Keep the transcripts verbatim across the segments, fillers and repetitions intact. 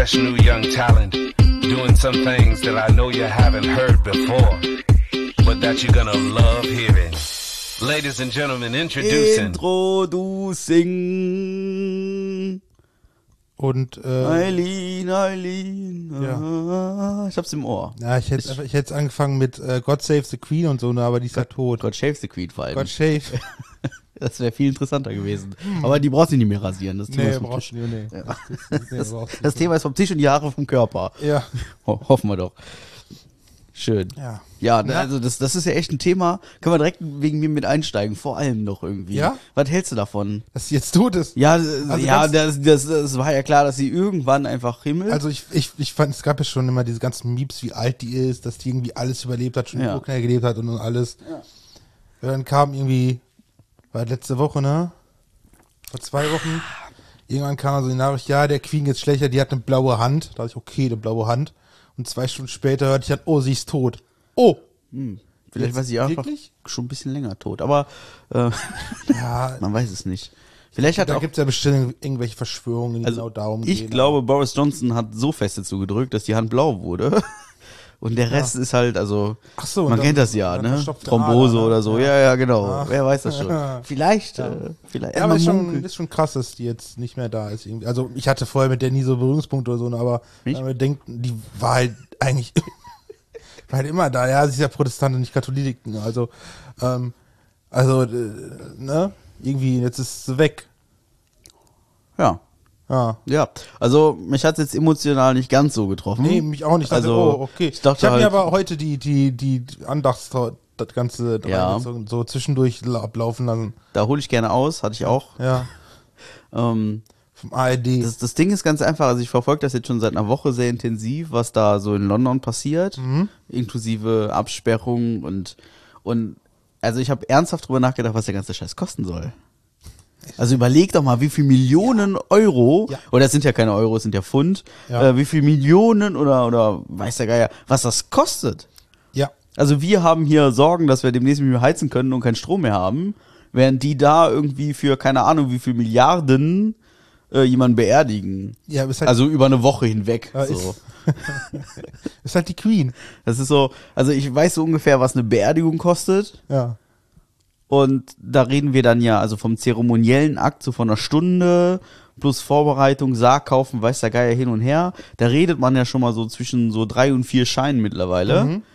fresh new young talent doing some things that I know you haven't heard before, but that you're gonna love hearing. Ladies and gentlemen, introducing. Introducing. Und, äh. Eileen, Eileen. Ja. Ich hab's im Ohr. Ja, ich hätte ich hätte angefangen mit äh, God Save the Queen und so, ne, aber die ist ja tot. God Shave the Queen vor allem. God Shave. Das wäre viel interessanter gewesen. Aber die brauchst du nicht mehr rasieren. Das Thema Nee, ist vom brauchst Tisch. du nee. Ja. Das, das, nee, Das, brauchst du das nicht. Thema ist vom Tisch und die Haare vom Körper. Ja. Ho hoffen wir doch. Schön. Ja. Ja, Ja. also das, das ist ja echt ein Thema. Können wir direkt wegen mir mit einsteigen. Vor allem noch irgendwie. Ja? Was hältst du davon? Dass sie jetzt tot ist. Ja, Also ja, ganz- das, das, das war ja klar, dass sie irgendwann einfach Himmel. Also ich, ich, ich fand, es gab ja schon immer diese ganzen Memes, wie alt die ist, dass die irgendwie alles überlebt hat, schon Ja. urknall gelebt hat und, und alles. Ja. Und dann kam irgendwie, war letzte Woche, ne? Vor zwei Wochen. Irgendwann kam also die Nachricht, ja, der Queen geht's schlechter, die hat eine blaue Hand. Da dachte ich, okay, eine blaue Hand. Und zwei Stunden später hörte ich dann, oh, sie ist tot. Oh! Hm. Vielleicht Jetzt war sie einfach wirklich? schon ein bisschen länger tot. Aber äh, Ja, man weiß es nicht. Vielleicht hat da auch, gibt's ja bestimmt irgendwelche Verschwörungen, die also genau darum ich gehen. glaube, Boris Johnson hat so feste zugedrückt, dass die Hand blau wurde. Und der Rest ist halt, also, Ach so, und man dann- kennt das ja, dann ne? verstopfte Thrombose Ader, ne? oder so. Ja. Ja, ja, genau. Ach. Wer weiß das schon. Vielleicht, äh, vielleicht. Ja, aber man ist schon, munkelt. ist schon krass, dass die jetzt nicht mehr da ist. Irgendwie. Also ich hatte vorher mit der nie so Berührungspunkte oder so, ne, aber Nicht? wenn man denkt, die war halt eigentlich war halt immer da. Ja, sie ist ja Protestant und nicht Katholik. Ne? Also, ähm, also, äh, ne? Irgendwie, jetzt ist sie weg. Ja. Ja. Ja, also mich hat es jetzt emotional nicht ganz so getroffen. Nee, mich auch nicht. Ich dachte, Also, oh, okay. ich dachte habe mir halt- aber heute die, die, die Andachts, das ganze Ja. so, so zwischendurch la- ablaufen lassen. Da hole ich gerne aus, hatte ich auch. Ja. Ähm, Vom A R D. das, das Ding ist ganz einfach, also ich verfolge das jetzt schon seit einer Woche sehr intensiv, was da so in London passiert, Mhm. inklusive Absperrungen und, und also ich habe ernsthaft drüber nachgedacht, was der ganze Scheiß kosten soll. Also überleg doch mal, wie viel Millionen Euro, Ja. oder das sind ja keine Euro, es sind ja Pfund, Ja. äh, wie viel Millionen oder, oder weiß der Geier, was das kostet. Ja. Also wir haben hier Sorgen, dass wir demnächst nicht mehr heizen können und keinen Strom mehr haben, während die da irgendwie für keine Ahnung wie viel Milliarden äh, jemanden beerdigen. Ja, ist halt, Also über eine Woche hinweg. Ja, so. ist- ist halt die Queen. Das ist so, also ich weiß so ungefähr, was eine Beerdigung kostet. Ja. Und da reden wir dann ja, also vom zeremoniellen Akt, so von einer Stunde, plus Vorbereitung, Sarg kaufen, weiß der Geier hin und her. Da redet man ja schon mal so zwischen so drei und vier Scheinen mittlerweile. Mhm.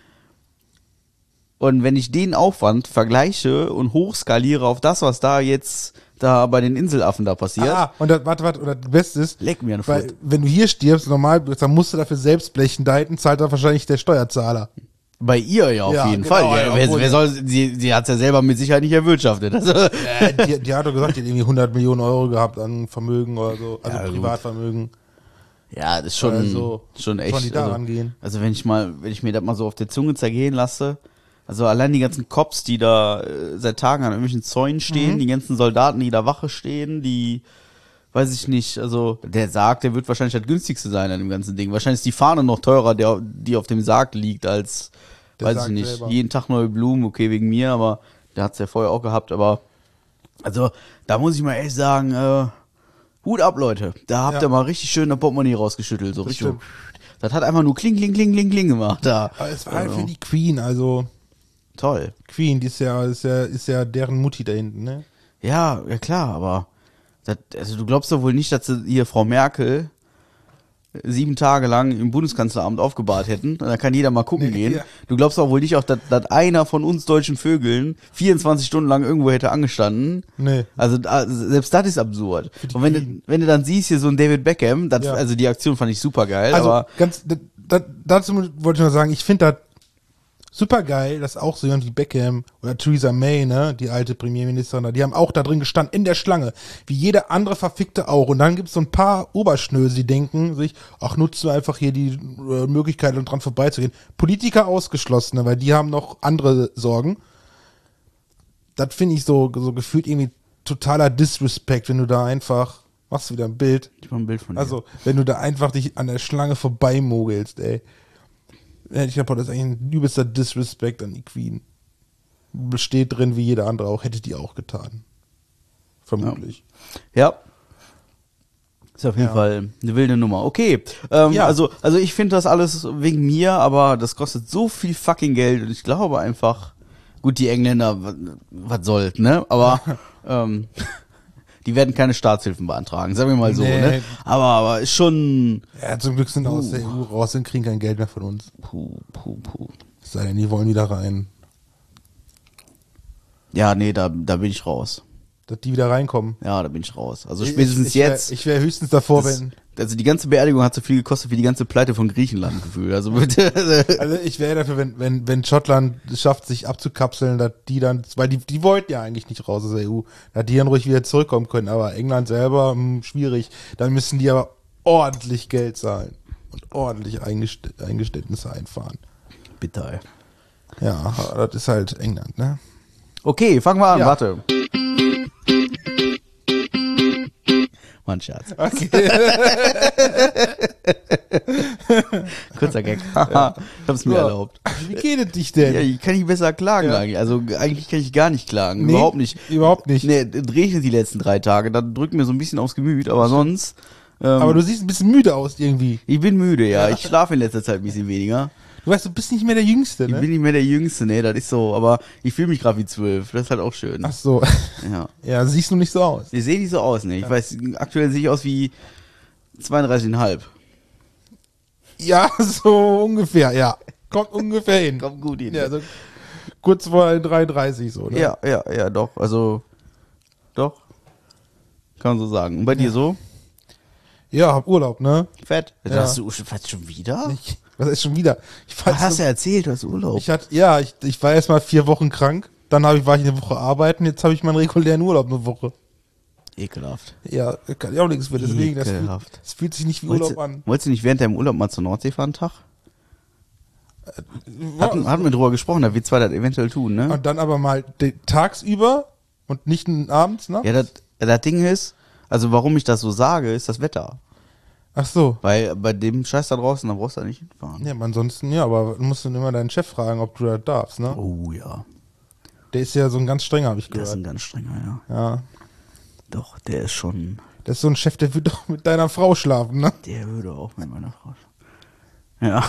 Und wenn ich den Aufwand vergleiche und hochskaliere auf das, was da jetzt da bei den Inselaffen da passiert, Ah, und das, warte, warte, oder das Beste ist, leck mir einen weil, Flut. wenn du hier stirbst, normal, dann musst du dafür selbst blechen, da hinten zahlt da wahrscheinlich der Steuerzahler. Bei ihr ja auf Ja, jeden genau, Fall. ja, Ja, wer, obwohl- wer soll, sie, sie hat es ja selber mit Sicherheit nicht erwirtschaftet. Also, Äh, die, die hat doch gesagt, die hat irgendwie hundert Millionen Euro gehabt an Vermögen oder so, also Ja, gut. Privatvermögen. ja, das ist schon, Also, schon echt. sollen die da also, rangehen? also wenn ich mal, wenn ich mir das mal so auf der Zunge zergehen lasse, also allein die ganzen Cops, die da äh, seit Tagen an irgendwelchen Zäunen stehen, Mhm. die ganzen Soldaten, die da Wache stehen, die, weiß ich nicht, also der Sarg, der wird wahrscheinlich das günstigste sein an dem ganzen Ding. Wahrscheinlich ist die Fahne noch teurer, der, die auf dem Sarg liegt, als, Der weiß ich Sarg nicht, selber. jeden Tag neue Blumen, okay, wegen mir, aber der hat's ja vorher auch gehabt, aber also da muss ich mal echt sagen, äh, Hut ab, Leute. Da habt Ja. ihr mal richtig schön das Portemonnaie rausgeschüttelt, so Das richtig. stimmt. Das hat einfach nur kling, kling, kling, kling, kling gemacht, da. Aber es war halt Also, für die Queen, also toll. Queen, die ist ja, ist ja, ist ja deren Mutti da hinten, ne? Ja, ja klar, aber das, also du glaubst doch wohl nicht, dass sie hier Frau Merkel sieben Tage lang im Bundeskanzleramt aufgebahrt hätten. Und da kann jeder mal gucken Nee, gehen. ja. Du glaubst doch wohl nicht auch, dass, dass einer von uns deutschen Vögeln vierundzwanzig Stunden lang irgendwo hätte angestanden. Nee. Also da, selbst das ist absurd. die Und wenn du, Queen. wenn du dann siehst, hier so ein David Beckham, das, Ja. also die Aktion fand ich super geil, Also aber ganz, da, da, dazu wollte ich nur sagen, ich finde das super geil, dass auch so jemand wie Beckham oder Theresa May, ne, die alte Premierministerin, da, die haben auch da drin gestanden, in der Schlange, wie jeder andere Verfickte auch. Und dann gibt es so ein paar Oberschnöse, die denken sich, ach, nutzt du einfach hier die äh, Möglichkeit, um dran vorbeizugehen. Politiker ausgeschlossen, ne, weil die haben noch andere Sorgen. Das finde ich so, so gefühlt irgendwie totaler Disrespect, wenn du da einfach, machst du wieder ein Bild, ich mach ein Bild von dir. also, wenn du da einfach dich an der Schlange vorbeimogelst, ey. Ja, ich glaube, das ist eigentlich ein übelster Disrespect an die Queen. Besteht drin, wie jeder andere auch. Hätte die auch getan. Vermutlich. Ja. Ist auf jeden ja. Fall eine wilde Nummer. Okay, ähm, ja. also also ich finde das alles wegen mir, aber das kostet so viel fucking Geld und ich glaube einfach, gut, die Engländer, was soll, ne? Aber ähm, die werden keine Staatshilfen beantragen, sagen wir mal so, nee. ne? Aber aber ist schon. Ja, zum Glück sind puh. aus der E U raus und kriegen kein Geld mehr von uns. Puh, puh, puh. Es sei denn, die wollen wieder rein. Ja, nee, da da bin ich raus. Dass die wieder reinkommen. Ja, da bin ich raus. Also spätestens ich, ich wär, jetzt. Ich wäre höchstens davor, das, wenn. Also die ganze Beerdigung hat so viel gekostet wie die ganze Pleite von Griechenland gefühlt. Also bitte. Also ich wäre dafür, wenn, wenn, wenn Schottland es schafft, sich abzukapseln, dass die dann, weil die, die wollten ja eigentlich nicht raus aus der E U, dass die dann ruhig wieder zurückkommen können. Aber England selber, mh, schwierig. Dann müssen die aber ordentlich Geld zahlen und ordentlich Eingest Eingeständnisse einfahren. Bitter, ey. Ja, das ist halt England, ne? Okay, fangen wir an, ja. warte. Mann, Scherz. Okay. Kurzer Gag. Haha, ich hab's mir ja. erlaubt. Wie geht es dich denn? Ja, ich kann ich besser klagen ja. eigentlich. Also eigentlich kann ich gar nicht klagen. Nee, überhaupt nicht. Überhaupt nicht. Nee, es regnet die letzten drei Tage. Das drückt mir so ein bisschen aufs Gemüt, aber sonst. Ähm, aber du siehst ein bisschen müde aus irgendwie. Ich bin müde, ja. Ich schlafe in letzter Zeit ein bisschen weniger. Du weißt, du bist nicht mehr der Jüngste, ne? Ich bin nicht mehr der Jüngste, ne, das ist so. Aber ich fühle mich gerade wie zwölf. Das ist halt auch schön. Ach so. Ja. Ja, siehst du nicht so aus. Ich sehe nicht so aus, ne. Ich ja. weiß, aktuell sehe ich aus wie zweiunddreißig Komma fünf. Ja, so ungefähr, ja. Kommt ungefähr hin. Kommt gut hin. Ja, so kurz vor dreiunddreißig so, ne? Ja, ja, ja, doch. Also, doch. Kann man so sagen. Und bei ja. dir so? Ja, hab Urlaub, ne? Fett. Ja. Hast du fett schon wieder? Ich, was ist schon wieder? Ich was hast du erzählt, du hast Urlaub? Ich hatte, ja, ich, ich war erst mal vier Wochen krank. Dann hab ich, war ich eine Woche arbeiten. Jetzt habe ich meinen regulären Urlaub eine Woche. Ekelhaft. Ja, kann ich auch nichts für. Deswegen, das fühlt, Ekelhaft. das fühlt sich nicht wie wolltest Urlaub an. Wolltest du nicht während deinem Urlaub mal zur Nordsee fahren, einen Tag? Hatten, hatten wir drüber gesprochen, da wir zwei das eventuell tun, ne? Und dann aber mal tagsüber und nicht abends, ne? Ja, das, das Ding ist, also warum ich das so sage, ist das Wetter. Ach so. Weil bei dem Scheiß da draußen, da brauchst du da nicht hinfahren. Ja, aber ansonsten, ja, aber du musst dann immer deinen Chef fragen, ob du das darfst, ne? Oh ja. Der ist ja so ein ganz strenger, habe ich gehört. Der ist ein ganz strenger, ja. Ja. Doch, der ist schon... Das ist so ein Chef, der würde doch mit deiner Frau schlafen, ne? Der würde auch mit meiner Frau schlafen. Ja.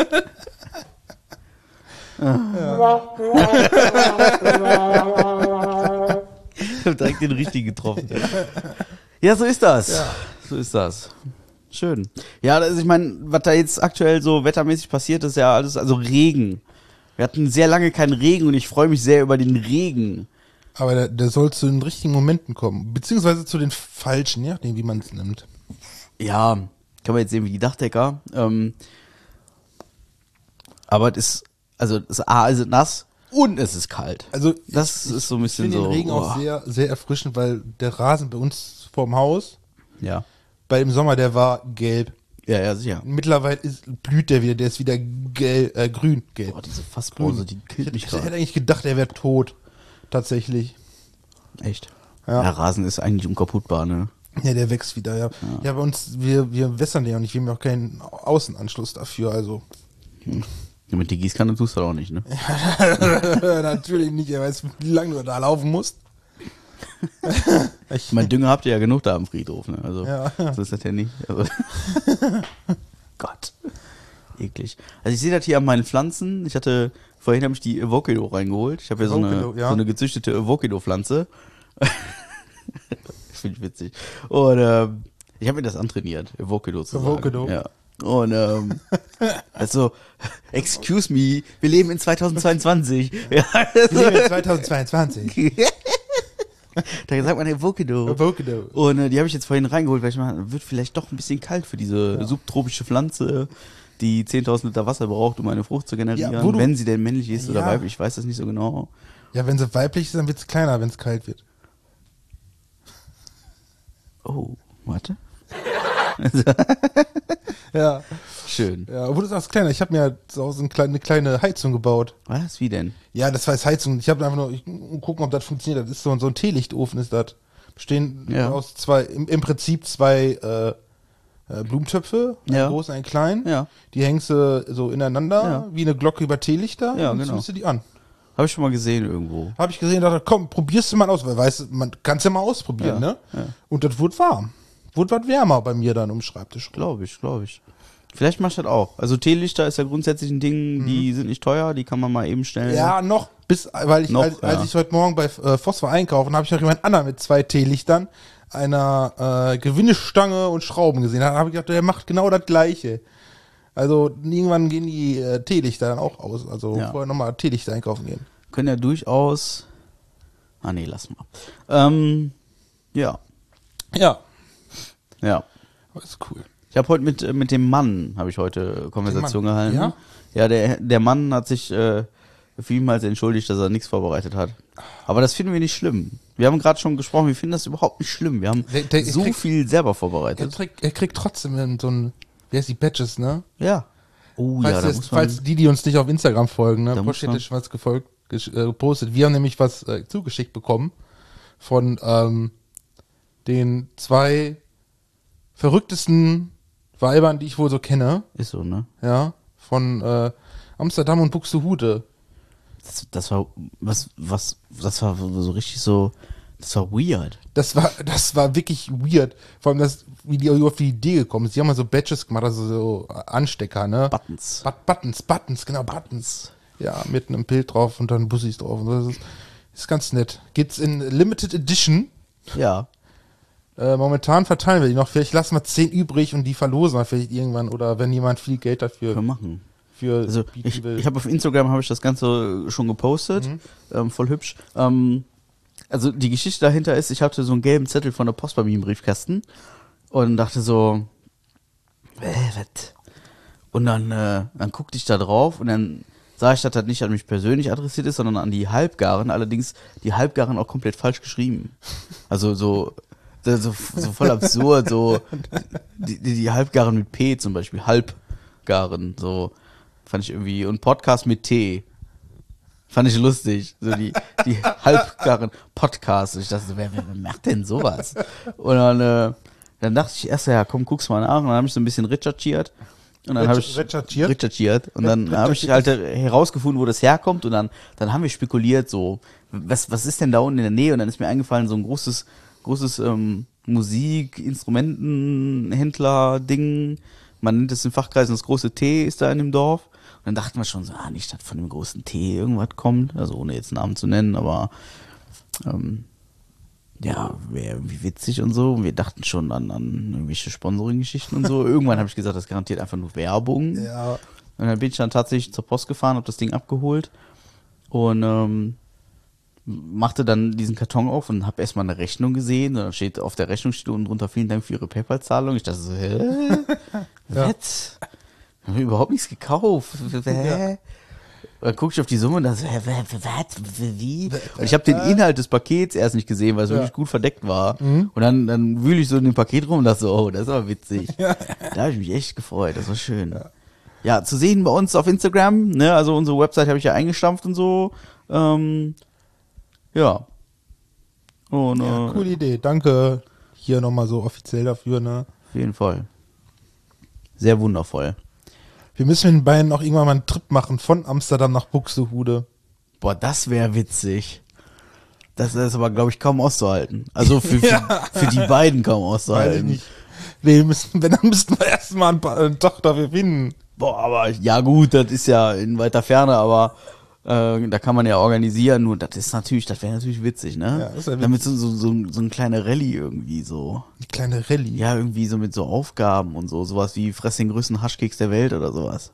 ja. Ich hab direkt den richtigen getroffen. Ja, so ist das. Ja. So ist das. Schön. Ja, also ich meine, was da jetzt aktuell so wettermäßig passiert, ist ja alles, also Regen. Wir hatten sehr lange keinen Regen und ich freue mich sehr über den Regen. Aber der, der soll zu den richtigen Momenten kommen. Beziehungsweise zu den falschen, je nachdem, wie man es nimmt. Ja, kann man jetzt sehen wie die Dachdecker. Ähm, aber es ist, also es ist A, es ist nass und es ist kalt. Also das ich, ist so ein bisschen ich finde so. den Regen oh. auch sehr, sehr erfrischend, weil der Rasen bei uns vorm Haus, ja, bei dem Sommer, der war gelb. Ja, ja, sicher. Mittlerweile ist, blüht der wieder, der ist wieder gelb, äh, grün, gelb. Boah, diese Fassbrause, die killt mich gerade. Ich hätte eigentlich gedacht, er wäre tot. Tatsächlich. Echt? Ja. Der Rasen ist eigentlich unkaputtbar, ne? Ja, der wächst wieder, ja. Ja, ja bei uns, wir, wir wässern den auch nicht, wir haben ja auch keinen Außenanschluss dafür, also. Hm. Ja, mit der Gießkanne tust du auch nicht, ne? Natürlich nicht, er weiß, wie lange du da laufen musst. Ich mein Dünger habt ihr ja genug da am Friedhof, ne? Also, ja. so ist das ja nicht. Also Gott. Eklig. Also ich sehe das hier an meinen Pflanzen. Ich hatte, vorhin habe ich die Avocado reingeholt. Ich habe ja so eine, ja. so eine gezüchtete Avocado-Pflanze. Das finde ich witzig. Und ähm, ich habe mir das antrainiert, Avocado zu sagen. Avocado. Ja. Und ähm, also, excuse me, wir leben in zweitausendzweiundzwanzig. Ja, wir leben in zweitausendzweiundzwanzig. Da sagt man Avocado. Avocado. Und äh, die habe ich jetzt vorhin reingeholt, weil ich meine, wird vielleicht doch ein bisschen kalt für diese ja. subtropische Pflanze, die zehntausend Liter Wasser braucht, um eine Frucht zu generieren. Ja, wenn sie denn männlich ist ja. oder weiblich, ich weiß das nicht so genau. Ja, wenn sie weiblich ist, dann wird es kleiner, wenn es kalt wird. Oh, warte. Ja. Schön. Ja, obwohl du sagst kleiner. Ich habe mir zu Hause eine kleine, eine kleine Heizung gebaut. Was? Wie denn? Ja, das heißt Heizung. Ich habe einfach nur, ich gucken, ob das funktioniert. Das ist so, so ein Teelichtofen ist das. Bestehen ja. aus zwei, im, im Prinzip zwei äh, äh, Blumentöpfe, einen ja. großen, einen kleinen. Ja. Die hängst du so ineinander, ja. wie eine Glocke über Teelichter. Ja, und genau. zündest du die an. Habe ich schon mal gesehen irgendwo. Habe ich gesehen, dachte, komm, probierst du mal aus, weil weißt, man kann es ja mal ausprobieren, ja. ne? Ja. Und das wurde warm. wurde was wärmer bei mir dann um Schreibtisch. Glaube ich, glaube ich. Vielleicht machst du das auch. Also Teelichter ist ja grundsätzlich ein Ding, mhm. die sind nicht teuer, die kann man mal eben schnell. Ja, noch, bis, weil ich, noch, als, ja. als ich heute Morgen bei äh, Voss war einkaufen, habe ich noch jemand anderen mit zwei Teelichtern, einer äh, Gewindestange und Schrauben gesehen. Da habe ich gedacht, der macht genau das Gleiche. Also irgendwann gehen die äh, Teelichter dann auch aus. Also ja. vorher nochmal Teelichter einkaufen gehen. Können ja durchaus. Ah nee, lass mal. Ähm, ja. Ja. Ja. Das ist cool. Ich habe heute mit, mit dem Mann, habe ich heute Konversation gehalten. Ja? Ja, der, der Mann hat sich äh, vielmals entschuldigt, dass er nichts vorbereitet hat. Aber das finden wir nicht schlimm. Wir haben gerade schon gesprochen, wir finden das überhaupt nicht schlimm. Wir haben der, der, so kriegt, viel selber er, vorbereitet. kriegt, er kriegt trotzdem so ein, wie heißt die, Badges, ne? Ja. Oh falls, ja, da das, muss man, falls die, die uns nicht auf Instagram folgen, ne? Da Porsche muss man- hätte schon was gefolgt, ges- äh, gepostet. Wir haben nämlich was äh, zugeschickt bekommen von ähm, den zwei verrücktesten Weibern, die ich wohl so kenne. Ist so, ne? Ja, von äh, Amsterdam und Buxtehude. Das, das war, was, was, das war so richtig so, das war weird. Das war, das war wirklich weird. Vor allem das, wie die auf die Idee gekommen ist. Die haben mal so Badges gemacht, also so Anstecker, ne? Buttons. But Buttons, Buttons, genau, Buttons. Ja, mit einem Bild drauf und dann Bussis drauf. Und das ist, ist ganz nett. Gibt's in Limited Edition. Ja. Äh, momentan verteilen wir die noch. Vielleicht lassen wir zehn übrig und die verlosen wir vielleicht irgendwann. Oder wenn jemand viel Geld dafür Wir machen. für Also bieten ich, will. ich habe auf Instagram habe ich das Ganze schon gepostet, Mhm. ähm, voll hübsch. Ähm, also die Geschichte dahinter ist, ich hatte so einen gelben Zettel von der Post bei mir im Briefkasten und dachte so, äh, was? Und dann, äh, dann guckte ich da drauf und dann sah ich, dass das nicht an mich persönlich adressiert ist, sondern an die Halbgaren. Allerdings die Halbgaren auch komplett falsch geschrieben. Also so so, so voll absurd, so die, die, die Halbgaren mit P zum Beispiel, Halbgaren, so fand ich irgendwie, und Podcast mit T, fand ich lustig, so die, die Halbgaren Podcast, und ich dachte so, wer, wer, wer macht denn sowas? Und dann, äh, dann dachte ich erst, ja komm, guck's mal nach, und dann habe ich so ein bisschen recherchiert, und dann habe ich Recherchiert? recherchiert und dann habe ich halt herausgefunden, wo das herkommt, und dann, dann haben wir spekuliert, so, was, was ist denn da unten in der Nähe, und dann ist mir eingefallen, so ein großes großes ähm, Musik-Instrumentenhändler-Ding. Man nennt es in Fachkreisen das große T, ist da in dem Dorf. Und dann dachten wir schon so, ah, nicht, dass von dem großen T irgendwas kommt. Also ohne jetzt Namen zu nennen, aber ähm, ja, wäre irgendwie witzig und so. Und wir dachten schon an, an irgendwelche Sponsoring-Geschichten und so. Irgendwann habe ich gesagt, das garantiert einfach nur Werbung. Ja. Und dann bin ich dann tatsächlich zur Post gefahren, habe das Ding abgeholt und ähm, machte dann diesen Karton auf und habe erstmal eine Rechnung gesehen. Und dann steht auf der Rechnung steht unten drunter, vielen Dank für Ihre PayPal-Zahlung. Ich dachte so, hä? Ja. Was? Ich habe überhaupt nichts gekauft. Hä? Ja. Und dann gucke ich auf die Summe und dann so, hä, was? Wie? Und ich habe den Inhalt des Pakets erst nicht gesehen, weil es Ja. wirklich gut verdeckt war. Und dann, dann wühle ich so in dem Paket rum und dachte so, oh, das ist aber witzig. Da habe ich mich echt gefreut, das war schön. Ja. Ja, zu sehen bei uns auf Instagram, ne, also unsere Website habe ich ja eingestampft und so. Ähm, ja. Und, Ja, äh, coole Idee. Danke hier nochmal so offiziell dafür, ne? auf jeden Fall. Sehr wundervoll. Wir müssen mit den beiden auch irgendwann mal einen Trip machen von Amsterdam nach Buxtehude. Boah, das wäre witzig. Das ist aber, glaube ich, kaum auszuhalten. Also für, für, Ja. für die beiden kaum Weiß ich auszuhalten. nicht. Nee, müssen, wenn, dann müssten wir erstmal einen, Pa- einen Tag dafür finden. Boah, aber ja gut, das ist ja in weiter Ferne, aber äh, da kann man ja organisieren. Nur das ist natürlich, das wäre natürlich witzig, ne? Ja, das wär Damit so, so, so, so eine kleine Rallye irgendwie so. Die kleine Rallye. Ja, irgendwie so mit so Aufgaben und so. Sowas wie fress den größten Haschkeks der Welt oder sowas.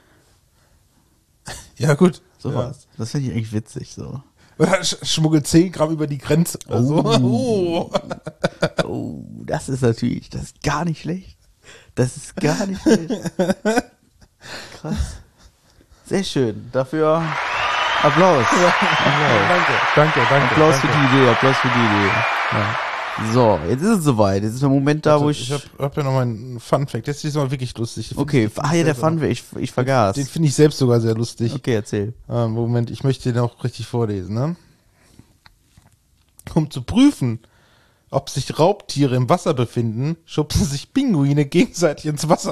Ja, gut. Sowas. Das finde ich eigentlich witzig, so. Oder sch schmuggelt zehn Gramm über die Grenze. Oder so. Oh. Oh, das ist natürlich, das ist gar nicht schlecht. Das ist gar nicht schlecht. Krass. Sehr schön. Dafür Applaus. Applaus. Danke, danke, danke. Applaus danke. für die Idee, Applaus für die Idee. Ja. So, jetzt ist es soweit. Jetzt ist der Moment da, Also, wo ich ich... hab, hab ja noch mal einen Fun-Fact. Jetzt ist diesmal wirklich lustig. Den okay, find ich- ah ja, der selber- Fun, ich, ich vergaß. Den finde ich selbst sogar sehr lustig. Okay, erzähl. Ähm, Moment, ich möchte den auch richtig vorlesen, ne? Um zu prüfen, ob sich Raubtiere im Wasser befinden, schubsen sich Pinguine gegenseitig ins Wasser.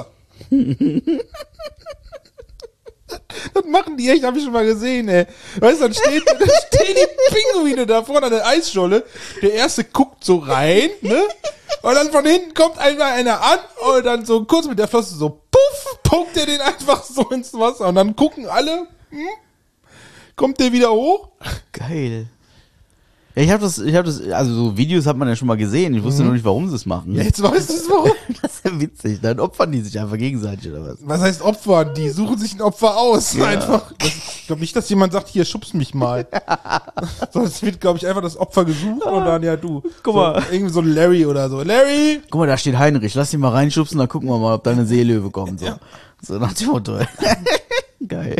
Das machen die echt, hab ich schon mal gesehen, ey. Weißt du, dann stehen, dann stehen die Pinguine da vorne an der Eisscholle. Der erste guckt so rein, ne? Und dann von hinten kommt einmal einer an und dann so kurz mit der Flosse so puff, pumpt er den einfach so ins Wasser und dann gucken alle, hm, kommt der wieder hoch? Geil. Ja, ich habe das, ich habe das, also so Videos hat man ja schon mal gesehen. Ich wusste Mhm. noch nicht, warum sie es machen. Ja, jetzt weißt du es warum. Das ist ja witzig. Dann opfern die sich einfach gegenseitig oder was? Was heißt Opfer? Die suchen sich ein Opfer aus. Ja. Einfach. Das, ich glaube nicht, dass jemand sagt, hier, schubst mich mal. Sonst wird, glaube ich, einfach das Opfer gesucht und dann, ja, du. Guck so, mal. Irgendwie so Larry oder so. Larry! Guck mal, da steht Heinrich. Lass ihn mal reinschubsen, dann gucken wir mal, ob da eine Seelöwe kommt. So, Ja. so nach dem Motto. Geil.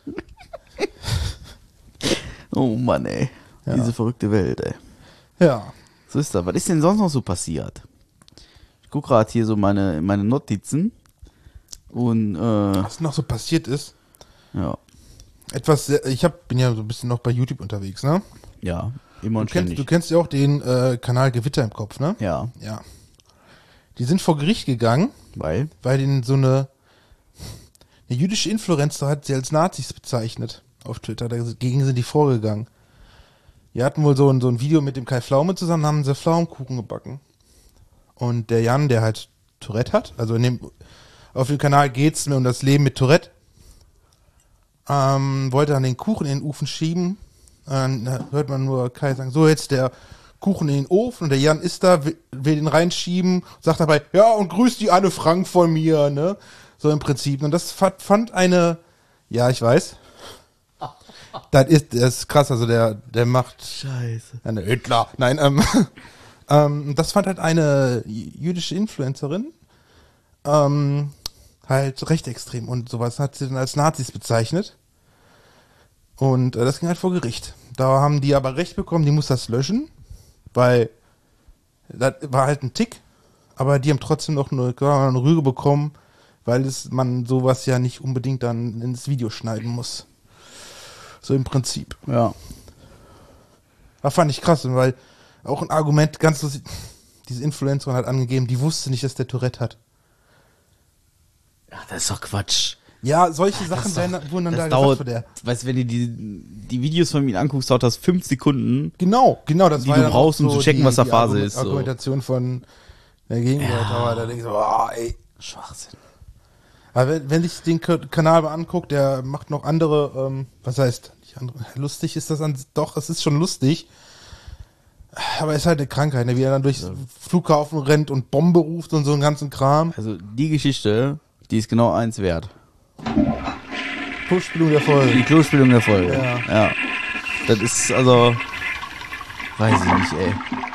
Oh Mann, ey. Ja. Diese verrückte Welt, ey. Ja. So ist das. Was ist denn sonst noch so passiert? Ich guck gerade hier so meine, meine Notizen. Und, äh, Was noch so passiert ist, ja. etwas, sehr- ich hab, bin ja so ein bisschen noch bei YouTube unterwegs, ne? Ja, immer Du und kennst, ständig. du kennst ja auch den äh, Kanal Gewitter im Kopf, ne? Ja, Ja. Die sind vor Gericht gegangen, weil, weil denen so eine, eine jüdische Influencer hat sie als Nazis bezeichnet auf Twitter. Dagegen sind die vorgegangen. Die hatten wohl so ein, so ein Video mit dem Kai Pflaume zusammen, haben sie Pflaumenkuchen gebacken. Und der Jan, der halt Tourette hat, also in dem, auf dem Kanal geht's mir um das Leben mit Tourette, ähm, wollte dann den Kuchen in den Ofen schieben. Dann hört man nur Kai sagen, so jetzt der Kuchen in den Ofen und der Jan ist da, will, will den reinschieben, sagt dabei, ja und grüß die Anne Frank von mir, ne? So im Prinzip. Und das fand, fand eine, ja ich weiß, das ist, das ist krass, also der, der macht Scheiße. eine Hitler. Nein, ähm, ähm, das fand halt eine jüdische Influencerin ähm, halt recht extrem und sowas hat sie dann als Nazis bezeichnet. Und äh, das ging halt vor Gericht. Da haben die aber recht bekommen, die muss das löschen, weil das war halt ein Tick, aber die haben trotzdem noch eine, eine Rüge bekommen, weil es, man sowas ja nicht unbedingt dann ins Video schneiden muss. So im Prinzip. Ja. Das fand ich krass, weil auch ein Argument, ganz lustig, diese Influencerin hat angegeben, die wusste nicht, dass der Tourette hat. Ach, das ist doch Quatsch. Ja, solche Das Sachen ist doch- werden, wurden dann das da dauert, gesagt von der. weißt du, wenn du die, die Videos von ihm anguckst, dauert das fünf Sekunden. Genau, genau, das Die war du ja brauchst, auch um zu checken, was da die Phase Argument- ist, so. Argumentation von der Gegenseite, Ja. aber da denke ich so, oh, ey. Schwachsinn. Aber wenn, wenn sich den K- Kanal mal anguckt, der macht noch andere, ähm, was heißt, nicht andere, lustig ist das an, doch, es ist schon lustig. Aber es ist halt eine Krankheit, ne? Wie er dann durchs Flughafen rennt und Bombe ruft und so einen ganzen Kram. Also die Geschichte, die ist genau eins wert. Push-Spielung der Die Folge. Klospülung der Folge. Ja. Ja. Das ist also, weiß ich nicht, ey.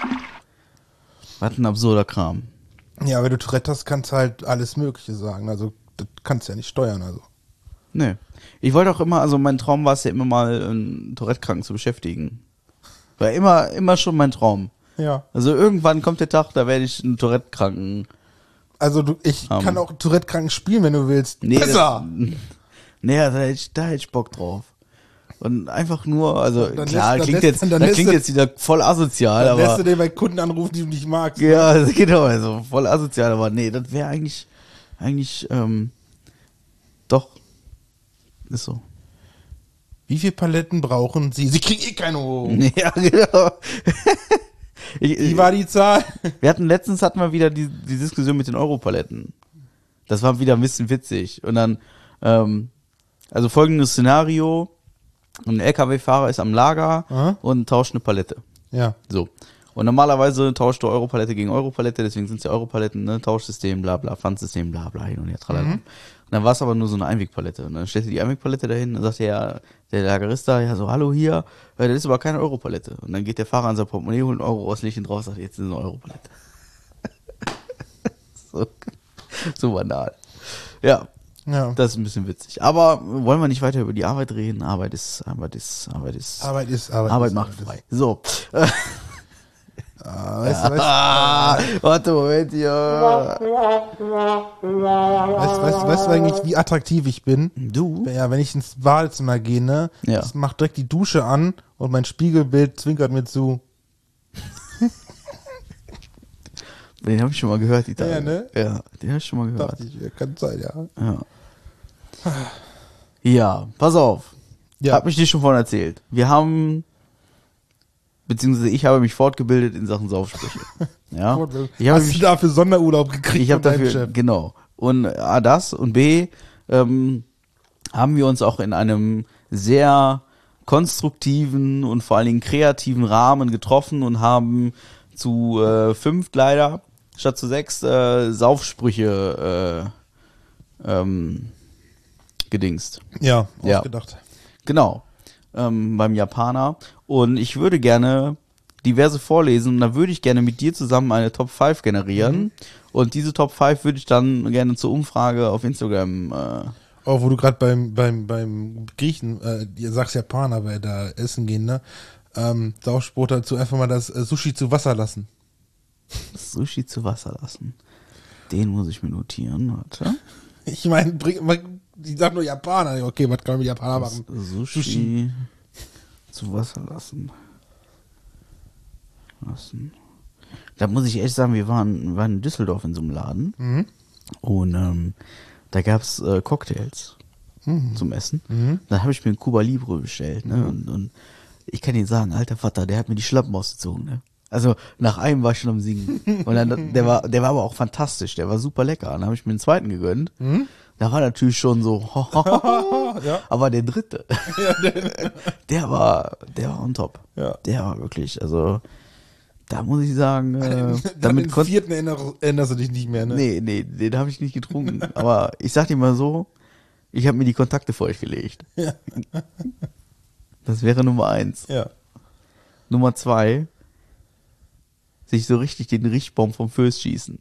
Was ein absurder Kram. Ja, wenn du Tourette hast, kannst du halt alles Mögliche sagen. Also, das kannst du ja nicht steuern, also. Nee. Ich wollte auch immer, also mein Traum war es ja immer mal, einen Tourette-Kranken zu beschäftigen. War immer, immer schon mein Traum. Ja. Also irgendwann kommt der Tag, da werde ich einen Tourette-Kranken. Also, du, ich Um. kann auch Tourette-Kranken spielen, wenn du willst. Nee, Besser! Das, nee, da hätte ich, da hätte ich Bock drauf. Und einfach nur, also Dann klar, lässt- dann klingt lässt- jetzt, dann das lässt klingt du- jetzt wieder voll asozial, Dann lässt du aber. den bei Kunden anrufen, die du nicht magst. Ja, also genau, also voll asozial, aber nee, das wäre eigentlich, eigentlich, ähm, doch. Ist so. Wie viele Paletten brauchen sie? Sie kriegen eh keine hoch. Ja, genau. Ich, Wie war die Zahl? wir hatten letztens hatten wir wieder die, die Diskussion mit den Europaletten. Das war wieder ein bisschen witzig. Und dann, ähm, also folgendes Szenario: Ein L K W-Fahrer ist am Lager Aha. und tauscht eine Palette. Ja. So. Und normalerweise tauscht du Europalette gegen Europalette, deswegen sind es ja Europaletten, ne? Tauschsystem, bla bla, Pfandsystem, bla bla, hin und her, tralala. Mhm. Und dann war es aber nur so eine Einwegpalette. Und dann stellte die Einwegpalette dahin und sagte ja, der Lagerist da, ja so, hallo hier, äh, das ist aber keine Europalette. Und dann geht der Fahrer an sein Portemonnaie, holt einen Euro aus, legt ihn drauf und sagt, jetzt ist eine Europalette. so, so banal. Ja, Ja. das ist ein bisschen witzig. Aber wollen wir nicht weiter über die Arbeit reden? Arbeit ist, Arbeit ist, Arbeit ist, Arbeit ist Arbeit. Arbeit ist, macht Arbeit frei. So. Ah, weißt du, weißt, Ah, warte, Moment, ja. du, weißt, weißt, weißt du eigentlich, wie attraktiv ich bin? Du? Ja, wenn ich ins Badezimmer gehe, ne? Ja. Ich mach direkt die Dusche an und mein Spiegelbild zwinkert mir zu. Den habe ich schon mal gehört, die Tage. Ja, ne? Ja, den habe ich schon mal gehört. Dachte ich, ja, kann sein, ja. Ja. Ja, pass auf. Ja. Hab ich dir schon vorhin erzählt. Wir haben, beziehungsweise ich habe mich fortgebildet in Sachen Saufsprüche. Ja. Fortbildung. Ich habe Hast du dafür Sonderurlaub gekriegt Ich habe von deinem dafür, Chef? genau. Und A, das und B, ähm, haben wir uns auch in einem sehr konstruktiven und vor allen Dingen kreativen Rahmen getroffen und haben zu äh, fünf leider statt zu sechs äh, Saufsprüche äh, ähm, gedingst. Ja, Ja. ausgedacht. Genau, ähm, beim Japaner. Und ich würde gerne diverse vorlesen und da würde ich gerne mit dir zusammen eine Top fünf generieren. Mhm. Und diese Top fünf würde ich dann gerne zur Umfrage auf Instagram äh, Oh, wo du gerade beim, beim, beim Griechen, äh, ihr sagst Japaner, weil da essen gehen, ne? Ähm, Saufspruch dazu einfach mal das äh, Sushi zu Wasser lassen. Sushi zu Wasser lassen. Den muss ich mir notieren, warte. Ich meine, bring, man- die sagen nur Japaner. Okay, was kann man mit Japaner machen? Sushi, Sushi. zu Wasser lassen. lassen. Da muss ich echt sagen, wir waren, wir waren in Düsseldorf in so einem Laden Mhm. und ähm, da gab's äh, Cocktails Mhm. zum Essen. Mhm. Dann habe ich mir einen Cuba Libre bestellt, ne? Und, und ich kann dir sagen, alter Vater, der hat mir die Schlappen ausgezogen, ne? Also nach einem war ich schon am Singen. Und dann, der war, der war aber auch fantastisch, der war super lecker. Dann habe ich mir einen zweiten gegönnt. Mhm. Da war natürlich schon so, Ja. aber der dritte, der war, der war on top. Ja. Der war wirklich, also da muss ich sagen, äh, Dann damit den konnte vierten erinner- erinnerst du dich nicht mehr, ne? nee, nee, den habe ich nicht getrunken. Aber ich sag dir mal so, ich habe mir die Kontakte für euch gelegt. Ja. Das wäre Nummer eins. Ja. Nummer zwei, sich so richtig den Richtbaum vom Föß schießen.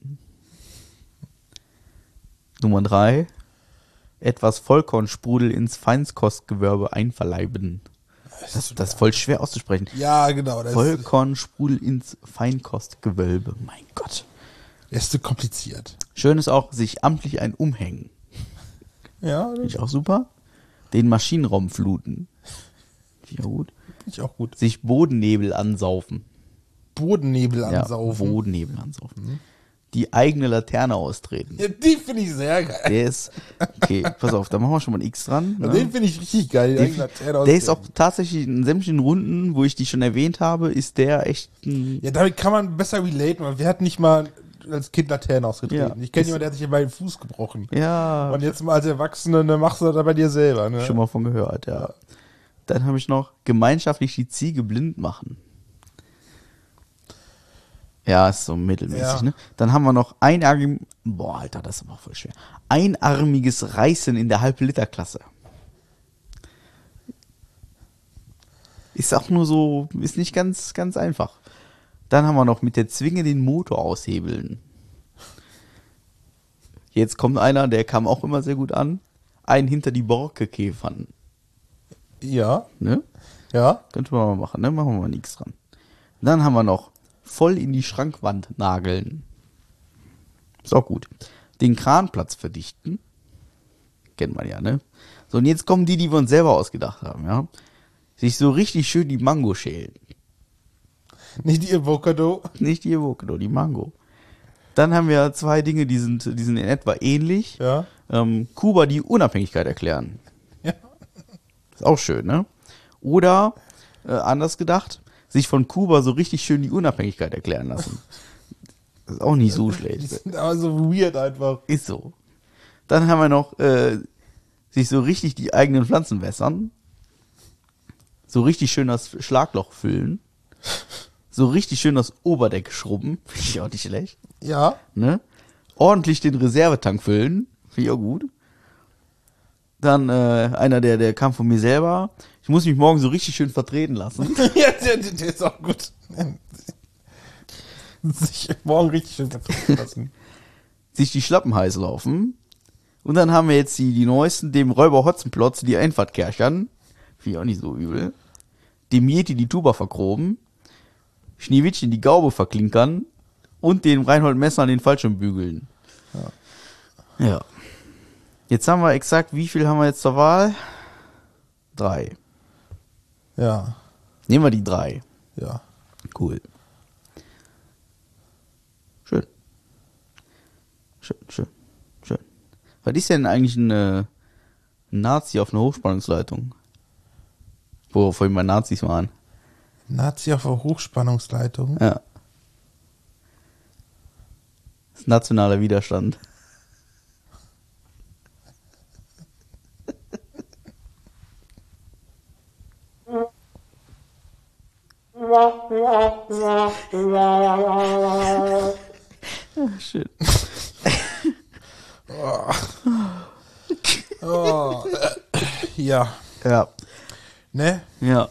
Nummer drei, etwas Vollkornsprudel ins Feinkostgewölbe einverleiben. Das, das ist voll schwer auszusprechen. Ja, genau. Das ist, Vollkornsprudel ins Feinkostgewölbe. Mein Gott. das ist zu kompliziert. Schön ist auch, sich amtlich ein Umhängen. Ja, Finde das ich auch super. Den Maschinenraum fluten. Finde ich auch gut. finde ich auch gut. Sich Bodennebel ansaufen. Bodennebel Ja, ansaufen. Bodennebel ansaufen. Die eigene Laterne austreten. Ja, die finde ich sehr geil. Der ist, okay, pass auf, da machen wir schon mal ein X dran. Ne? Den finde ich richtig geil. Der, Die Laterne der ist auch austreten. tatsächlich in sämtlichen Runden, wo ich die schon erwähnt habe, ist der echt ein, Ja, damit kann man besser relaten, weil wir hatten nicht mal als Kind Laternen ausgetreten. Ja. Ich kenne jemanden, der hat sich bei den Fuß gebrochen. ja, Und jetzt mal als Erwachsene, ne, machst du das bei dir selber, ne? schon mal von gehört, ja. Dann habe ich noch gemeinschaftlich die Ziege blind machen. Ja, ist so mittelmäßig, Ja. ne? Dann haben wir noch einarmig, boah, Alter, das ist aber voll schwer. Einarmiges Reißen in der Halb-Liter-Klasse. Ist auch nur so, ist nicht ganz, ganz einfach. Dann haben wir noch mit der Zwinge den Motor aushebeln. Jetzt kommt einer, der kam auch immer sehr gut an. Ein hinter die Borke käfern. Ja, Ne? ja. Könnte man mal machen, ne? Machen wir mal nichts dran. Dann haben wir noch voll in die Schrankwand nageln. Ist auch gut. Den Kranplatz verdichten. Kennt man ja, ne? So, und jetzt kommen die, die wir uns selber ausgedacht haben, ja? Sich so richtig schön die Mango schälen. Nicht die Avocado. Nicht die Avocado, die Mango. Dann haben wir zwei Dinge, die sind, die sind in etwa ähnlich. Ja. Ähm, Kuba die Unabhängigkeit erklären. Ja. Ist auch schön, ne? Oder, äh, anders gedacht, sich von Kuba so richtig schön die Unabhängigkeit erklären lassen. Das ist auch nicht so Die schlecht. sind aber so weird einfach. Ist so. Dann haben wir noch, äh, sich so richtig die eigenen Pflanzen wässern. So richtig schön das Schlagloch füllen. So richtig schön das Oberdeck schrubben. Finde ich auch nicht schlecht. Ja. Ne? Ordentlich den Reservetank füllen. Finde ich auch gut. Dann äh, einer, der, der kam von mir selber. Ich muss mich morgen so richtig schön vertreten lassen. Ja, der, der, der ist auch gut. Sich morgen richtig schön vertreten lassen. Sich die Schlappen heiß laufen. Und dann haben wir jetzt die, die neuesten, dem Räuber Hotzenplotz, die Einfahrt kerchern. Finde ich auch nicht so übel. Dem Yeti die Tuba vergroben. Schneewittchen die Gaube verklinkern. Und dem Reinhold Messner den Fallschirm bügeln. Ja. ja. Jetzt haben wir exakt, wie viel haben wir jetzt zur Wahl? Drei. Ja. Nehmen wir die drei. Ja. Cool. Schön. Schön, schön, schön. Was ist denn eigentlich ein, äh, ein Nazi auf einer Hochspannungsleitung? Wo vorhin mal Nazis waren. Nazi auf der Hochspannungsleitung. Ja. Das ist nationaler Widerstand. Schön. Oh, äh, ja. Ja. Ne? Ja.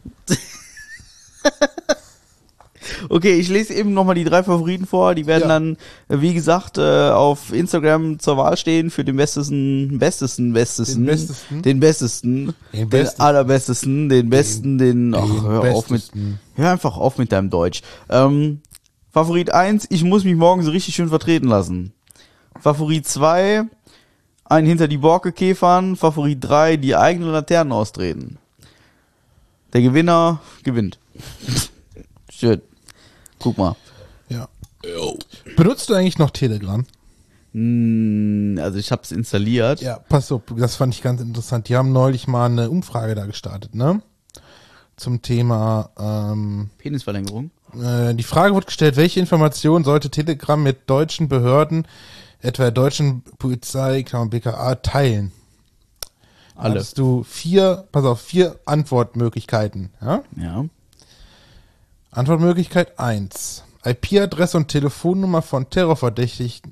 Okay, ich lese eben nochmal die drei Favoriten vor. Die werden Ja. dann, äh, wie gesagt, äh, auf Instagram zur Wahl stehen für den bestesten, bestesten, bestesten, Den bestesten? den bestesten, Den den, bestesten. allerbestesten, den besten, den, ach, den hör auf mit, bestesten. hör einfach auf mit deinem Deutsch. Ähm, Favorit eins, ich muss mich morgen so richtig schön vertreten lassen. Favorit zwei, einen hinter die Borke käfern. Favorit drei, die eigenen Laternen austreten. Der Gewinner gewinnt. Schön. Guck mal. Ja. Benutzt du eigentlich noch Telegram? Hm, also ich hab's installiert. Ja, pass auf, das fand ich ganz interessant. Die haben neulich mal eine Umfrage da gestartet, ne? Zum Thema, ähm, Penisverlängerung. äh, die Frage wird gestellt, welche Informationen sollte Telegram mit deutschen Behörden, etwa der deutschen Polizei, Klammer B K A, teilen? Alle. Hast du vier, pass auf, vier Antwortmöglichkeiten, ja? Ja. Antwortmöglichkeit eins. I P-Adresse und Telefonnummer von Terrorverdächtigen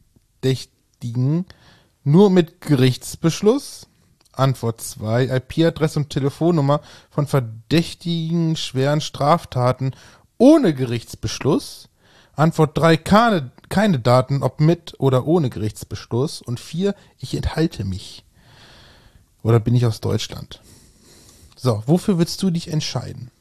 nur mit Gerichtsbeschluss. Antwort zwei. I P-Adresse und Telefonnummer von verdächtigen schweren Straftaten ohne Gerichtsbeschluss. Antwort drei. Keine, keine Daten, ob mit oder ohne Gerichtsbeschluss. Und vier. Ich enthalte mich. Oder bin ich aus Deutschland? So, wofür willst du dich entscheiden?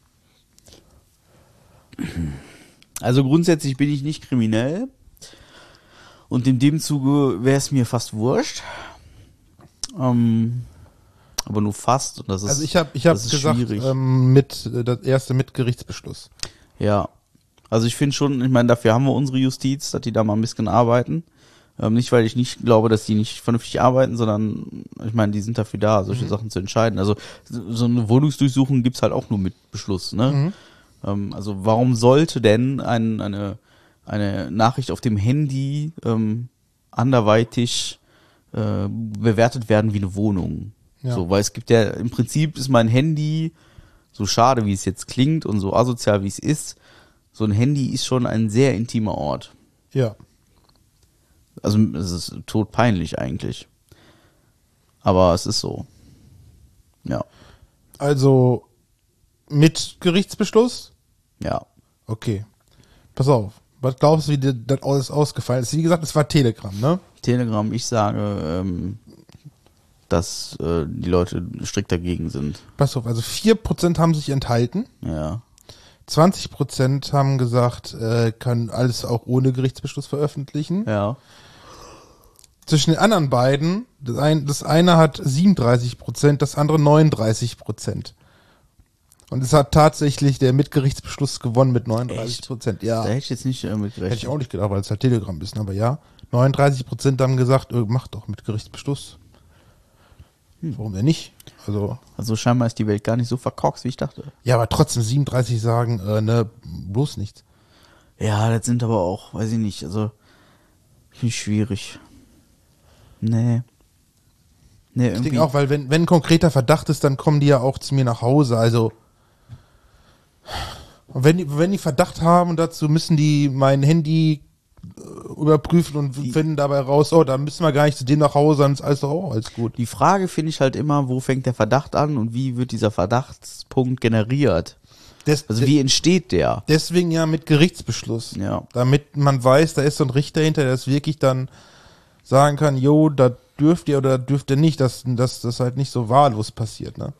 Also grundsätzlich bin ich nicht kriminell. Und in dem Zuge wäre es mir fast wurscht. Ähm, aber nur fast. Und das ist, Also ich habe ich hab das ist gesagt, schwierig. ähm, mit äh, das erste mit Gerichtsbeschluss. Ja. Also ich finde schon, ich meine, dafür haben wir unsere Justiz, dass die da mal ein bisschen arbeiten. Ähm, nicht, weil ich nicht glaube, dass die nicht vernünftig arbeiten, sondern ich meine, die sind dafür da, solche Mhm. Sachen zu entscheiden. Also so so eine Wohnungsdurchsuchung gibt's halt auch nur mit Beschluss, ne? Mhm. Ähm, also warum sollte denn ein, eine, eine Nachricht auf dem Handy ähm, anderweitig äh, bewertet werden wie eine Wohnung? Ja. So, weil es gibt ja, im Prinzip ist mein Handy, so schade wie es jetzt klingt und so asozial wie es ist, so ein Handy ist schon ein sehr intimer Ort. Ja. Also es ist todpeinlich eigentlich. Aber es ist so. Ja. Also mit Gerichtsbeschluss? Ja. Okay. Pass auf. Was glaubst du, wie dir das alles ausgefallen ist? Wie gesagt, es war Telegram, ne? Telegram, ich sage, ähm, dass äh, die Leute strikt dagegen sind. Pass auf, also vier Prozent haben sich enthalten. Ja. zwanzig Prozent haben gesagt, äh, kann alles auch ohne Gerichtsbeschluss veröffentlichen. Ja. Zwischen den anderen beiden, das, ein, das eine hat siebenunddreißig Prozent, das andere neununddreißig Prozent. Und es hat tatsächlich der mit Gerichtsbeschluss gewonnen mit neununddreißig Prozent. Ja, Da hätte ich jetzt nicht äh, mit hätte gerechnet. ich auch nicht gedacht, weil es halt Telegram ist, aber ja. neununddreißig Prozent haben gesagt, äh, mach doch mit Gerichtsbeschluss. Warum denn nicht? Also, Also scheinbar ist die Welt gar nicht so verkorkst, wie ich dachte. ja, aber trotzdem siebenunddreißig sagen, äh, ne, bloß nichts. Ja, das sind aber auch, weiß ich nicht, also finde ich schwierig. Nee. Nee, Ich irgendwie. denke auch, weil wenn, wenn ein konkreter Verdacht ist, dann kommen die ja auch zu mir nach Hause. Also, und wenn die, wenn die Verdacht haben dazu, müssen die mein Handy äh, überprüfen und finden dabei raus, oh, da müssen wir gar nicht zu denen nach Hause, dann ist alles doch auch alles gut. Die Frage finde ich halt immer, wo fängt der Verdacht an und wie wird dieser Verdachtspunkt generiert? Des, Also wie entsteht der? deswegen ja mit Gerichtsbeschluss. Ja. Damit man weiß, da ist so ein Richter hinter, der es wirklich dann sagen kann, jo, da dürft ihr oder dürft ihr nicht, dass dass das halt nicht so wahllos passiert, ne?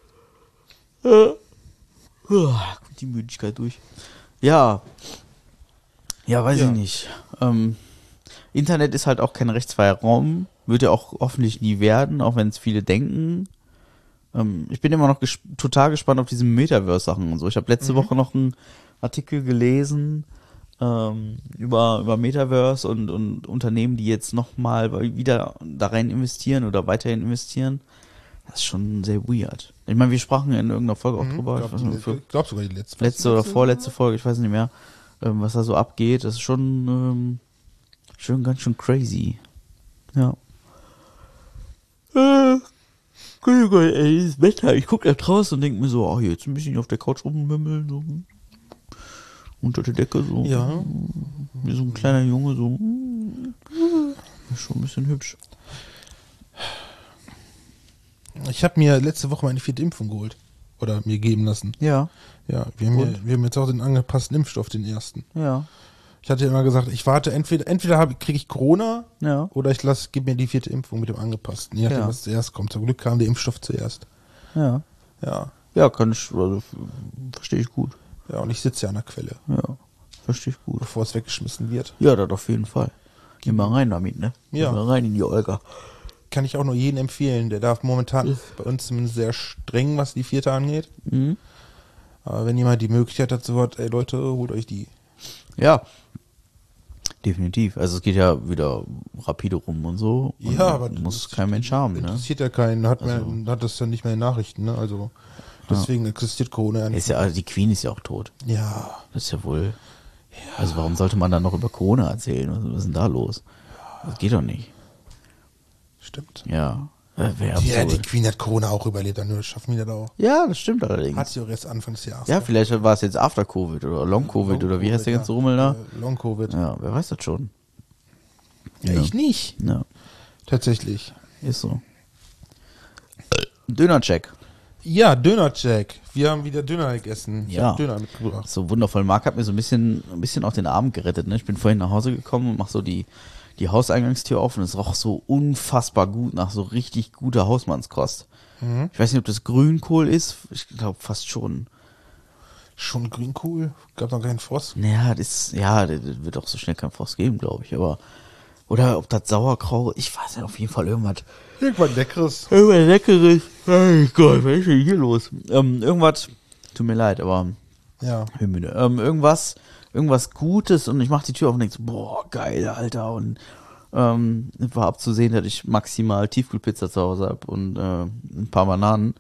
Die Müdigkeit durch. Ja. Ja, weiß Ja. ich nicht. Ähm, Internet ist halt auch kein rechtsfreier Raum. Wird ja auch hoffentlich nie werden, auch wenn es viele denken. Ähm, ich bin immer noch ges total gespannt auf diese Metaverse-Sachen und so. Ich habe letzte Mhm. Woche noch einen Artikel gelesen ähm, über, über Metaverse und, und Unternehmen, die jetzt nochmal wieder da rein investieren oder weiterhin investieren. Das ist schon sehr weird. Ich meine, wir sprachen in irgendeiner Folge auch drüber. Ich Ich weiß glaube nicht, für glaub sogar die letzte. letzte oder vorletzte Folge, ich weiß nicht mehr, ähm, was da so abgeht. Das ist schon ähm, Schon ganz schön crazy. Ja. Äh, ey, das Wetter. Ich gucke da draußen und denke mir so, oh, jetzt ein bisschen auf der Couch rummümmeln, so. Unter der Decke, so. Ja. Wie so ein kleiner Junge, so. Ist schon ein bisschen hübsch. Ich habe mir letzte Woche meine vierte Impfung geholt. Oder mir geben lassen. Ja. Ja, wir haben, hier, wir haben jetzt auch den angepassten Impfstoff, den ersten. Ja. Ich hatte immer gesagt, ich warte, entweder entweder kriege ich Corona Ja. oder ich lasse, gib mir die vierte Impfung mit dem angepassten. Je nachdem, Ja. was zuerst kommt. Zum Glück kam der Impfstoff zuerst. Ja. Ja. Ja, kann ich, also, verstehe ich gut. Ja, und ich sitze ja an der Quelle, Ja. Verstehe ich gut. bevor es weggeschmissen wird. Ja, das auf jeden Fall. Geh mal rein damit, ne? Ja. Geh mal rein in die Olga. Kann ich auch nur jedem empfehlen. Der darf momentan ist bei uns zumindest sehr streng, was die vierte angeht. Mhm. Aber wenn jemand die Möglichkeit dazu hat, ey Leute, holt euch die. Ja. Definitiv. Also es geht ja wieder rapide rum und so. Und Ja, aber muss das kein Mensch haben, ne? Interessiert ja keinen, hat, mehr, hat das ja nicht mehr in Nachrichten, ne? Also deswegen existiert Corona ja nicht. Ist ja, also die Queen ist ja auch tot. Ja, Das ist ja wohl. Also warum sollte man dann noch über Corona erzählen? Was, was ist denn da los? Das geht doch nicht. stimmt. Ja. Äh, Wäre Ja, die absurd. Queen hat Corona auch überlebt, dann schaffen wir das auch. Ja, das stimmt allerdings. Hat sie auch erst Anfang des Jahres. Ja, vielleicht war es jetzt After Covid oder Long Covid oder wie heißt der ganze Rummel da? Äh, Long Covid. Ja, wer weiß das schon. Ja, ich nicht. Ja, Tatsächlich. ist so. Dönercheck. Ja, Dönercheck. Wir haben wieder Döner gegessen. Ich Ja. hab Döner mitgebracht. So wundervoll. Marc hat mir so ein bisschen, ein bisschen auch den Abend gerettet. Ne? Ich bin vorhin nach Hause gekommen und mach so die, die Hauseingangstür auf und es roch so unfassbar gut nach so richtig guter Hausmannskost. Mhm. Ich weiß nicht, ob das Grünkohl ist. Ich glaube fast schon. Schon Grünkohl? Gab noch keinen Frost? Naja, das, ja, das wird auch so schnell kein Frost geben, glaube ich. Aber, oder ob das Sauerkraut, ich weiß nicht, auf jeden Fall irgendwas. Irgendwas Leckeres. Irgendwas Leckeres. Oh Gott, was ist denn hier los? Ähm, irgendwas, tut mir leid, aber Ja. Himmel, ähm, irgendwas, irgendwas Gutes und ich mach die Tür auf und denk so, boah, geil, Alter. Und ähm, war abzusehen, dass ich maximal Tiefkühlpizza zu Hause hab und äh, ein paar Bananen.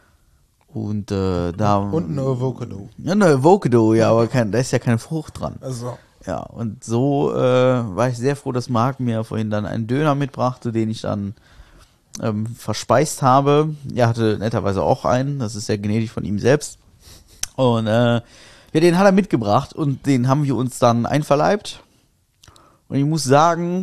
Und äh, da. Und ein Avocado. Ja, eine Avocado, ja, aber kein, da ist ja keine Frucht dran. Also, Ja, und so äh, war ich sehr froh, dass Marc mir vorhin dann einen Döner mitbrachte, den ich dann ähm, verspeist habe. Er hatte netterweise auch einen, das ist sehr gnädig von ihm selbst. Und äh, ja, den hat er mitgebracht und den haben wir uns dann einverleibt. Und ich muss sagen,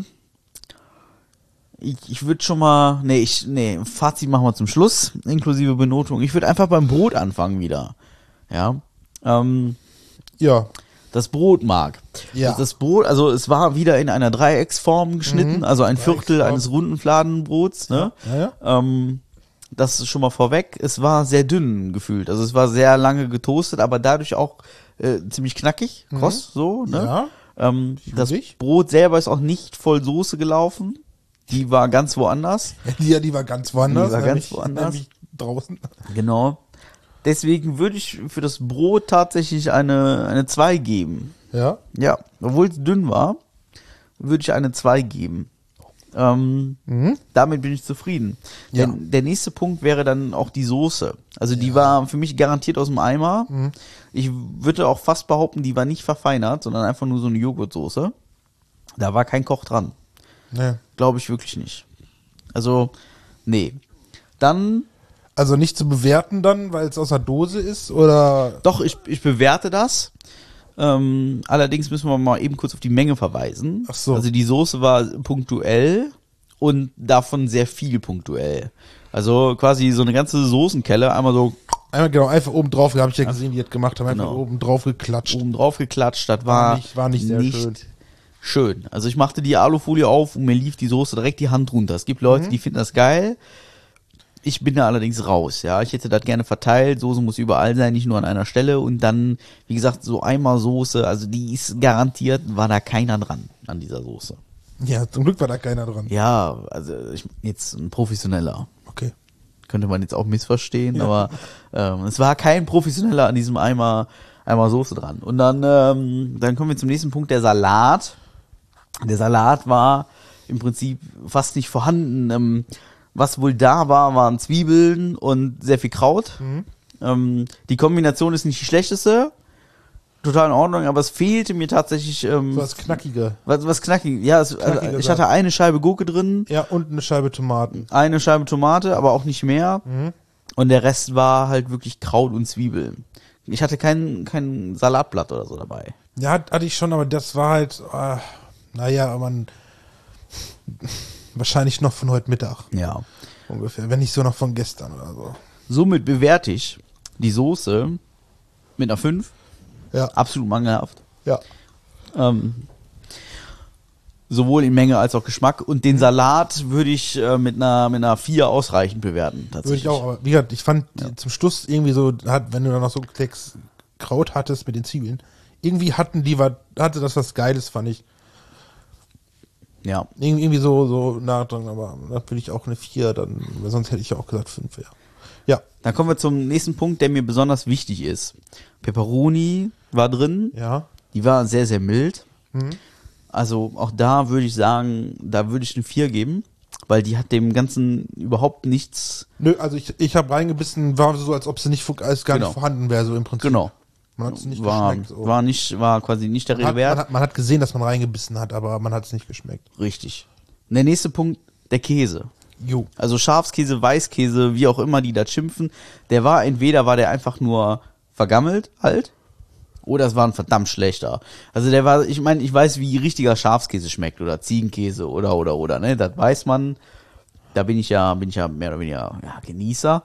ich, ich würde schon mal, nee, ich, nee, Fazit machen wir zum Schluss, inklusive Benotung. Ich würde einfach beim Brot anfangen wieder. Ja, ähm, ja. das Brot, Marc. Ja. Das, das Brot, also es war wieder in einer Dreiecksform geschnitten, Mhm. also ein Viertel Dreiecksform. eines runden Fladenbrots, ne? Ja, ja. Ähm, das ist schon mal vorweg. Es war sehr dünn gefühlt. Also es war sehr lange getoastet, aber dadurch auch äh, ziemlich knackig, kross, so, ne? Ja. Ähm, das Fühlig. Brot selber ist auch nicht voll Soße gelaufen. Die war ganz woanders. Die, ja, die war ganz woanders. Die war ganz nämlich- woanders. Nämlich draußen. Genau. Deswegen würde ich für das Brot tatsächlich eine, eine zwei geben. Ja. Ja, obwohl es dünn war, würde ich eine zwei geben. Ähm, Mhm. Damit bin ich zufrieden. Ja. Denn der nächste Punkt wäre dann auch die Soße. Also die war für mich garantiert aus dem Eimer. Mhm. Ich würde auch fast behaupten, die war nicht verfeinert, sondern einfach nur so eine Joghurtsoße. Da war kein Koch dran. Nee. Glaube ich wirklich nicht. Also, nee. Dann, Also nicht zu bewerten dann, weil es aus der Dose ist, oder? doch, ich, ich bewerte das. Ähm, allerdings müssen wir mal eben kurz auf die Menge verweisen. Ach so. Also die Soße war punktuell und davon sehr viel punktuell. Also quasi so eine ganze Soßenkelle, einmal so Einmal genau, einfach oben drauf, habe ich ja gesehen, wie die das gemacht haben, einfach Genau. oben drauf geklatscht. oben drauf geklatscht. Das war, War nicht- war nicht sehr schön. schön. Also ich machte die Alufolie auf und mir lief die Soße direkt die Hand runter. Es gibt Leute, Mhm. die finden das geil. Ich bin da allerdings raus, ja. Ich hätte das gerne verteilt. Soße muss überall sein, nicht nur an einer Stelle. Und dann, wie gesagt, so einmal Soße, also die ist garantiert, war da keiner dran an dieser Soße. Ja, zum Glück war da keiner dran. Ja, also ich, jetzt ein Professioneller. Okay. Könnte man jetzt auch missverstehen, aber ähm, es war kein Professioneller an diesem Eimer, Eimer Soße dran. Und dann, ähm, dann kommen wir zum nächsten Punkt, der Salat. Der Salat war im Prinzip fast nicht vorhanden. Ähm, was wohl da war, waren Zwiebeln und sehr viel Kraut. Ähm, die Kombination ist nicht die schlechteste. total in Ordnung, aber es fehlte mir tatsächlich ähm, So was Knackige. was, was knackig. Ja, es, also, Knackige ich hatte eine Scheibe Gurke drin, Ja, und eine Scheibe Tomaten. eine Scheibe Tomate, aber auch nicht mehr. Mhm. Und der Rest war halt wirklich Kraut und Zwiebeln. Ich hatte kein, kein Salatblatt oder so dabei. Ja, hat- hatte ich schon, aber das war halt, äh, naja, man wahrscheinlich noch von heute Mittag Ja. ungefähr, wenn nicht so noch von gestern oder so. Somit bewerte ich die Soße mit einer fünf. Ja, Absolut mangelhaft. ja. Ähm, sowohl in Menge als auch Geschmack. Und den Salat würde ich äh, mit einer mit einer vier ausreichend bewerten. Würde Tatsächlich. ich auch, aber wie gesagt, ich fand die zum Schluss irgendwie so, hat, wenn du dann noch so Klecks Kraut hattest mit den Zwiebeln, irgendwie hatten die was, hatte das was Geiles, fand ich. Ja. Irgendwie, irgendwie so, so nah dran, aber da würde ich auch eine vier, dann, weil sonst hätte ich ja auch gesagt fünf, ja. Ja, Dann kommen wir zum nächsten Punkt, der mir besonders wichtig ist. Pepperoni war drin. ja. Die war sehr, sehr mild. Mhm. Also auch da würde ich sagen, da würde ich eine vier geben, weil die hat dem Ganzen überhaupt nichts. Nö, also ich, ich habe reingebissen, war so, als ob sie nicht, fu- als gar Genau. nicht vorhanden wäre, so im Prinzip. Genau. Man hat es nicht War, geschmeckt. So. war nicht, war quasi nicht der man, Rede hat, man, wert. hat, man hat gesehen, dass man reingebissen hat, aber man hat es nicht geschmeckt. Richtig. Und der nächste Punkt, der Käse. Jo. Also Schafskäse, Weißkäse, wie auch immer die da schimpfen, der war entweder war der einfach nur vergammelt halt oder es war ein verdammt schlechter. Also der war, ich meine, ich weiß, wie richtiger Schafskäse schmeckt oder Ziegenkäse oder oder oder, ne, das weiß man. Da bin ich ja, bin ich ja mehr oder weniger ja, Genießer.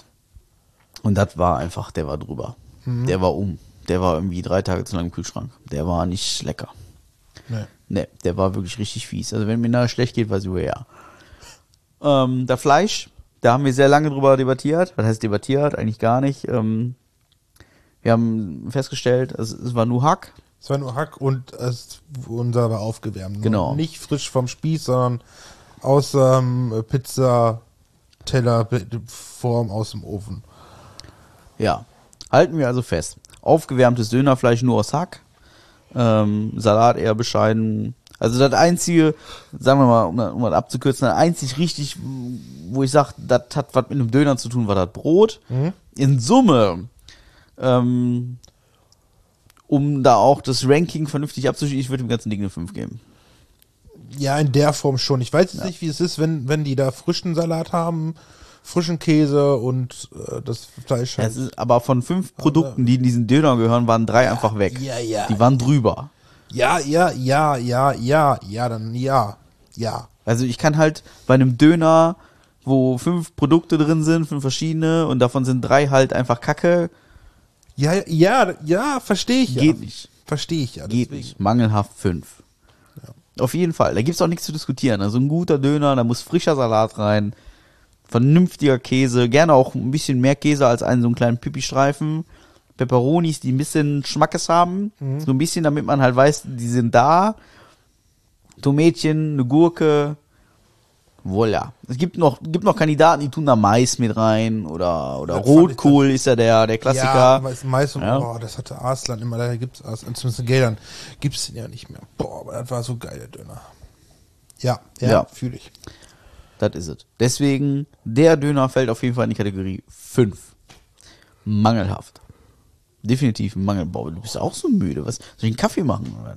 Und das war einfach, der war drüber. Der war um. Der war irgendwie drei Tage zu lang im Kühlschrank. Der war nicht lecker. Nee. Ne, der war wirklich richtig fies. Also wenn mir nachher schlecht geht, weiß ich woher. Ähm, das Fleisch, da haben wir sehr lange drüber debattiert. Was heißt debattiert? Eigentlich gar nicht. Ähm, wir haben festgestellt, es, es war nur Hack. Es war nur Hack und es, unser war aufgewärmt. Nur Genau. Nicht frisch vom Spieß, sondern aus ähm, Pizza-Teller-Form aus dem Ofen. Ja, halten wir also fest. Aufgewärmtes Dönerfleisch nur aus Hack. Ähm, Salat eher bescheiden. Also das einzige, sagen wir mal, um, das- um das abzukürzen, das einzig richtig, wo ich sage, das hat was mit einem Döner zu tun, war das Brot. In Summe, ähm, um da auch das Ranking vernünftig abzuschließen, ich würde dem ganzen Ding eine fünf geben. Ja, in der Form schon. Ich weiß jetzt nicht, wie es ist, wenn, wenn die da frischen Salat haben, frischen Käse und äh, das Fleisch. Es ist, aber von fünf Produkten, die in diesen Döner gehören, waren drei einfach weg. ja, ja. Die waren drüber. Ja, ja, ja, ja, ja, ja, dann ja, ja. Also ich kann halt bei einem Döner, wo fünf Produkte drin sind, fünf verschiedene, und davon sind drei halt einfach Kacke, Ja, ja, ja, verstehe ich ja. geht nicht. Verstehe ich ja. Geht deswegen. nicht. Mangelhaft fünf. Auf jeden Fall. Da gibt's auch nichts zu diskutieren. Also ein guter Döner, da muss frischer Salat rein, vernünftiger Käse, gerne auch ein bisschen mehr Käse als einen so einen kleinen Pipi-Streifen. Peperonis, die ein bisschen Schmackes haben. So ein bisschen, damit man halt weiß, die sind da. Tomätchen, eine Gurke. Voilà. Es gibt noch, gibt noch Kandidaten, die tun da Mais mit rein oder, oder Das fand ich Rotkohl ist ja der, der Klassiker. Ja, aber ist meist, Ja. boah, das hatte Arslan immer, da gibt's Arslan, zumindest in Geldern, gibt's den ja nicht mehr. Boah, aber das war so geil, der Döner. Ja, ja, Ja. fühle ich. Das ist es. Deswegen, der Döner fällt auf jeden Fall in die Kategorie fünf. Mangelhaft. Definitiv ein Mangel. Boah, du bist auch so müde. Was? Soll ich einen Kaffee machen? Oder?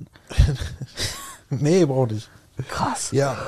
Nee, brauch nicht. Krass. Ja.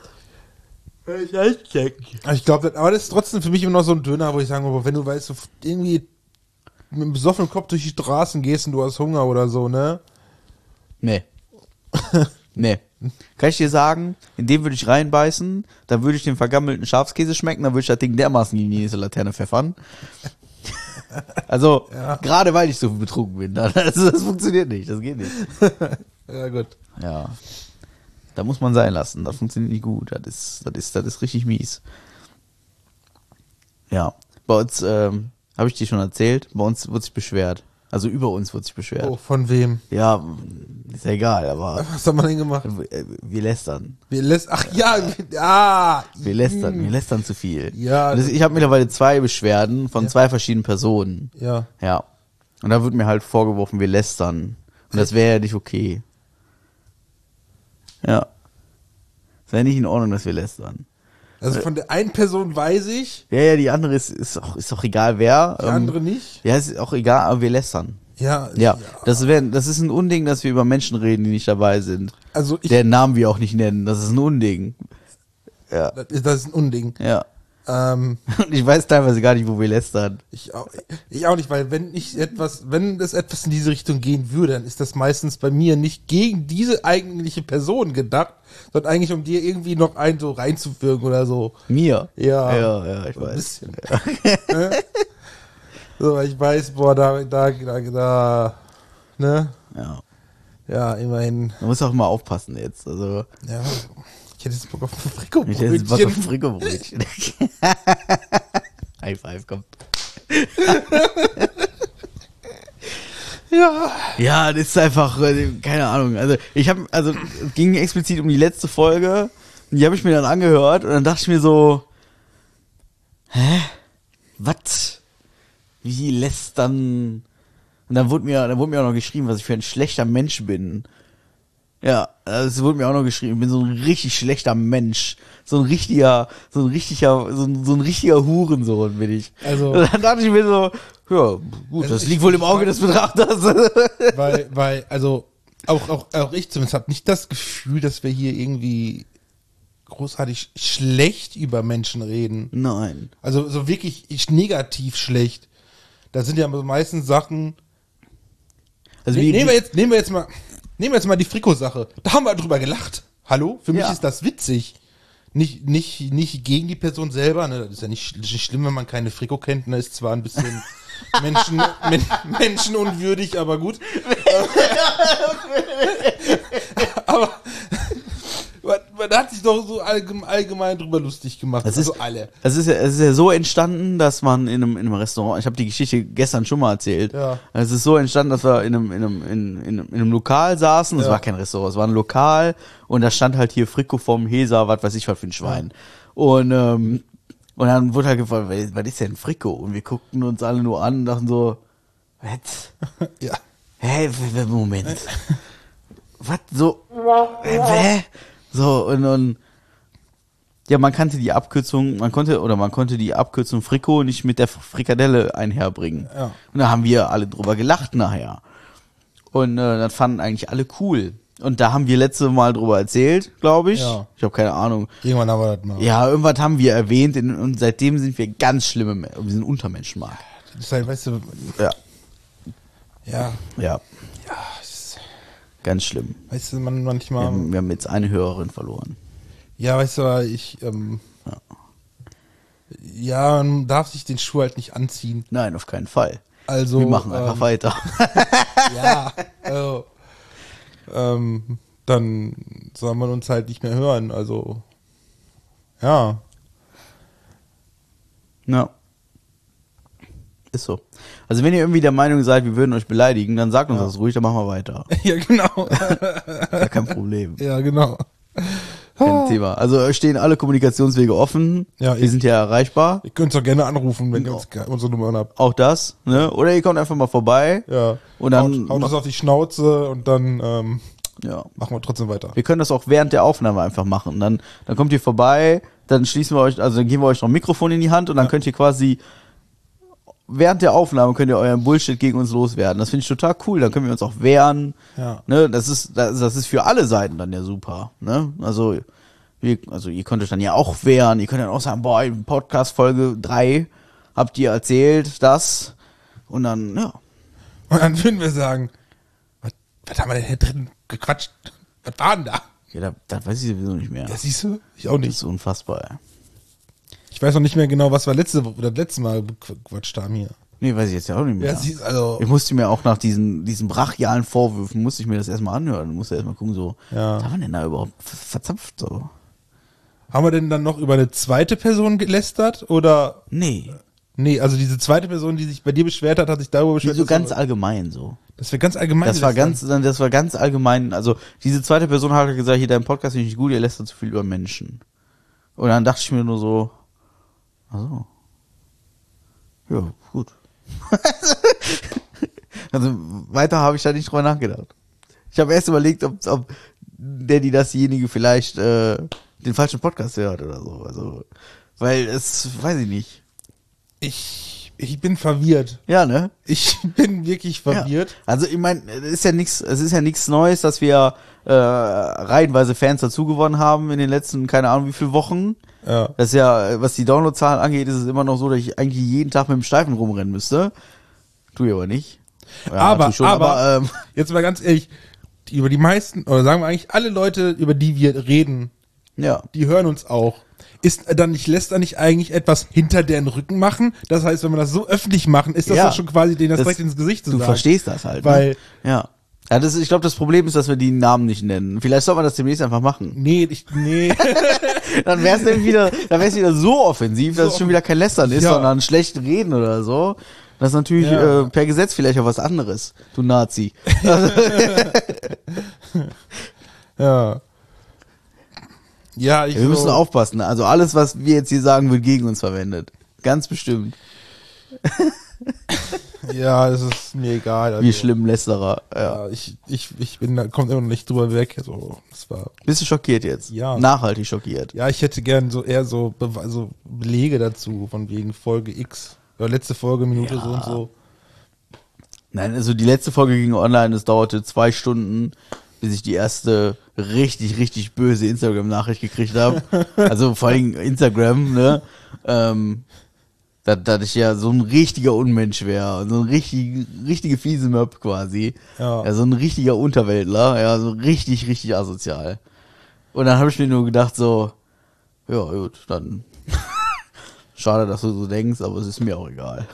Ich glaube, aber das ist trotzdem für mich immer noch so ein Döner, wo ich sagen würde, wenn du weißt, du irgendwie mit einem besoffenen Kopf durch die Straßen gehst und du hast Hunger oder so, ne? Nee. Nee. Kann ich dir sagen, in dem würde ich reinbeißen, dann würde ich den vergammelten Schafskäse schmecken, dann würde ich das Ding dermaßen in die nächste Laterne pfeffern. Also, Ja. gerade weil ich so betrunken bin. Das, das funktioniert nicht, das geht nicht. Ja, gut. Ja. Da muss man sein lassen. Das funktioniert nicht gut. Das ist, das ist, das ist richtig mies. Ja. Bei uns, ähm, habe ich dir schon erzählt, bei uns wird sich beschwert. Also über uns wird sich beschwert. Oh, von wem? Ja, ist ja egal, aber Was haben wir denn gemacht? äh, wir lästern. Wir lässt, ach ja, wir- ah, Wir lästern, wir lästern zu viel. Ja, Und das, ich habe mittlerweile zwei Beschwerden von zwei verschiedenen Personen. ja. Ja. Und da wird mir halt vorgeworfen, wir lästern. Und das wäre ja nicht okay. Ja. Es wäre nicht in Ordnung, dass wir lästern. Also von der einen Person weiß ich, Ja, ja, die andere ist, ist auch, ist auch egal wer. die Ähm, andere nicht. Ja, ist auch egal, aber wir lästern. Ja, Ja, das, wär, das ist ein Unding, dass wir über Menschen reden, die nicht dabei sind. Also ich, Deren Namen wir auch nicht nennen. Das ist ein Unding. Ja, das ist- das ist ein Unding. ja. Ähm, Und ich weiß teilweise gar nicht, wo wir lästern. ich, auch, ich auch nicht, weil wenn ich etwas, wenn es etwas in diese Richtung gehen würde, dann ist das meistens bei mir nicht gegen diese eigentliche Person gedacht, sondern eigentlich um dir irgendwie noch einen so reinzuwirken oder so. Mir? Ja. Ja, ja, ich So ein weiß. bisschen. Ne? So, weil ich weiß, boah, da, da, da, da, ne? Ja. Ja, immerhin. Man muss auch mal aufpassen jetzt. Also, Ja, ich hätte jetzt Bock auf ein Frikot. ich hätte jetzt Bock auf Frikobrötchen. High five, komm. Ja. Ja, das ist einfach, äh, keine Ahnung. Also, ich habe, also, es ging explizit um die letzte Folge. Und die habe ich mir dann angehört. Und dann dachte ich mir so, hä? Was? Wie lässt dann... Und dann wurde mir, dann wurde mir auch noch geschrieben, was ich für ein schlechter Mensch bin. Ja, es wurde mir auch noch geschrieben, ich bin so ein richtig schlechter Mensch. So ein richtiger, so ein richtiger, so ein, so ein richtiger Hurensohn bin ich. Also- Und dann dachte ich mir so, ja, gut, Also das ich- liegt wohl im ich Auge mag- des Betrachters. Weil, weil, also, auch, auch, auch ich zumindest habe nicht das Gefühl, dass wir hier irgendwie großartig schlecht über Menschen reden. Nein. Also, so wirklich ich- negativ schlecht. Da sind ja meistens Sachen. Also Ne, wie, nehmen wir jetzt, nehmen wir jetzt mal, nehmen wir jetzt mal die Frikot-Sache. Da haben wir drüber gelacht. Hallo? Für mich Ja. ist das witzig. Nicht, nicht, nicht gegen die Person selber, ne? Das ist ja nicht, nicht schlimm, wenn man keine Frikot kennt, ne? Ist zwar ein bisschen Menschen, men, menschenunwürdig, aber gut. aber man, man hat sich doch so allgemein, allgemein drüber lustig gemacht. Das also ist- alle. Das ist ja, es ist ja so entstanden, dass man in einem, in einem Restaurant, ich habe die Geschichte gestern schon mal erzählt. Ja. Es ist so entstanden, dass wir in einem, in einem, in, in, in einem Lokal saßen. Es Ja. war kein Restaurant, es war ein Lokal und da stand halt hier Frikot vom Hesa, was weiß ich was für ein Schwein. Und, ähm, und dann wurde halt gefragt, was was ist denn Frikot? Und wir guckten uns alle nur an und dachten so, was? Ja. Hä, w- w- Moment. Was? So? Hä? Hä? So, und, und ja, man kannte die Abkürzung, man konnte, oder man konnte die Abkürzung Frikot nicht mit der Frikadelle einherbringen. Ja. Und da haben wir alle drüber gelacht nachher. Und äh, das fanden eigentlich alle cool. Und da haben wir letzte Mal drüber erzählt, glaube ich. Ja. Ich habe keine Ahnung. Irgendwann haben wir das mal. Ja, irgendwas haben wir erwähnt in, und seitdem sind wir ganz schlimme, Men- wir sind Untermenschenmark. Das ist halt, weißt du, Ja, ja, ja, ja, es ist, ganz schlimm. weißt du, man Wir manchmal, haben, wir haben jetzt eine Hörerin verloren. ja, weißt du, ich, ähm, ja, man darf sich den Schuh halt nicht anziehen. Nein, auf keinen Fall. Also, Wir machen einfach ähm, weiter. ja, also, ähm, dann soll man uns halt nicht mehr hören, also, ja. Ja. Ist so. Also wenn ihr irgendwie der Meinung seid, wir würden euch beleidigen, dann sagt uns das ruhig, dann machen wir weiter. Ja, genau. Gar kein Problem. ja, genau. Kein Thema. Also es stehen alle Kommunikationswege offen. Ja, wir ich- sind ja erreichbar. Ihr könnt uns auch gerne anrufen, wenn Genau. ihr uns unsere Nummern habt. Auch das, ne? Oder ihr kommt einfach mal vorbei. Ja. Und dann- haut, haut uns auf die Schnauze und dann, ähm, Ja. machen wir trotzdem weiter. Wir können das auch während der Aufnahme einfach machen. Dann, dann kommt ihr vorbei, dann schließen wir euch, also dann geben wir euch noch ein Mikrofon in die Hand und dann könnt ihr quasi während der Aufnahme könnt ihr euren Bullshit gegen uns loswerden. Das finde ich total cool. Dann können wir uns auch wehren. Ja. Ne, das ist, das, das ist für alle Seiten dann ja super. Ne? Also, wir, also ihr könnt euch dann ja auch wehren. Ihr könnt dann auch sagen, boah, in Podcast Folge drei habt ihr erzählt das. Und dann, ja. Und dann würden wir sagen, was, was haben wir denn hier drin gequatscht? Was war denn da? Ja, das, das weiß ich sowieso nicht mehr. Ja, siehst du? Ich auch Das nicht. ist unfassbar. Ich weiß noch nicht mehr genau, was wir letzte Woche oder letztes Mal gequatscht haben hier. Nee, weiß ich jetzt ja auch nicht mehr. Ja, siehst also. Ich musste mir auch nach diesen, diesen brachialen Vorwürfen, musste ich mir das erstmal anhören. Musste erstmal gucken, so, Ja. was haben wir denn da überhaupt verzapft, so? Haben wir denn dann noch über eine zweite Person gelästert? Oder. Nee, Nee, also diese zweite Person, die sich bei dir beschwert hat, hat sich darüber beschwert. so dass ganz wir- allgemein, so. Das wäre ganz allgemein. Das war gelästert. ganz, das war ganz allgemein, also, diese zweite Person hat gesagt, hier, dein Podcast ist nicht gut, ihr lästert zu viel über Menschen. Und dann dachte ich mir nur so, ach so. Ja, gut. Also, weiter habe ich da nicht drüber nachgedacht. Ich habe erst überlegt, ob, ob der, die dasjenige vielleicht äh, den falschen Podcast hört oder so. Also, weil es, weiß ich nicht. Ich Ich bin verwirrt. Ja, ne? Ich bin wirklich verwirrt. Ja. Also ich meine, es ist ja nichts, es ist ja nichts Neues, dass wir äh, reihenweise Fans dazugewonnen haben in den letzten, keine Ahnung wie viele Wochen. Ja. Das ist ja, was die Downloadzahlen angeht, ist es immer noch so, dass ich eigentlich jeden Tag mit dem Steifen rumrennen müsste. Tu ich aber nicht. Ja, aber, tu schon, aber, aber ähm, jetzt mal ganz ehrlich, die, über die meisten, oder sagen wir eigentlich alle Leute, über die wir reden, ja. die hören uns auch. Ist dann nicht, lässt er nicht eigentlich etwas hinter deren Rücken machen? Das heißt, wenn wir das so öffentlich machen, ist das Ja. doch schon quasi denen das, Das- direkt ins Gesicht zu Du sagen. verstehst das halt. Weil- ne? Ja. Ja, das ist, ich glaube, das Problem ist, dass wir die Namen nicht nennen. Vielleicht soll man das demnächst einfach machen. Nee, ich, nee. Dann wär's dann wieder, dann wär's wieder so offensiv, dass So es schon wieder kein Lästern ist, Ja. sondern schlecht reden oder so. Das ist natürlich Ja. äh, per Gesetz vielleicht auch was anderes, du Nazi. Ja. Ja, ich Ja, wir müssen so, aufpassen. Also alles, was wir jetzt hier sagen, wird gegen uns verwendet. Ganz bestimmt. ja, es ist mir egal. Also, Wir schlimmen Lästerer. Ja. Ja, ich, ich, ich bin da, kommt immer noch nicht drüber weg. Also, das war, Bist du schockiert jetzt? Ja. Nachhaltig schockiert. ja, ich hätte gern so eher so, Be also Belege dazu, von wegen Folge X. Oder letzte Folge, Minute Ja. so und so. Nein, also die letzte Folge ging online, es dauerte zwei Stunden, bis ich die erste richtig, richtig böse Instagram-Nachricht gekriegt habe. Also vor allem Instagram, ne? Ähm, dass, dass ich ja so ein richtiger Unmensch wäre. So ein richtig, richtige fiese Möb quasi. Ja. Ja, so ein richtiger Unterweltler. Ja, so richtig, richtig asozial. Und dann habe ich mir nur gedacht so, ja gut, dann schade, dass du so denkst, aber es ist mir auch egal.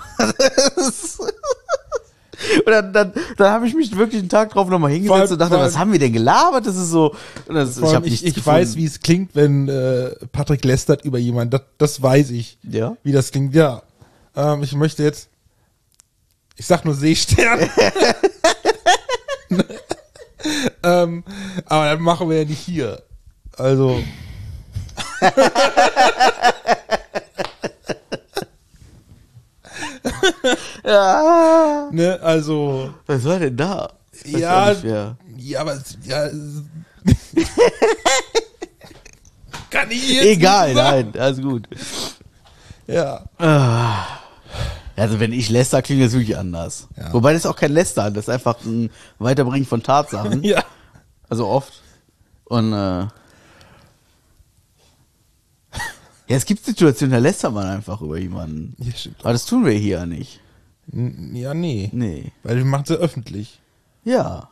Und dann, dann, dann habe ich mich wirklich einen Tag drauf nochmal Vor hingesetzt allem- und dachte, vor allem- was haben wir denn gelabert? Das ist so. Und das, Vor allem, hab ich, nichts ich, gefunden. weiß, wie es klingt, wenn äh, Patrick lästert über jemanden. Das, das weiß ich. Ja. Wie das klingt, ja. Ähm, ich möchte jetzt. Ich sag nur Seestern. ähm, aber dann machen wir ja nicht hier. Also. Ja. Ne, also. Was war denn da? Ich weiß Ja, auch nicht mehr. ja, aber es- ja. es- Kann ich jetzt Egal, nicht sagen. nein, alles gut. Ja. Also wenn ich läster, klingt das wirklich anders. Ja. Wobei das ist auch kein Lästern, das ist einfach ein Weiterbringen von Tatsachen. Ja. Also oft. Und äh, ja, es gibt Situationen, da lästert man einfach über jemanden. Ja, stimmt. Aber das tun wir hier ja nicht. N- Ja, nee. Nee. Weil wir machen es ja öffentlich. Ja.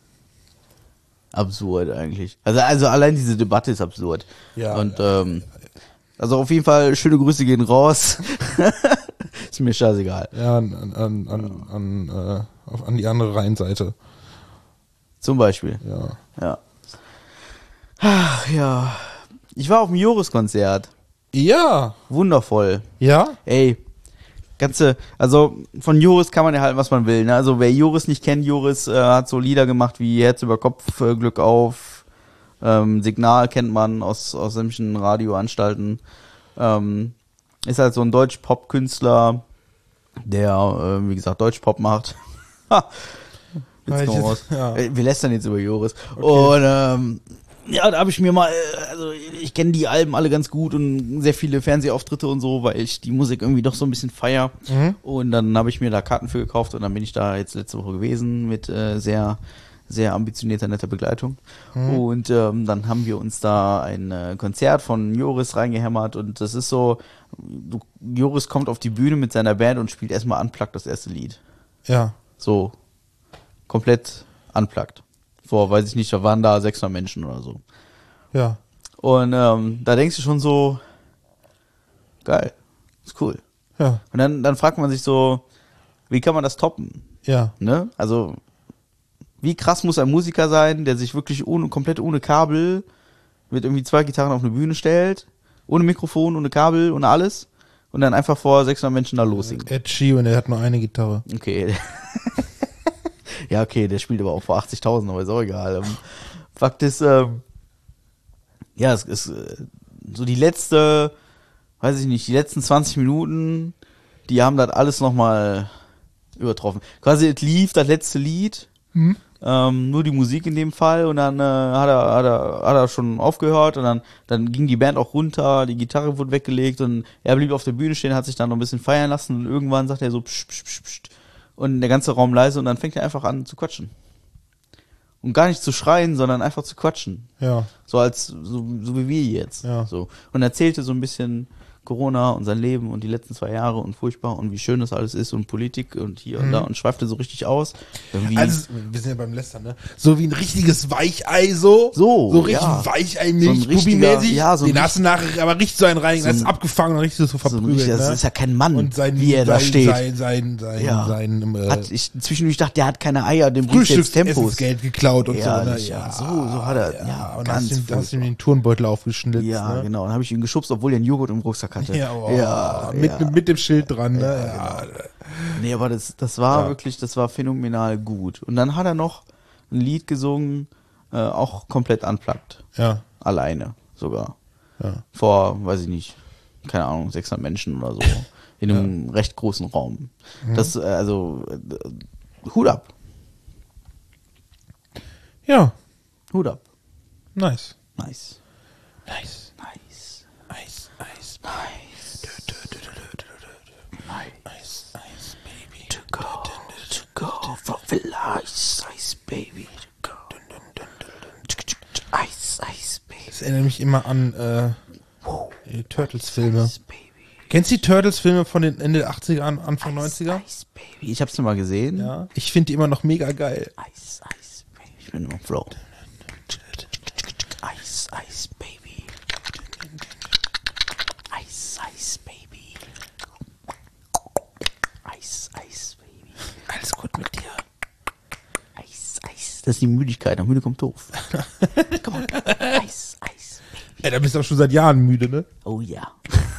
Absurd eigentlich. Also, also allein diese Debatte ist absurd. Ja, Und ähm, also auf jeden Fall schöne Grüße gehen raus. Ist mir scheißegal. Ja, an, an, an, an, äh, auf, an die andere Rheinseite. Zum Beispiel. Ja. Ja. Ach, ja. Ich war auf dem Joris-Konzert. Ja. Wundervoll. Ja? Ey, ganze, also von Joris kann man ja halten, was man will. Ne? Also wer Joris nicht kennt, Joris äh, hat so Lieder gemacht wie Herz über Kopf, äh, Glück auf, ähm, Signal kennt man aus, aus sämtlichen Radioanstalten. Ähm, ist halt so ein Deutsch-Pop-Künstler, der, äh, wie gesagt, Deutsch-Pop macht. Ha. Ja, Jetzt ich kommen wir jetzt- raus. ja. Äh, Wir lästern jetzt über Joris. Und ähm, ja, da habe ich mir mal, äh, also ich kenne die Alben alle ganz gut und sehr viele Fernsehauftritte und so, weil ich die Musik irgendwie doch so ein bisschen feier. Mhm. Und dann habe ich mir da Karten für gekauft und dann bin ich da jetzt letzte Woche gewesen mit äh, sehr, sehr ambitionierter, netter Begleitung. Mhm. Und ähm, dann haben wir uns da ein äh, Konzert von Joris reingehämmert und das ist so, du, Joris kommt auf die Bühne mit seiner Band und spielt erstmal unplugged das erste Lied. Ja. So, komplett unplugged. Vor, weiß ich nicht, da waren da sechshundert Menschen oder so. Ja. Und ähm, da denkst du schon so, geil, ist cool. Ja. Und dann, dann fragt man sich so, wie kann man das toppen? Ja. Ne? Also, wie krass muss ein Musiker sein, der sich wirklich ohne, komplett ohne Kabel mit irgendwie zwei Gitarren auf eine Bühne stellt, ohne Mikrofon, ohne Kabel, ohne alles und dann einfach vor sechshundert Menschen da lossingt. Ed Sheeran, der hat nur eine Gitarre. Okay. Ja, okay, der spielt aber auch vor achtzigtausend, aber ist auch egal. Ähm, Fakt ist, ähm, ja, es ist äh, so die letzte, weiß ich nicht, die letzten zwanzig Minuten, die haben das alles nochmal übertroffen. Quasi, es lief das letzte Lied Ähm, nur die Musik in dem Fall und dann äh, hat, er, hat, er, hat er schon aufgehört und dann, dann ging die Band auch runter, die Gitarre wurde weggelegt und er blieb auf der Bühne stehen, hat sich dann noch ein bisschen feiern lassen und irgendwann sagt er so psch, psch, psch, psch, und der ganze Raum leise und dann fängt er einfach an zu quatschen. Und gar nicht zu schreien, sondern einfach zu quatschen. Ja. So als, so, so wie wir jetzt. Ja. So. Und erzählte so ein bisschen Corona und sein Leben und die letzten zwei Jahre und furchtbar und wie schön das alles ist und Politik und hier Mhm. und da und schweifte so richtig aus. Irgendwie Also, wir sind ja beim Lästern, ne? So wie ein richtiges Weichei, so. So, So richtig ja. Weichei, So ein Milchbubi-mäßig. richtiger- ja, so ein Den hast du nachher aber richtig so einen rein, So hast ein- abgefangen und richtig so so ein verprügelt, richtig, das ne? ist ja kein Mann, Und sein, wie er da sein, steht. Sein, sein, sein, Ja. sein, äh, hat ich zwischendurch dachte, der hat keine Eier, dem bringt jetzt Tempos. Frühstücksessensgeld geklaut und Ja, so, ne? ja, so- so hat er- ja, und ganz hast ihm, hast ihm furchtbar. den Turnbeutel aufgeschnitzt, Ja, ne? genau. Dann habe ich ihn geschubst, obwohl er einen Joghurt im Rucksack hatte. Ja, oh, ja, mit, ja. mit dem Schild dran, ne? Ja, Nee, aber das, das war Ja. wirklich, das war phänomenal gut. Und dann hat er noch ein Lied gesungen, äh, auch komplett unplugged. ja, Alleine sogar. ja. Vor, weiß ich nicht, keine Ahnung, sechshundert Menschen oder so. In einem recht großen Raum. Das, äh, also, äh, Hut ab. Ja, Hut ab. nice. Nice. Nice. Nice. Ice, ice, Nice. ice, ice, baby. To go, to go for the ice, ice, baby. To go. Ice, ice, baby. Das erinnert mich immer an äh, die Turtles-Filme. Ice, baby. Kennst du die Turtles-Filme von den Ende der achtziger an, Anfang neunziger? Ice, baby. Ich hab's nur mal gesehen. Ja. Ich finde die immer noch mega geil. Ice, ice, baby. Ich bin im Flow. Ice, ice, baby. Ice, ice, baby. Ice, ice, baby. Alles gut mit dir. Ice, ice. Das ist die Müdigkeit. Am Müde kommt doof. Come on. Ice, ice, baby. Ey, da bist du auch schon seit Jahren müde, ne? Oh ja.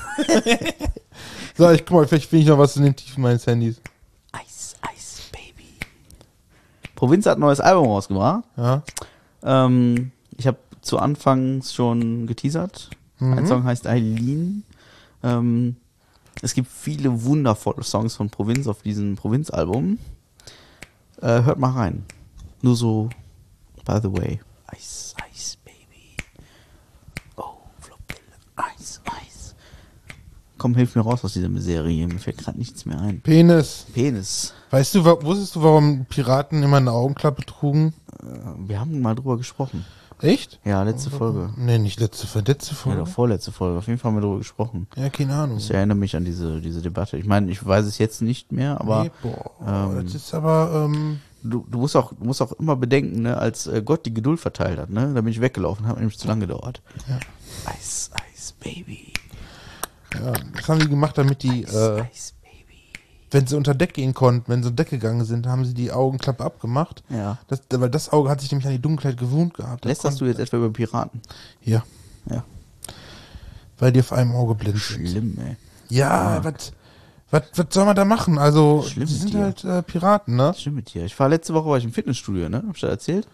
So, ich guck mal, vielleicht finde ich noch was in den Tiefen meines Handys. Ice, ice, baby. Provinz hat ein neues Album rausgebracht. Ja. Ähm, ich habe zu Anfangs schon geteasert. Ein Song heißt Eileen. Ähm, es gibt viele wundervolle Songs von Provinz auf diesem Provinz-Album. Äh, hört mal rein. Nur so, by the way. Ice, ice, baby. Oh, Flopilla. Ice, ice. Komm, hilf mir raus aus dieser Miserie. Mir fällt gerade nichts mehr ein. Penis. Penis. Weißt du, wa- wusstest du, warum Piraten immer eine Augenklappe trugen? Äh, wir haben mal drüber gesprochen. Echt? Ja, letzte Folge. Nee, nicht letzte Folge, letzte Ja, Folge. doch, vorletzte Folge. Auf jeden Fall haben wir darüber gesprochen. Ja, keine Ahnung. Ich erinnere mich an diese, diese Debatte. Ich meine, ich weiß es jetzt nicht mehr, aber Nee, boah, ähm, das ist aber, ähm, du, du musst auch, du musst auch immer bedenken, ne, als äh, Gott die Geduld verteilt hat, ne, da bin ich weggelaufen, hat nämlich zu lange gedauert. Ja. Ice, Ice, Baby. ja, das haben die gemacht, damit die, äh, Ice, Baby. wenn sie unter Deck gehen konnten, wenn sie unter Deck gegangen sind, haben sie die Augenklappe abgemacht. Ja. Das, weil das Auge hat sich nämlich an die Dunkelheit gewohnt gehabt. Das Lästerst du konnte- jetzt etwa über Piraten? Ja, Ja. weil die auf einem Auge blind sind. Schlimm, ey. Ja, was was was soll man da machen? Also, Schlimm die mit sind dir. halt äh, Piraten, ne? Schlimm mit dir. Ich war letzte Woche war ich im Fitnessstudio, ne? Hab ich das erzählt?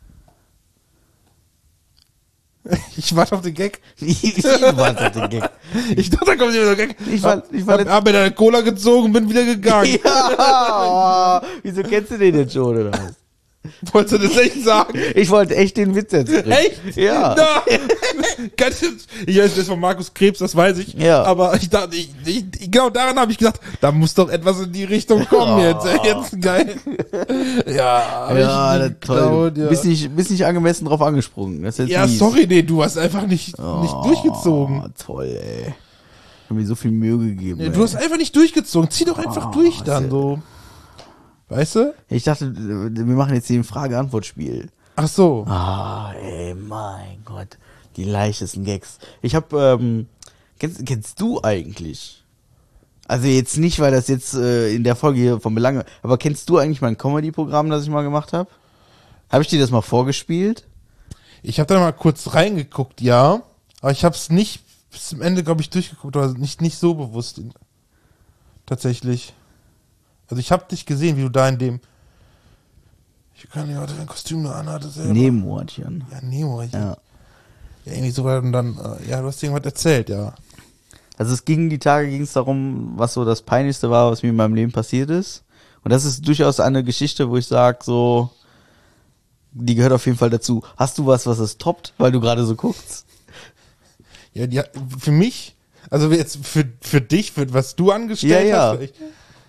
Ich warte auf den Gag. Wie du warst auf den Gag. Ich dachte, da kommt wieder der Gag. Ich war- ich war hab, hab mir deine Cola gezogen und bin wieder gegangen. Ja, oh, wieso kennst du den jetzt schon, oder was? Wolltest du das echt sagen? Ich wollte echt den Witz jetzt bringen. Echt? Ja. Na, ganz, ich weiß das von Markus Krebs, das weiß ich. Ja. Aber ich dachte, ich, ich, genau daran habe ich gedacht, da muss doch etwas in die Richtung kommen jetzt. Ey, jetzt geil. Ja, hab Ja, ich das nicht toll. geklaut, ja. Bist nicht, bist nicht angemessen drauf angesprungen. Das ist jetzt Ja, mies. sorry, nee, du hast einfach nicht, nicht Oh, durchgezogen. Toll, ey. Ich hab mir so viel Mühe gegeben. Nee, ey. du hast einfach nicht durchgezogen. Zieh doch einfach Oh, durch ist dann ja- so. Weißt du? Ich dachte, wir machen jetzt hier ein Frage-Antwort-Spiel. Ach so. Ah, ey, mein Gott. Die leichtesten Gags. Ich hab, ähm, kennst, kennst du eigentlich? Also jetzt nicht, weil das jetzt äh, in der Folge hier von Belange, aber kennst du eigentlich mein Comedy-Programm, das ich mal gemacht habe? Habe ich dir das mal vorgespielt? Ich habe da mal kurz reingeguckt, ja. Aber ich habe es nicht bis zum Ende, glaube ich, durchgeguckt. Oder nicht, nicht so bewusst. Tatsächlich. Also ich habe dich gesehen, wie du da in dem... Ich kann nicht, warte, dein Kostüm nur anhattest. selber. Nemo hat hier an. Ja, Nemo. Ich, ja. Ja. ja, irgendwie so und dann... Äh, ja, du hast irgendwas erzählt, ja. Also es ging, die Tage ging es darum, was so das Peinlichste war, was mir in meinem Leben passiert ist. Und das ist durchaus eine Geschichte, wo ich sage, so, Die gehört auf jeden Fall dazu. Hast du was, was es toppt, weil du gerade so guckst? Ja, die, für mich, also jetzt für, für dich, für was du angestellt Ja, ja. hast. Ich,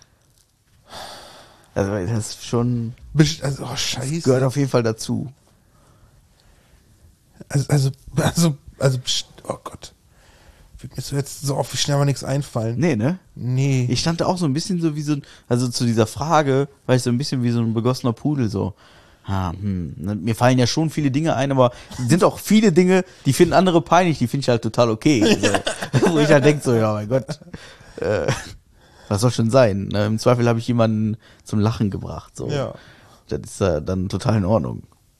Also das ist schon, best- also, oh, scheiße. gehört auf jeden Fall dazu. Also, also, also, also, best- oh Gott. Wird mir so jetzt so oft wie schnell mal nichts einfallen. Nee, ne? Nee. Ich stand da auch so ein bisschen so wie so ein, also zu dieser Frage, war ich so ein bisschen wie so ein begossener Pudel, so. Ah, hm. Mir fallen ja schon viele Dinge ein, aber es sind auch viele Dinge, die finden andere peinlich, die finde ich halt total okay. So. Wo ich halt denke so, ja mein Gott, äh, was soll schon sein? Ne? Im Zweifel habe ich jemanden zum Lachen gebracht. So. Ja. Das ist äh, dann total in Ordnung.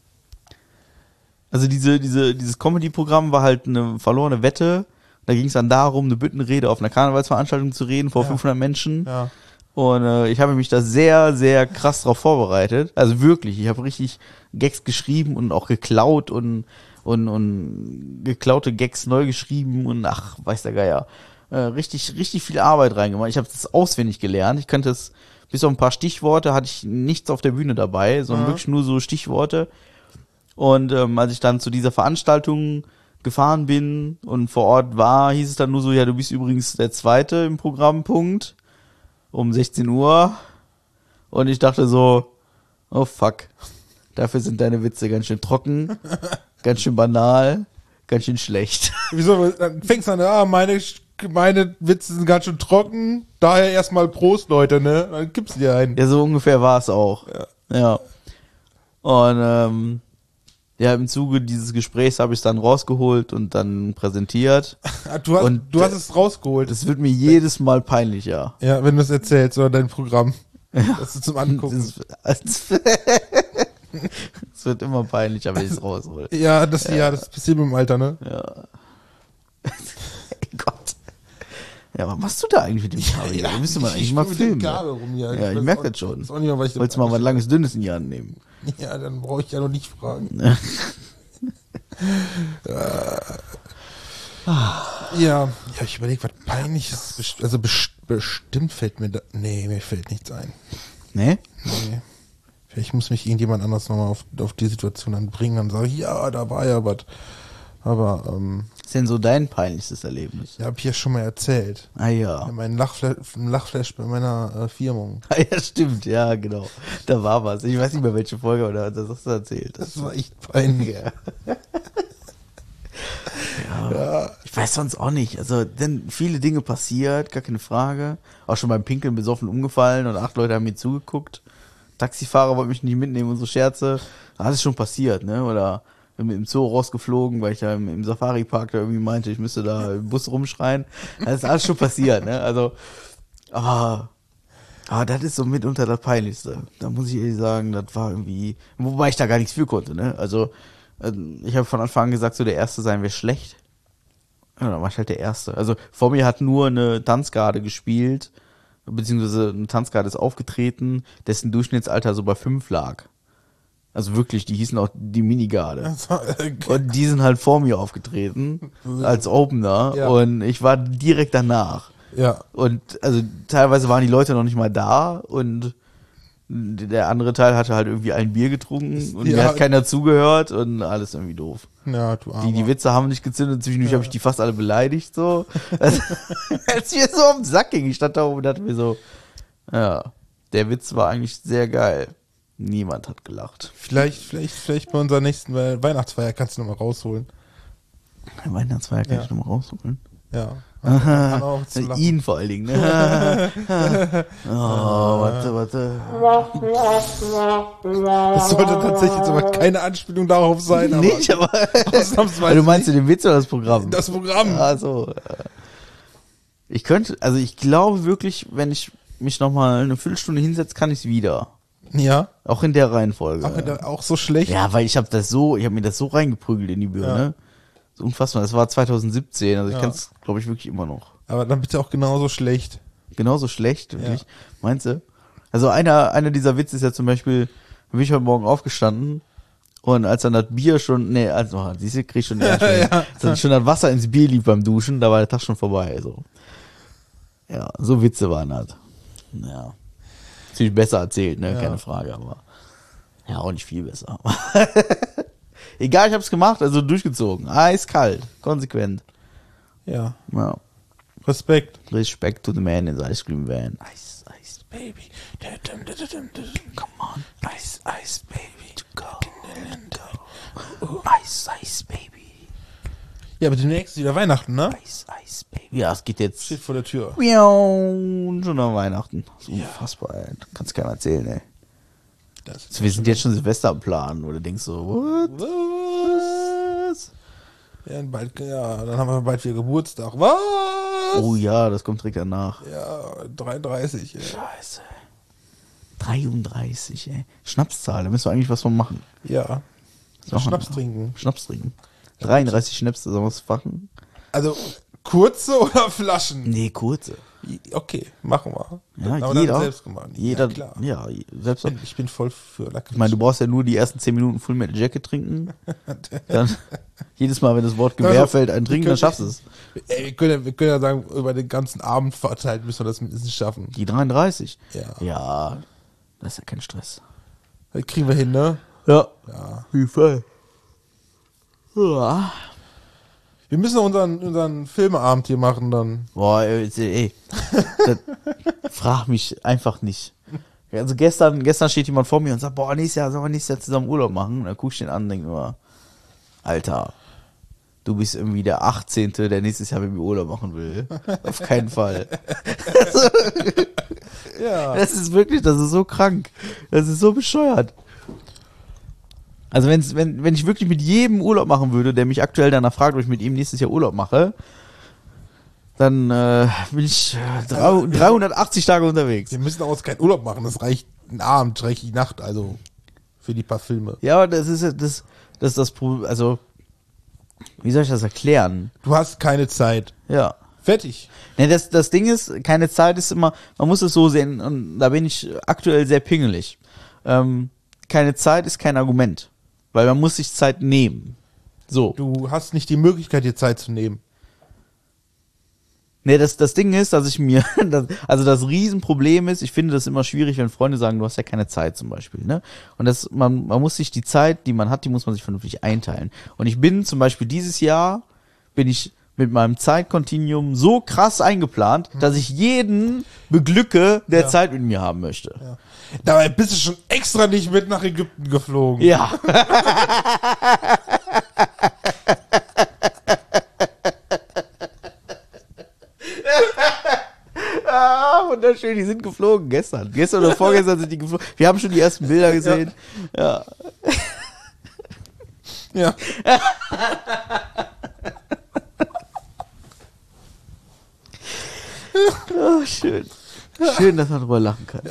Also diese, diese, dieses Comedy-Programm war halt eine verlorene Wette. Da ging es dann darum, eine Büttenrede auf einer Karnevalsveranstaltung zu reden vor Ja. fünfhundert Menschen. Ja. Und äh, ich habe mich da sehr, sehr krass drauf vorbereitet. Also wirklich, ich habe richtig Gags geschrieben und auch geklaut und, und, und geklaute Gags neu geschrieben und ach, weiß der Geier. Äh, richtig, richtig viel Arbeit reingemacht. Ich habe das auswendig gelernt. Ich kannte es, bis auf ein paar Stichworte hatte ich nichts auf der Bühne dabei, sondern Mhm. wirklich nur so Stichworte. Und ähm, als ich dann zu dieser Veranstaltung gefahren bin und vor Ort war, hieß es dann nur so, ja, du bist übrigens der Zweite im Programmpunkt um sechzehn Uhr. Und ich dachte so, oh fuck, dafür sind deine Witze ganz schön trocken, ganz schön banal, ganz schön schlecht. Wieso? Dann fängst du an, ah, meine, meine Witze sind ganz schön trocken, daher erstmal Prost, Leute, ne? Dann gibt's dir einen. Ja, so ungefähr war es auch. Ja. Ja. Und ähm, ja, im Zuge dieses Gesprächs habe ich es dann rausgeholt und dann präsentiert. Ah, Du hast, Und, du hast äh, es rausgeholt. Das wird mir jedes Mal peinlicher. Ja, wenn du es erzählst oder dein Programm. Das ist zum Angucken. Das, es wird immer peinlicher, wenn ich es raushole. Ja, das, ja, das passiert mit dem Alter, ne? Ey Gott. Ja, was machst du da eigentlich mit dem Kabel? Ja, da müsste man eigentlich mal spiel mit dem filmen. Kabel rum hier. Ja, ich weiß merke auch- das schon. weiß auch nicht mehr, was ich Wolltest du mal was langes, dünnes in die Hand nehmen? Ja, dann brauche ich ja noch nicht fragen. ja, ja, ich überlege, was peinliches. best- Also best- bestimmt fällt mir da. Nee, mir fällt nichts ein. Ne? Nee. Vielleicht muss mich irgendjemand anders nochmal auf, auf die Situation dann bringen. Dann sage ich, ja, da war ja was. Aber, ähm, Was ist denn so dein peinlichstes Erlebnis? ja, hab ich ja schon mal erzählt. Ah ja. Mein Lachflash, Lachflash bei meiner äh, Firmung. Ah ja, stimmt, ja, genau. Da war was. Ich weiß nicht mehr, welche Folge, aber das hast du erzählt. Das war echt peinlich. Ja. Ja. Ich weiß sonst auch nicht. Also, denn viele Dinge passiert, gar keine Frage. Auch schon beim Pinkeln besoffen umgefallen und acht Leute haben mir zugeguckt. Taxifahrer wollte mich nicht mitnehmen und so Scherze. Das ist schon passiert, ne? Oder bin mit dem Zoo rausgeflogen, weil ich da im, im Safari-Park da irgendwie meinte, ich müsste da im Bus rumschreien. Das ist alles schon passiert, ne? Also, aber, aber das ist so mitunter das Peinlichste. Da muss ich ehrlich sagen, das war irgendwie, wobei ich da gar nichts für konnte, ne? Also, ich habe von Anfang an gesagt, so der Erste sein wäre schlecht. Ja, dann war ich halt der Erste. Also vor mir hat nur eine Tanzgarde gespielt, beziehungsweise eine Tanzgarde ist aufgetreten, dessen Durchschnittsalter so bei fünf lag. Also wirklich, die hießen auch die Minigarde. Und die sind halt vor mir aufgetreten, als Opener, Ja. und ich war direkt danach. Ja. Und also teilweise waren die Leute noch nicht mal da und der andere Teil hatte halt irgendwie ein Bier getrunken und Ja. mir hat keiner zugehört und alles irgendwie doof. Ja, du Armer. Die, die Witze haben nicht gezündet, zwischendurch habe ich die fast alle beleidigt, so. Also, als mir so auf den Sack ging, ich stand da oben und dachte mir so, ja, der Witz war eigentlich sehr geil. Niemand hat gelacht. Vielleicht, vielleicht, vielleicht bei unserer nächsten We- Weihnachtsfeier kannst du nochmal rausholen. Weihnachtsfeier kann Ja. ich nochmal rausholen. Ja. Kann auch zu lachen. Ihn vor allen Dingen, ne? Oh, warte, warte. Das sollte tatsächlich jetzt aber keine Anspielung darauf sein, aber Nicht, aber. ausnahmsweise Du meinst nicht. den Witz oder das Programm? Das Programm. Also, ich könnte, also ich glaube wirklich, wenn ich mich nochmal eine Viertelstunde hinsetze, kann ich es wieder. Ja, Auch in der Reihenfolge. auch, wieder, auch so schlecht. Ja, weil ich habe das so, ich habe mir das so reingeprügelt in die Birne. Ja. Das ist unfassbar. Das war zwanzig siebzehn, also ich Ja. kann es, glaube ich, wirklich immer noch. Aber dann bitte auch genauso schlecht. Genauso schlecht, wirklich. Ja. Meinst du? Also einer, einer dieser Witze ist ja zum Beispiel, bin ich heute Morgen aufgestanden und als dann das Bier schon, nee, also, siehst du, krieg ich schon, ja, schon, Ja. als dann schon das Wasser ins Bier lief beim Duschen, da war der Tag schon vorbei, so. Ja, so Witze waren das. Ja. Ziemlich besser erzählt, ne, Ja. keine Frage, aber. Ja, auch nicht viel besser. Egal, ich hab's gemacht, also durchgezogen. Eiskalt, konsequent. Ja. Ja. Respekt. Respect to the man in the ice cream van. Ice, ice, baby. Come on. Ice, ice, baby. To go. Oh. Ice, ice, baby. Ja, aber demnächst ist wieder Weihnachten, ne? Ice, ice, baby. Ja, es geht jetzt. Steht vor der Tür. Miau, schon an Weihnachten. Das ist unfassbar, ey. Kannst keinem erzählen, ey. Das ist Also wir sind jetzt schon Silvester am Planen, oder denkst so, what? Was? Ja, bald, ja, dann haben wir bald wieder Geburtstag. Was? Oh ja, das kommt direkt danach. Ja, dreiunddreißig. Ja. Scheiße. dreiunddreißig, ey. Schnapszahl, da müssen wir eigentlich was von machen. Ja. So, Schnaps trinken. Schnaps trinken. dreiunddreißig Schnäpse, sollen wir es machen? Also, kurze oder Flaschen? Nee, kurze. Okay, machen wir. Ja, Aber jeder. dann selbst gemacht. Jeder, Ja, klar. ja, selbst. Ich bin, ich bin voll für Lakritz. Ich meine, du brauchst ja nur die ersten zehn Minuten Full Metal Jacket trinken. Dann jedes Mal, wenn das Wort Gewehr Also, fällt, ein Trinken, wir dann schaffst du es. Ey, wir, können ja, wir können ja sagen, über den ganzen Abend verteilt müssen wir das mindestens schaffen. Die dreiunddreißig. Ja. Ja, das ist ja kein Stress. Das kriegen wir hin, ne? Ja. Ja. Wie voll. Ja. Wir müssen unseren, unseren Filmeabend hier machen dann. Boah, ey, ey. Das, frag mich einfach nicht. Also gestern, gestern steht jemand vor mir und sagt, boah, nächstes Jahr sollen wir nächstes Jahr zusammen Urlaub machen. Und dann guck ich den an und denke mir, Alter, du bist irgendwie der achtzehnte, der nächstes Jahr mit mir Urlaub machen will. Auf keinen Fall. Ja. Das ist wirklich, das ist so krank. Das ist so bescheuert. Also wenn's, wenn, wenn ich wirklich mit jedem Urlaub machen würde, der mich aktuell danach fragt, ob ich mit ihm nächstes Jahr Urlaub mache, dann äh, bin ich äh, drei- dreihundertachtzig Tage unterwegs. Wir müssen auch keinen Urlaub machen. Das reicht ein Abend, reicht die Nacht, also für die paar Filme. Ja, aber das ist ja das, das ist das Problem, also wie soll ich das erklären? Du hast keine Zeit. Ja. Fertig. Ne, das, das Ding ist, keine Zeit ist immer, man muss es so sehen, und da bin ich aktuell sehr pingelig. Ähm, keine Zeit ist kein Argument, weil man muss sich Zeit nehmen. So. Du hast nicht die Möglichkeit, dir Zeit zu nehmen. Ne, das, das Ding ist, dass ich mir, das, also das Riesenproblem ist, ich finde das immer schwierig, wenn Freunde sagen, du hast ja keine Zeit zum Beispiel, ne? Und das, man, man muss sich die Zeit, die man hat, die muss man sich vernünftig einteilen. Und ich bin zum Beispiel dieses Jahr, bin ich mit meinem Zeitkontinuum so krass eingeplant, hm. dass ich jeden beglücke, der Ja. Zeit mit mir haben möchte. Ja. Dabei bist du schon extra nicht mit nach Ägypten geflogen. Ja. Ah, wunderschön, die sind geflogen gestern. Gestern oder vorgestern sind die geflogen. Wir haben schon die ersten Bilder gesehen. Ja. Ja. Oh, schön. Schön, dass man drüber lachen kann.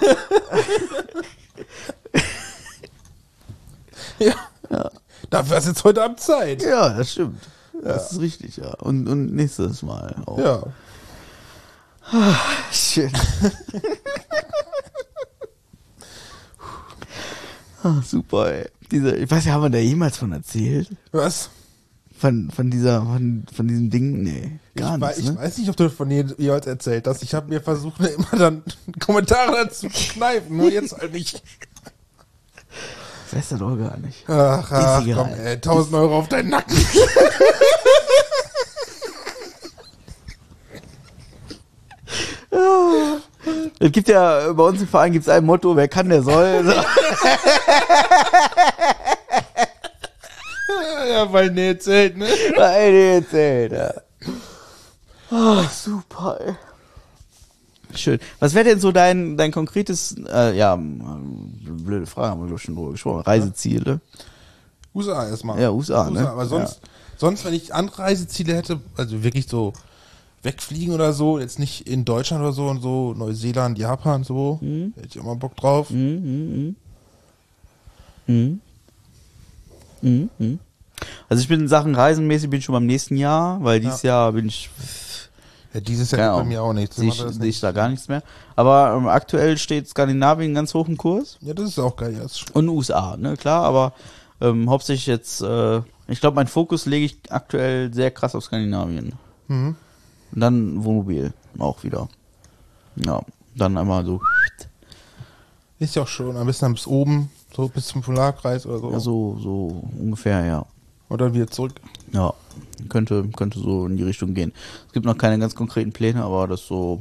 Ja. Ja. Dafür hast du jetzt heute Abend Zeit. Ja, das stimmt. Das ist richtig, ja. Und, und nächstes Mal auch. Ja. Schön. Ah, super, ey. Diese, ich weiß nicht, haben wir da jemals von erzählt? Was? Von, von dieser, von, von diesem Ding? Nee, gar ich, nichts, weiß, ich ne? weiß nicht, ob du von je- jeweils erzählt hast. Ich habe mir versucht, immer dann Kommentare dazu zu kneifen. Nur jetzt halt nicht. Ich weiß das doch gar nicht. Ach, ach Ist egal. komm, ey, tausend Euro auf deinen Nacken. Es gibt ja, bei uns im Verein gibt es ein Motto, wer kann, der soll. So. Ja, weil nee, erzählt, ne? Nein, erzählt, ja. Oh, super, ey. Schön. Was wäre denn so dein, dein konkretes, äh, ja, blöde Frage, haben wir glaube ich schon drüber gesprochen, Reiseziele? U S A erstmal. Ja, U S A, ne? Aber sonst, sonst, wenn ich andere Reiseziele hätte, also wirklich so wegfliegen oder so, jetzt nicht in Deutschland oder so und so, Neuseeland, Japan, so, Mhm. hätte ich auch mal Bock drauf. Mhm, mhm, mhm. Mhm, mhm. Also ich bin in Sachen Reisenmäßig bin ich schon beim nächsten Jahr, weil dieses Jahr bin ich, Ja, dieses Jahr keine bei Ahnung, mir auch nichts. sehe ich, sehe ich da gar nichts mehr. Aber ähm, aktuell steht Skandinavien ganz hoch im Kurs. Ja, das ist auch geil. Ja, das ist schön. Und U S A, ne, klar, aber ähm, hauptsächlich jetzt, äh, ich glaube, mein Fokus lege ich aktuell sehr krass auf Skandinavien. Mhm. Und dann Wohnmobil auch wieder. Ja, dann einmal so. Ist ja auch schon, am besten dann bis oben, So bis zum Polarkreis oder so. Ja, so, so ungefähr, ja. Oder wieder zurück. Ja, könnte, könnte so in die Richtung gehen. Es gibt noch keine ganz konkreten Pläne, aber das so,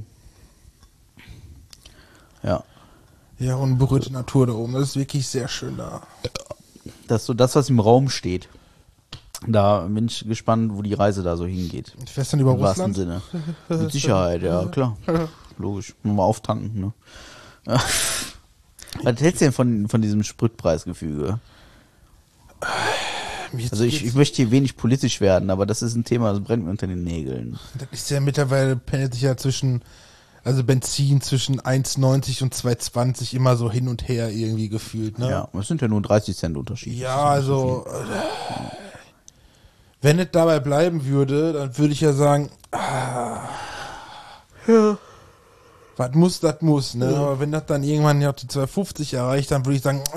ja. Ja, unberührte Natur da oben. Das ist wirklich sehr schön da. Das ist so das, was im Raum steht. Da bin ich gespannt, wo die Reise da so hingeht. Fährst du dann über Im wahrsten Russland? Sinne. Mit Sicherheit, ja, klar. Logisch. Nur mal auftanken, ne? Ja. Was hältst du denn von, von diesem Spritpreisgefüge? Jetzt Also ich, ich möchte hier wenig politisch werden, aber das ist ein Thema, das brennt mir unter den Nägeln. Das ist ja mittlerweile, pendelt sich ja zwischen, also Benzin zwischen eins neunzig und zwei zwanzig immer so hin und her irgendwie gefühlt, ne? Ja, das sind ja nur dreißig Cent Unterschied. Ja, also, äh, wenn es dabei bleiben würde, dann würde ich ja sagen, ah, Ja. was muss, das muss, ne? Ja. Aber wenn das dann irgendwann ja die zwei fünfzig erreicht, dann würde ich sagen,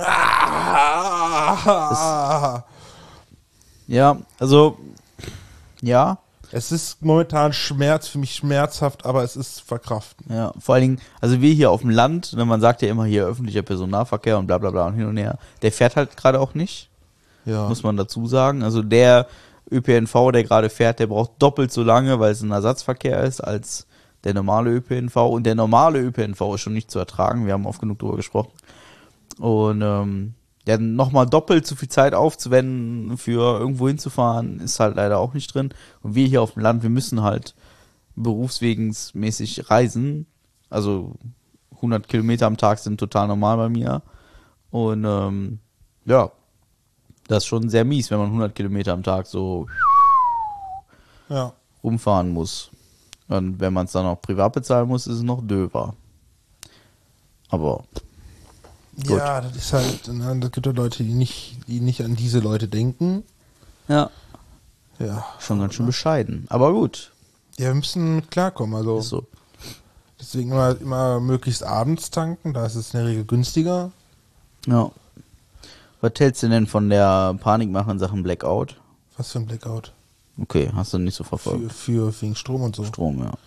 ah, Ja, also, ja, es ist momentan Schmerz, für mich schmerzhaft, aber es ist verkraften. ja, vor allen Dingen, also wir hier auf dem Land, ne, man sagt ja immer hier öffentlicher Personennahverkehr und bla bla bla und hin und her, der fährt halt gerade auch nicht, Ja. muss man dazu sagen. Also der Ö P N V, der gerade fährt, der braucht doppelt so lange, weil es ein Ersatzverkehr ist, als der normale Ö P N V. Und der normale Ö P N V ist schon nicht zu ertragen, wir haben oft genug darüber gesprochen. Und ähm, ja, nochmal doppelt so viel Zeit aufzuwenden, für irgendwo hinzufahren, ist halt leider auch nicht drin. Und wir hier auf dem Land, wir müssen halt berufswegensmäßig reisen. Also hundert Kilometer am Tag sind total normal bei mir. Und ähm, ja, das ist schon sehr mies, wenn man hundert Kilometer am Tag so Ja. rumfahren muss. Und wenn man es dann auch privat bezahlen muss, ist es noch döver. Aber Gut. Ja, das ist halt, ne, das gibt ja Leute, die nicht, die nicht an diese Leute denken. ja, Ja. schon ganz schön bescheiden. Aber gut, Ja, wir müssen mit klarkommen. Also ist so. deswegen immer, immer möglichst abends tanken, da ist es in der Regel günstiger. Ja. Was hältst du denn von der Panikmache in Sachen Blackout? Was für ein Blackout. Okay, hast du nicht so verfolgt. Für, für wegen Strom und so. Strom, ja.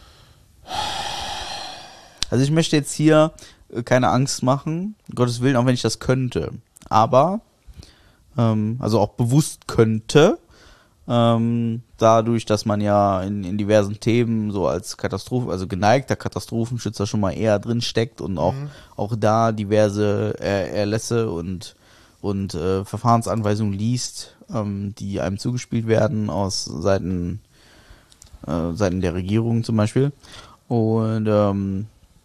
Also ich möchte jetzt hier äh, keine Angst machen, um Gottes Willen, auch wenn ich das könnte. Aber, ähm, also auch bewusst könnte, ähm, dadurch, dass man ja in, in diversen Themen so als Katastrophen, also geneigter Katastrophenschützer schon mal eher drin steckt und auch, Mhm. auch da diverse äh, Erlässe und, und äh, Verfahrensanweisungen liest, ähm, die einem zugespielt werden aus Seiten, äh, Seiten der Regierung zum Beispiel. Und ähm,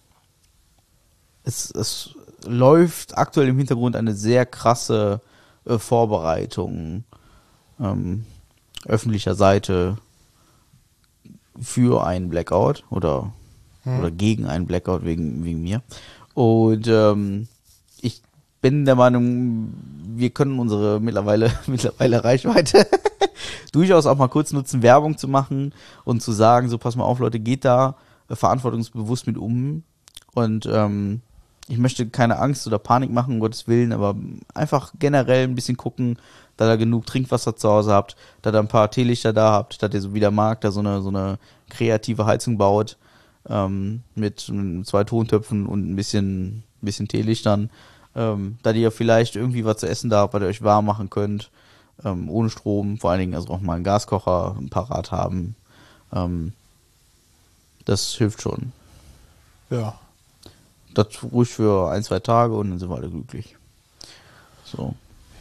es, es läuft aktuell im Hintergrund eine sehr krasse äh, Vorbereitung ähm, öffentlicher Seite für einen Blackout oder, Hm. oder gegen einen Blackout wegen, wegen mir. Und ähm, ich bin der Meinung, wir können unsere mittlerweile, mittlerweile Reichweite durchaus auch mal kurz nutzen, Werbung zu machen und zu sagen, so pass mal auf Leute, geht da äh, verantwortungsbewusst mit um. Und ähm, ich möchte keine Angst oder Panik machen, um Gottes Willen, aber einfach generell ein bisschen gucken, da ihr genug Trinkwasser zu Hause habt, da ihr ein paar Teelichter da habt, dass ihr so wie der Markt da so eine, so eine kreative Heizung baut, ähm, mit ähm, zwei Tontöpfen und ein bisschen, ein bisschen Teelichtern, ähm, da ihr vielleicht irgendwie was zu essen da habt, was ihr euch warm machen könnt, ähm, ohne Strom, vor allen Dingen also auch mal einen Gaskocher parat haben. Ähm, das hilft schon. Ja. Das ruhig für ein, zwei Tage und dann sind wir alle glücklich. So.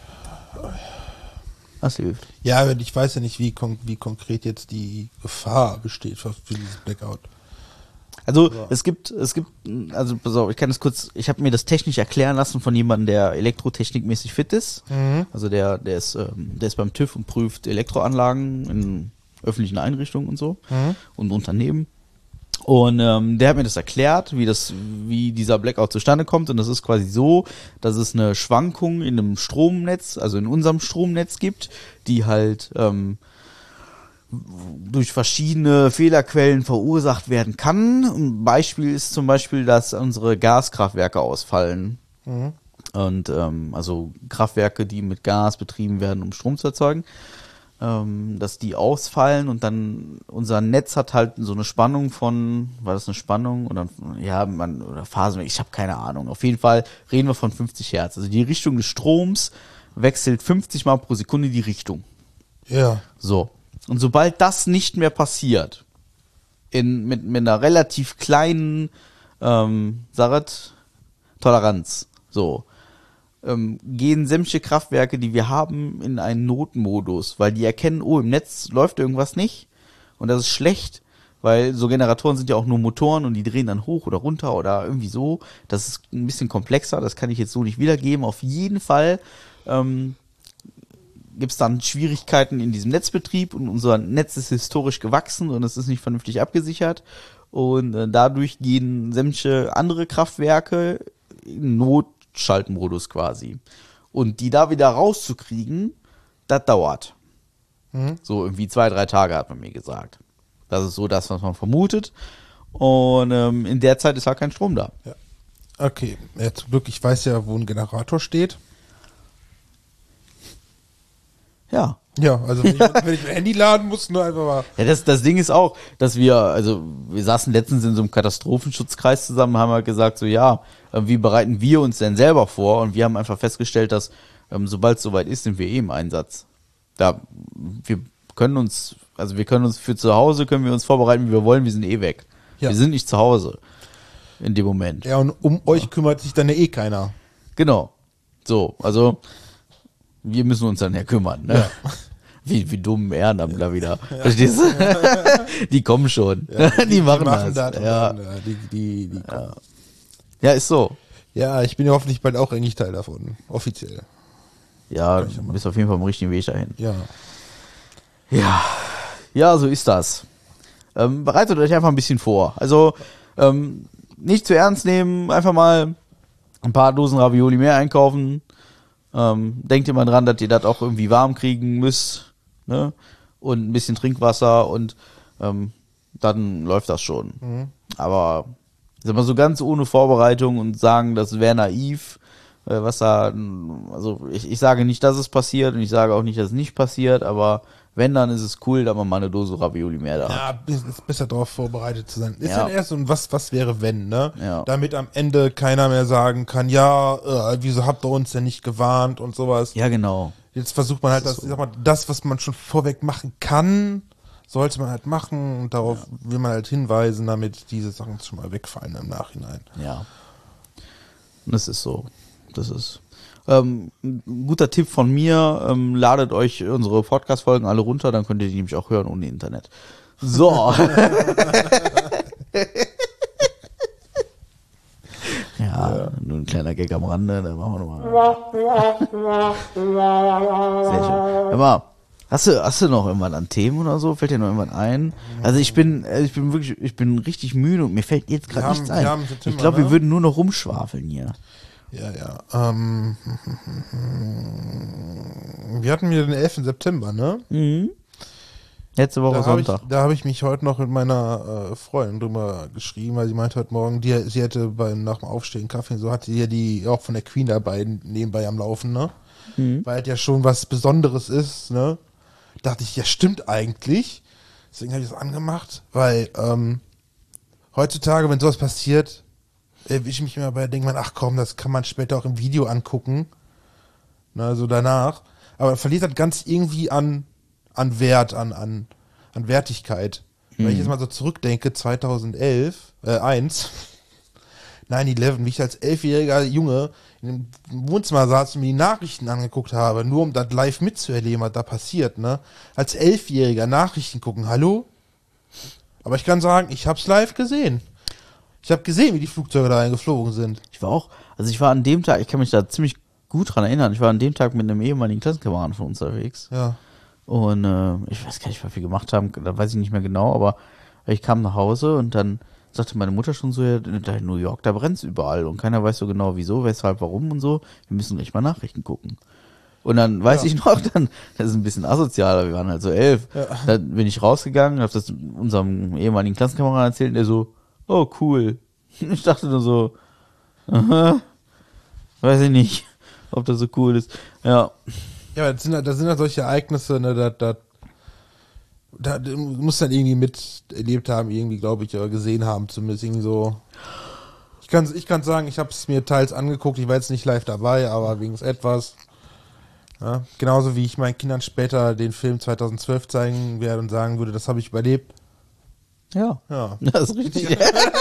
Das hilft. Ja, aber ich weiß ja nicht, wie, kon wie konkret jetzt die Gefahr besteht für, für dieses Blackout. Also Ja. es gibt, es gibt, also pass auf, ich kann das kurz, ich habe mir das technisch erklären lassen von jemandem, der elektrotechnikmäßig fit ist. Mhm. Also der, der ist, ähm, der ist beim TÜV und prüft Elektroanlagen in öffentlichen Einrichtungen und so Mhm. und Unternehmen. Und ähm, der hat mir das erklärt, wie das, wie dieser Blackout zustande kommt. Und das ist quasi so, dass es eine Schwankung in einem Stromnetz, also in unserem Stromnetz gibt, die halt ähm, durch verschiedene Fehlerquellen verursacht werden kann. Ein Beispiel ist zum Beispiel, dass unsere Gaskraftwerke ausfallen. Mhm. Und ähm, also Kraftwerke, die mit Gas betrieben werden, um Strom zu erzeugen. ähm, dass die ausfallen und dann unser Netz hat halt so eine Spannung von, war das eine Spannung oder ja, man oder Phasen, ich habe keine Ahnung. Auf jeden Fall reden wir von fünfzig Hertz. Also die Richtung des Stroms wechselt fünfzig Mal pro Sekunde die Richtung. Ja. So. Und sobald das nicht mehr passiert, in, mit, mit einer relativ kleinen, ähm, Sarat, Toleranz, so, ähm, gehen sämtliche Kraftwerke, die wir haben, in einen Notmodus, weil die erkennen, oh, im Netz läuft irgendwas nicht und das ist schlecht, weil so Generatoren sind ja auch nur Motoren und die drehen dann hoch oder runter oder irgendwie so. Das ist ein bisschen komplexer, das kann ich jetzt so nicht wiedergeben. Auf jeden Fall ähm, gibt es dann Schwierigkeiten in diesem Netzbetrieb und unser Netz ist historisch gewachsen und es ist nicht vernünftig abgesichert und äh, dadurch gehen sämtliche andere Kraftwerke in Notschaltmodus quasi. Und die da wieder rauszukriegen, das dauert. Mhm. So irgendwie zwei, drei Tage hat man mir gesagt. Das ist so das, was man vermutet. Und ähm, in der Zeit ist halt kein Strom da. Ja. Okay, ja, zum Glück, ich weiß ja, wo ein Generator steht. Ja. Ja, also wenn ich, wenn ich mein Handy laden muss, nur einfach mal. Ja, das, das Ding ist auch, dass wir, also wir saßen letztens in so einem Katastrophenschutzkreis zusammen, haben halt gesagt, so ja, äh, wie bereiten wir uns denn selber vor? Und wir haben einfach festgestellt, dass ähm, sobald es soweit ist, sind wir eh im Einsatz. Da, wir können uns, also wir können uns für zu Hause, können wir uns vorbereiten, wie wir wollen, wir sind eh weg. Ja. Wir sind nicht zu Hause in dem Moment. Ja, und um euch kümmert sich dann ja eh keiner. Genau. So, also wir müssen uns dann ja kümmern, ne? Ja. Wie, wie dumm Ehrenamtler wieder. Verstehst du? Die kommen schon. Ja, die, machen das. das. Ja. Und dann, äh, die, die, die kommen. Ja, ist so. Ja, ich bin ja hoffentlich bald auch eigentlich Teil davon. Offiziell. Ja, du bist auf jeden Fall am richtigen Weg dahin. Ja. Ja, ja, so ist das. Ähm, bereitet euch einfach ein bisschen vor. Also ähm, nicht zu ernst nehmen, einfach mal ein paar Dosen Ravioli mehr einkaufen. Ähm, denkt immer dran, dass ihr das auch irgendwie warm kriegen müsst, ne? Und ein bisschen Trinkwasser und ähm, dann läuft das schon. Mhm. Aber ich sag mal so ganz ohne Vorbereitung und sagen, das wäre naiv, äh, was da, also ich, ich sage nicht, dass es passiert und ich sage auch nicht, dass es nicht passiert, aber wenn, dann ist es cool, dass man mal eine Dose Ravioli mehr da hat. Ja, ist besser darauf vorbereitet zu sein. Ist Ja. dann erst so ein was, was wäre wenn, ne? Ja. Damit am Ende keiner mehr sagen kann, ja, äh, wieso habt ihr uns denn nicht gewarnt und sowas. Ja, genau. Jetzt versucht man halt, Das das, ist ich sag mal, das, was man schon vorweg machen kann, sollte man halt machen und darauf will man halt hinweisen, damit diese Sachen schon mal wegfallen im Nachhinein. Ja. Das ist so. Das ist. Ähm, ein guter Tipp von mir, ähm, ladet euch unsere Podcast-Folgen alle runter, dann könnt ihr die nämlich auch hören ohne Internet. So. ja, ja, nur ein kleiner Gag am Rande, da machen wir nochmal. Sehr schön. Hör mal, hast du, hast du noch irgendwann an Themen oder so? Fällt dir noch irgendwann ein? Also ich bin, ich bin wirklich, ich bin richtig müde und mir fällt jetzt Wir gerade haben- nichts wir ein. haben September, Ich glaube, ne? wir würden nur noch rumschwafeln hier. Ja, ja. Ähm, wir hatten wieder den elften September, ne? Mhm. Letzte Woche Da habe ich, Sonntag. da hab ich mich heute noch mit meiner äh, Freundin drüber geschrieben, weil sie meinte heute Morgen, die, sie hätte beim nach dem Aufstehen Kaffee, so hatte sie ja die auch von der Queen dabei nebenbei am Laufen, ne? Mhm. Weil halt ja schon was Besonderes ist, ne? Dachte ich, ja stimmt eigentlich. Deswegen habe ich das angemacht, weil ähm, heutzutage, wenn sowas passiert, erwische ich mich immer bei, denkt man, ach komm, das kann man später auch im Video angucken. Na, so danach. Aber man verliert das ganz irgendwie an, an Wert, an, an, an Wertigkeit. Wenn ich jetzt mal so zurückdenke, zweitausendelf, äh, eins, neun elf, wie ich als elfjähriger Junge in dem Wohnzimmer saß und mir die Nachrichten angeguckt habe, nur um das live mitzuerleben, was da passiert, ne? Als Elfjähriger Nachrichten gucken, hallo? Aber ich kann sagen, ich hab's live gesehen. Ich habe gesehen, wie die Flugzeuge da eingeflogen sind. Ich war auch, also ich war an dem Tag, ich kann mich da ziemlich gut dran erinnern, ich war an dem Tag mit einem ehemaligen Klassenkameraden von uns unterwegs. Ja. Und äh, ich weiß gar nicht, was wir gemacht haben, da weiß ich nicht mehr genau, aber ich kam nach Hause und dann sagte meine Mutter schon so, ja, da in New York, da brennt's überall und keiner weiß so genau wieso, weshalb, warum und so. Wir müssen gleich mal Nachrichten gucken. Und dann weiß Ja. ich noch, dann, das ist ein bisschen asozial, wir waren halt so elf. Ja. Dann bin ich rausgegangen, hab das unserem ehemaligen Klassenkameraden erzählt und der so, oh cool. Ich dachte nur so, aha, weiß ich nicht, ob das so cool ist. Ja, Ja, das sind, halt- das sind halt solche Ereignisse, ne, da, da Da, du musst dann irgendwie miterlebt haben, irgendwie, glaube ich, oder gesehen haben, zumindest irgendwie so. Ich kann ich kann sagen, ich habe es mir teils angeguckt, ich war jetzt nicht live dabei, aber wegen etwas. Ja, genauso wie ich meinen Kindern später den Film zweitausendzwölf zeigen werde und sagen würde, das habe ich überlebt. Ja. Ja. Das ist richtig.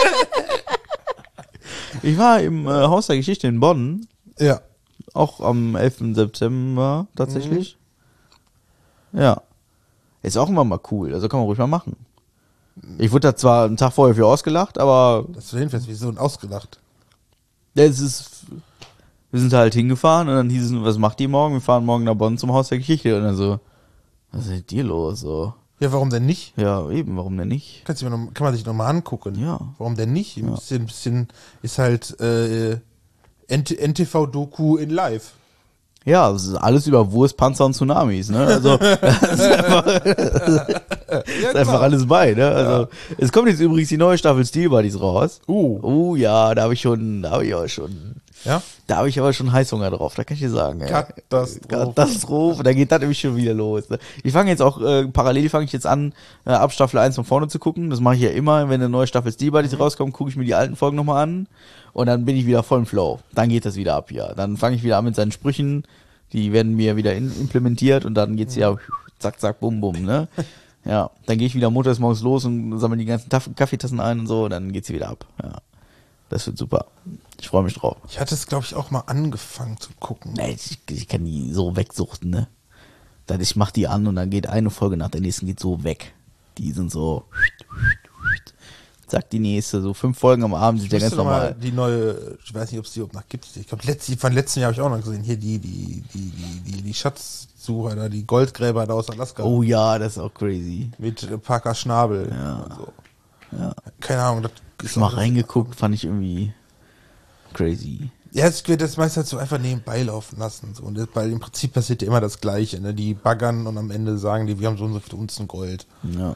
Ich war im äh, Haus der Geschichte in Bonn, Ja. auch am elften September tatsächlich. Mhm. Ja. Ist auch immer mal cool, also kann man ruhig mal machen. Ich wurde da zwar einen Tag vorher für ausgelacht, aber Das ist jedenfalls wie so ein ausgelacht. es ist, wir sind halt hingefahren und dann hieß es, was macht ihr morgen? Wir fahren morgen nach Bonn zum Haus der Geschichte. Und dann so, was ist mit dir los? So, Ja, warum denn nicht? ja, eben, warum denn nicht? Kannst du mir noch, kann man sich noch mal angucken. Ja. Warum denn nicht? Ein Ja. bisschen, bisschen ist halt äh, N T V-Doku in live. Ja, es ist alles über Wurst, Panzer und Tsunamis, ne? Also, das ist einfach, das ist einfach alles bei, ne? Also, es kommt jetzt übrigens die neue Staffel Steel Buddies raus. Uh. Oh ja, da habe ich schon, da habe ich aber schon, Ja? da habe ich aber schon Heißhunger drauf, da kann ich dir sagen. ey. Katastrophe. Katastrophe, da geht das nämlich schon wieder los. Ne? Ich fange jetzt auch, äh, parallel fange ich jetzt an, äh, ab Staffel eins von vorne zu gucken. Das mache ich ja immer, wenn eine neue Staffel Steel Buddies mhm. rauskommt, gucke ich mir die alten Folgen nochmal an und dann bin ich wieder voll im Flow. Dann geht das wieder ab hier. Dann fange ich wieder an mit seinen Sprüchen, die werden mir wieder in, implementiert und dann geht's ja zack, zack, bum, bum, ne? Ja, dann gehe ich wieder montags morgens los und sammle die ganzen Taff- Kaffeetassen ein und so, und dann geht's wieder ab. Ja, das wird super. Ich freue mich drauf. Ich hatte es, glaube ich, auch mal angefangen zu gucken. Nee, ich, ich kann die so wegsuchten, ne? Dann ich mach die an und dann geht eine Folge nach der nächsten geht so weg. Die sind so zack, die nächste, so fünf Folgen am Abend sind ja ganz normal. Die neue, ich weiß nicht, ob es die überhaupt noch gibt. Ich glaube, letzte, von letzten Jahr habe ich auch noch gesehen. Hier die, die, die, die, die, die Schatzsucher da, die Goldgräber da aus Alaska. Oh ja, das ist auch crazy. Mit äh, Parker Schnabel. Ja. Und so. Ja. Keine Ahnung. Das Ich mal reingeguckt, fand ich irgendwie crazy. Ja, es wird das meist halt so einfach nebenbei laufen lassen. So. Und das, weil im Prinzip passiert ja immer das Gleiche. Ne? Die baggern und am Ende sagen die, wir haben so und so viel Unzen Gold. Ja.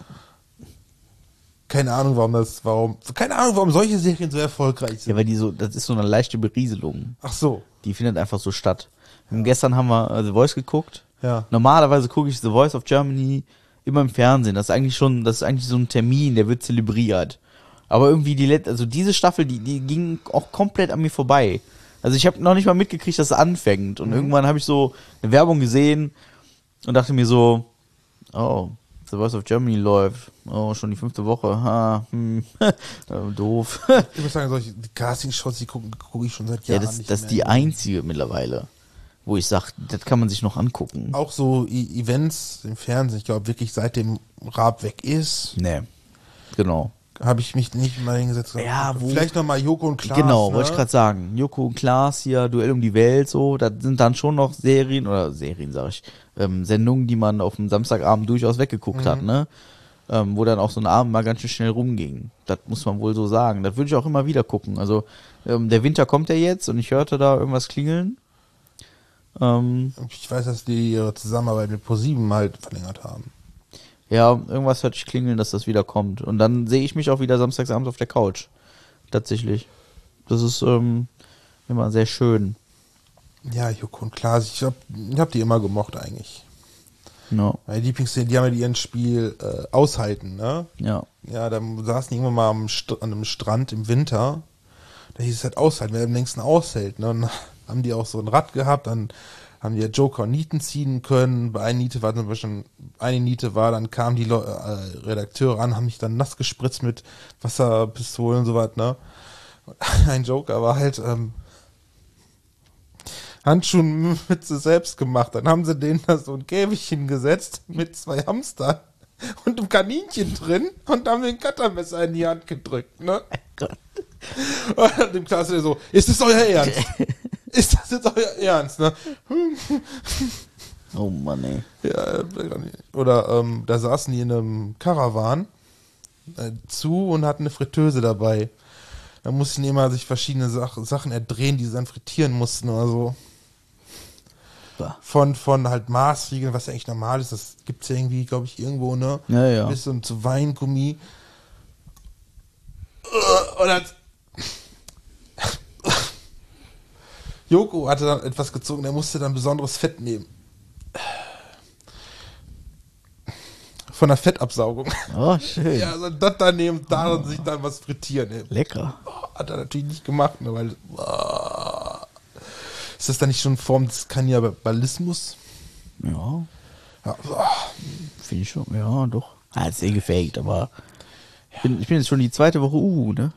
Keine Ahnung, warum das, warum, keine Ahnung, warum solche Serien so erfolgreich sind. Ja, weil die so, das ist so eine leichte Berieselung. Ach so. Die findet einfach so statt. Und gestern haben wir äh, The Voice geguckt. Ja. Normalerweise gucke ich The Voice of Germany immer im Fernsehen. Das ist eigentlich schon, das ist eigentlich so ein Termin, der wird zelebriert. Aber irgendwie die letzte, also diese Staffel, die, die ging auch komplett an mir vorbei. Also ich habe noch nicht mal mitgekriegt, dass es anfängt. Und mhm. irgendwann habe ich so eine Werbung gesehen und dachte mir so, oh, The Voice of Germany läuft. Oh, schon die fünfte Woche. Ha, hm. Doof. Ich muss sagen, solche Casting-Shows, die gucke guck ich schon seit Ja, Jahren das, nicht das ist mehr. die einzige mittlerweile, wo ich sage, das kann man sich noch angucken. Auch so I Events im Fernsehen, ich glaube wirklich seit dem Raab weg ist, Nee, genau. habe ich mich nicht mal hingesetzt. Ja, wo- Vielleicht nochmal Joko und Klaas. Genau, ne? wollte ich gerade sagen. Joko und Klaas hier, Duell um die Welt, so, das sind dann schon noch Serien, oder Serien, sag ich, ähm, Sendungen, die man auf dem Samstagabend durchaus weggeguckt Mhm. hat, ne? Ähm, wo dann auch so ein Abend mal ganz schön schnell rumging. Das muss man wohl so sagen. Das würde ich auch immer wieder gucken. Also, ähm, der Winter kommt ja jetzt und ich hörte da irgendwas klingeln. Ähm, Ich weiß, dass die ihre Zusammenarbeit mit ProSieben halt verlängert haben. ja, irgendwas hört ich klingeln, dass das wieder kommt. Und dann sehe ich mich auch wieder samstagsabends auf der Couch. Tatsächlich. Das ist ähm, immer sehr schön. Ja, Joko und Klaas, ich habe ich hab die immer gemocht eigentlich. Ja, Meine Lieblingsserien, die haben ja ihren Spiel äh, aushalten, ne? ja. Ja, da saßen die irgendwann mal am St an einem Strand im Winter. Da hieß es halt aushalten, wer am längsten aushält. Ne? Und dann haben die auch so ein Rad gehabt, dann haben die ja Joker und Nieten ziehen können. Bei einer Niete war zum Beispiel, eine Niete war, dann kamen die Leu äh, Redakteure an, haben mich dann nass gespritzt mit Wasserpistolen und so was, ne? Und ein Joker war halt, ähm, Handschuhen mit sie selbst gemacht. Dann haben sie denen da so ein Käfigchen gesetzt mit zwei Hamstern und einem Kaninchen drin und haben den Cuttermesser in die Hand gedrückt, ne? Gott. Und dann dem Klasse so, ist das euer Ernst? Ist das jetzt euer Ernst, ne? Oh Mann, ey. Ja, oder ähm, da saßen die in einem Karawan äh, zu und hatten eine Fritteuse dabei. Da mussten die immer sich verschiedene Sach Sachen erdrehen, die sie dann frittieren mussten oder so. Bah. Von, von halt Maßriegeln, was ja eigentlich normal ist, das gibt's ja irgendwie, glaube ich, irgendwo, ne? Ja, ja. Bis so zu Weingummi. Und dann Joko hatte dann etwas gezogen, er musste dann besonderes Fett nehmen. von der Fettabsaugung. Oh, schön. Ja, also das daneben, daran sich dann was frittieren. Ne? Lecker. Oh, hat er natürlich nicht gemacht, ne, weil oh. Ist das dann nicht schon eine Form des Kannibalismus? Ja, Ja, oh. finde ich schon. Ja, doch. Ah, ist eh gefaked, aber ich bin, ich bin jetzt schon die zweite Woche Uhu, ne?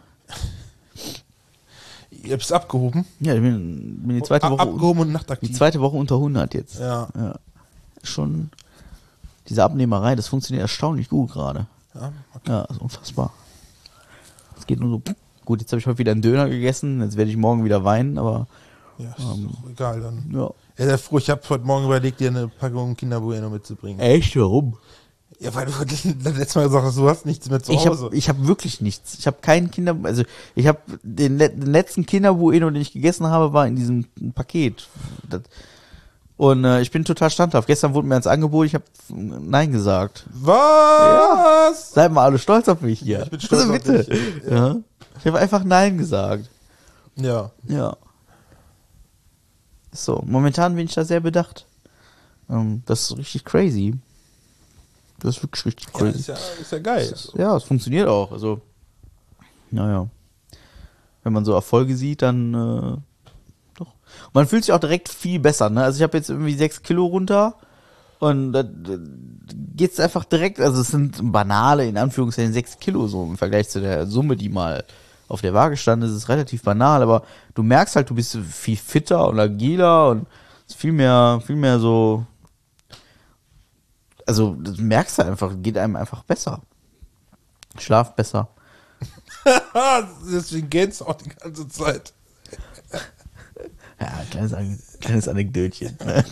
Ihr habt es abgehoben? Ja, ich bin, bin die zweite Ab- Woche abgehoben und nachtaktiv. die zweite Woche unter hundert jetzt. Ja. ja. Schon diese Abnehmerei, das funktioniert erstaunlich gut gerade. Ja, okay. Ja, ist unfassbar. Es geht nur so. Gut, jetzt habe ich heute wieder einen Döner gegessen, jetzt werde ich morgen wieder weinen, aber Ja, ist doch egal dann. ja. Ja, sehr froh. Ich habe heute Morgen überlegt, dir eine Packung Kinder Bueno mitzubringen. Echt, warum? Ja, weil du das letzte Mal gesagt hast, du hast nichts mehr zu Ich Hause. habe ich hab wirklich nichts. Ich habe keinen Kinder, also ich habe den, le- den letzten Kinderbueno, den ich gegessen habe, war in diesem Paket. Das, und äh, ich bin total standhaft. Gestern wurde mir ans Angebot, ich habe Nein gesagt. Was? Seid mal alle stolz auf mich hier. Ja, ich bin stolz also auf bitte. dich. Ja. Ich habe einfach Nein gesagt. Ja. Ja. So, momentan bin ich da sehr bedacht. Ähm, das ist richtig crazy. Das ist wirklich richtig Ja, crazy. ist ja, ist ja geil. Ja, es funktioniert auch. Also, naja. Wenn man so Erfolge sieht, dann äh, doch. Und man fühlt sich auch direkt viel besser, ne? Also ich habe jetzt irgendwie sechs Kilo runter und da da geht's einfach direkt, also es sind banale, in Anführungszeichen, sechs Kilo so im Vergleich zu der Summe, die mal auf der Waage stand, ist es relativ banal, aber du merkst halt, du bist viel fitter und agiler und es ist viel mehr, viel mehr so, also das merkst du einfach, geht einem einfach besser. Schlaf besser. Deswegen geht's auch die ganze Zeit. Ja, kleines, An- kleines Anekdötchen. Ne?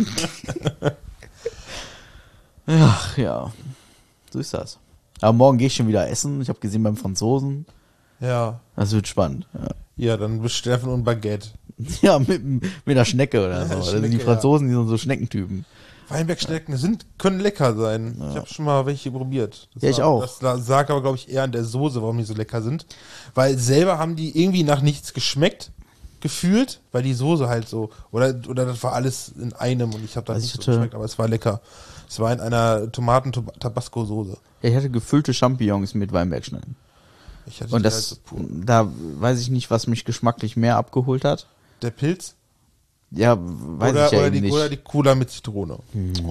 Ach ja, so ist das. Aber morgen gehe ich schon wieder essen. Ich habe gesehen beim Franzosen. Ja. Das wird spannend. Ja, Ja, dann bestellen wir ein Baguette. ja mit, mit einer Schnecke oder so. Ja, Das sind die Schnecke, Franzosen, die sind so Schneckentypen. Weinbergschnecken sind, können lecker sein. Ich habe schon mal welche probiert. Das Ja, ich war- auch. Das la- lag aber, glaube ich, eher an der Soße, warum die so lecker sind. Weil selber haben die irgendwie nach nichts geschmeckt, gefühlt, weil die Soße halt so, oder, oder das war alles in einem und ich habe da Also nicht ich so hatte- geschmeckt, aber es war lecker. Es war in einer Tomaten-Tabasco-Soße. Ja, ich hatte gefüllte Champignons mit Weinbergschnecken. Ich hatte Und die das, halt so pur. da weiß ich nicht, was mich geschmacklich mehr abgeholt hat. Der Pilz? Ja, weiß Oder, ich ja oder, eben die, nicht. oder die Cola mit Zitrone.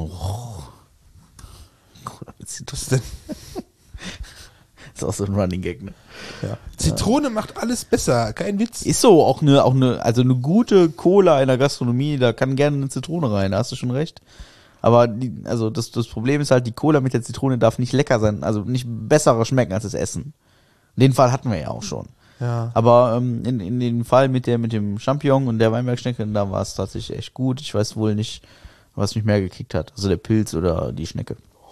Cola mit Zitrone. Was denn? ist auch so ein Running Gag, ne? Ja. Zitrone macht alles besser, kein Witz. Ist so, auch eine, auch eine, also eine gute Cola in der Gastronomie, da kann gerne eine Zitrone rein, da hast du schon recht. Aber die, also das, das Problem ist halt, die Cola mit der Zitrone darf nicht lecker sein, also nicht besser schmecken als das Essen. Den Fall hatten wir ja auch schon. Ja. Aber ähm, in, in dem Fall mit der mit dem Champignon und der Weinbergschnecke, da war es tatsächlich echt gut. Ich weiß wohl nicht, was mich mehr gekickt hat. Also der Pilz oder die Schnecke.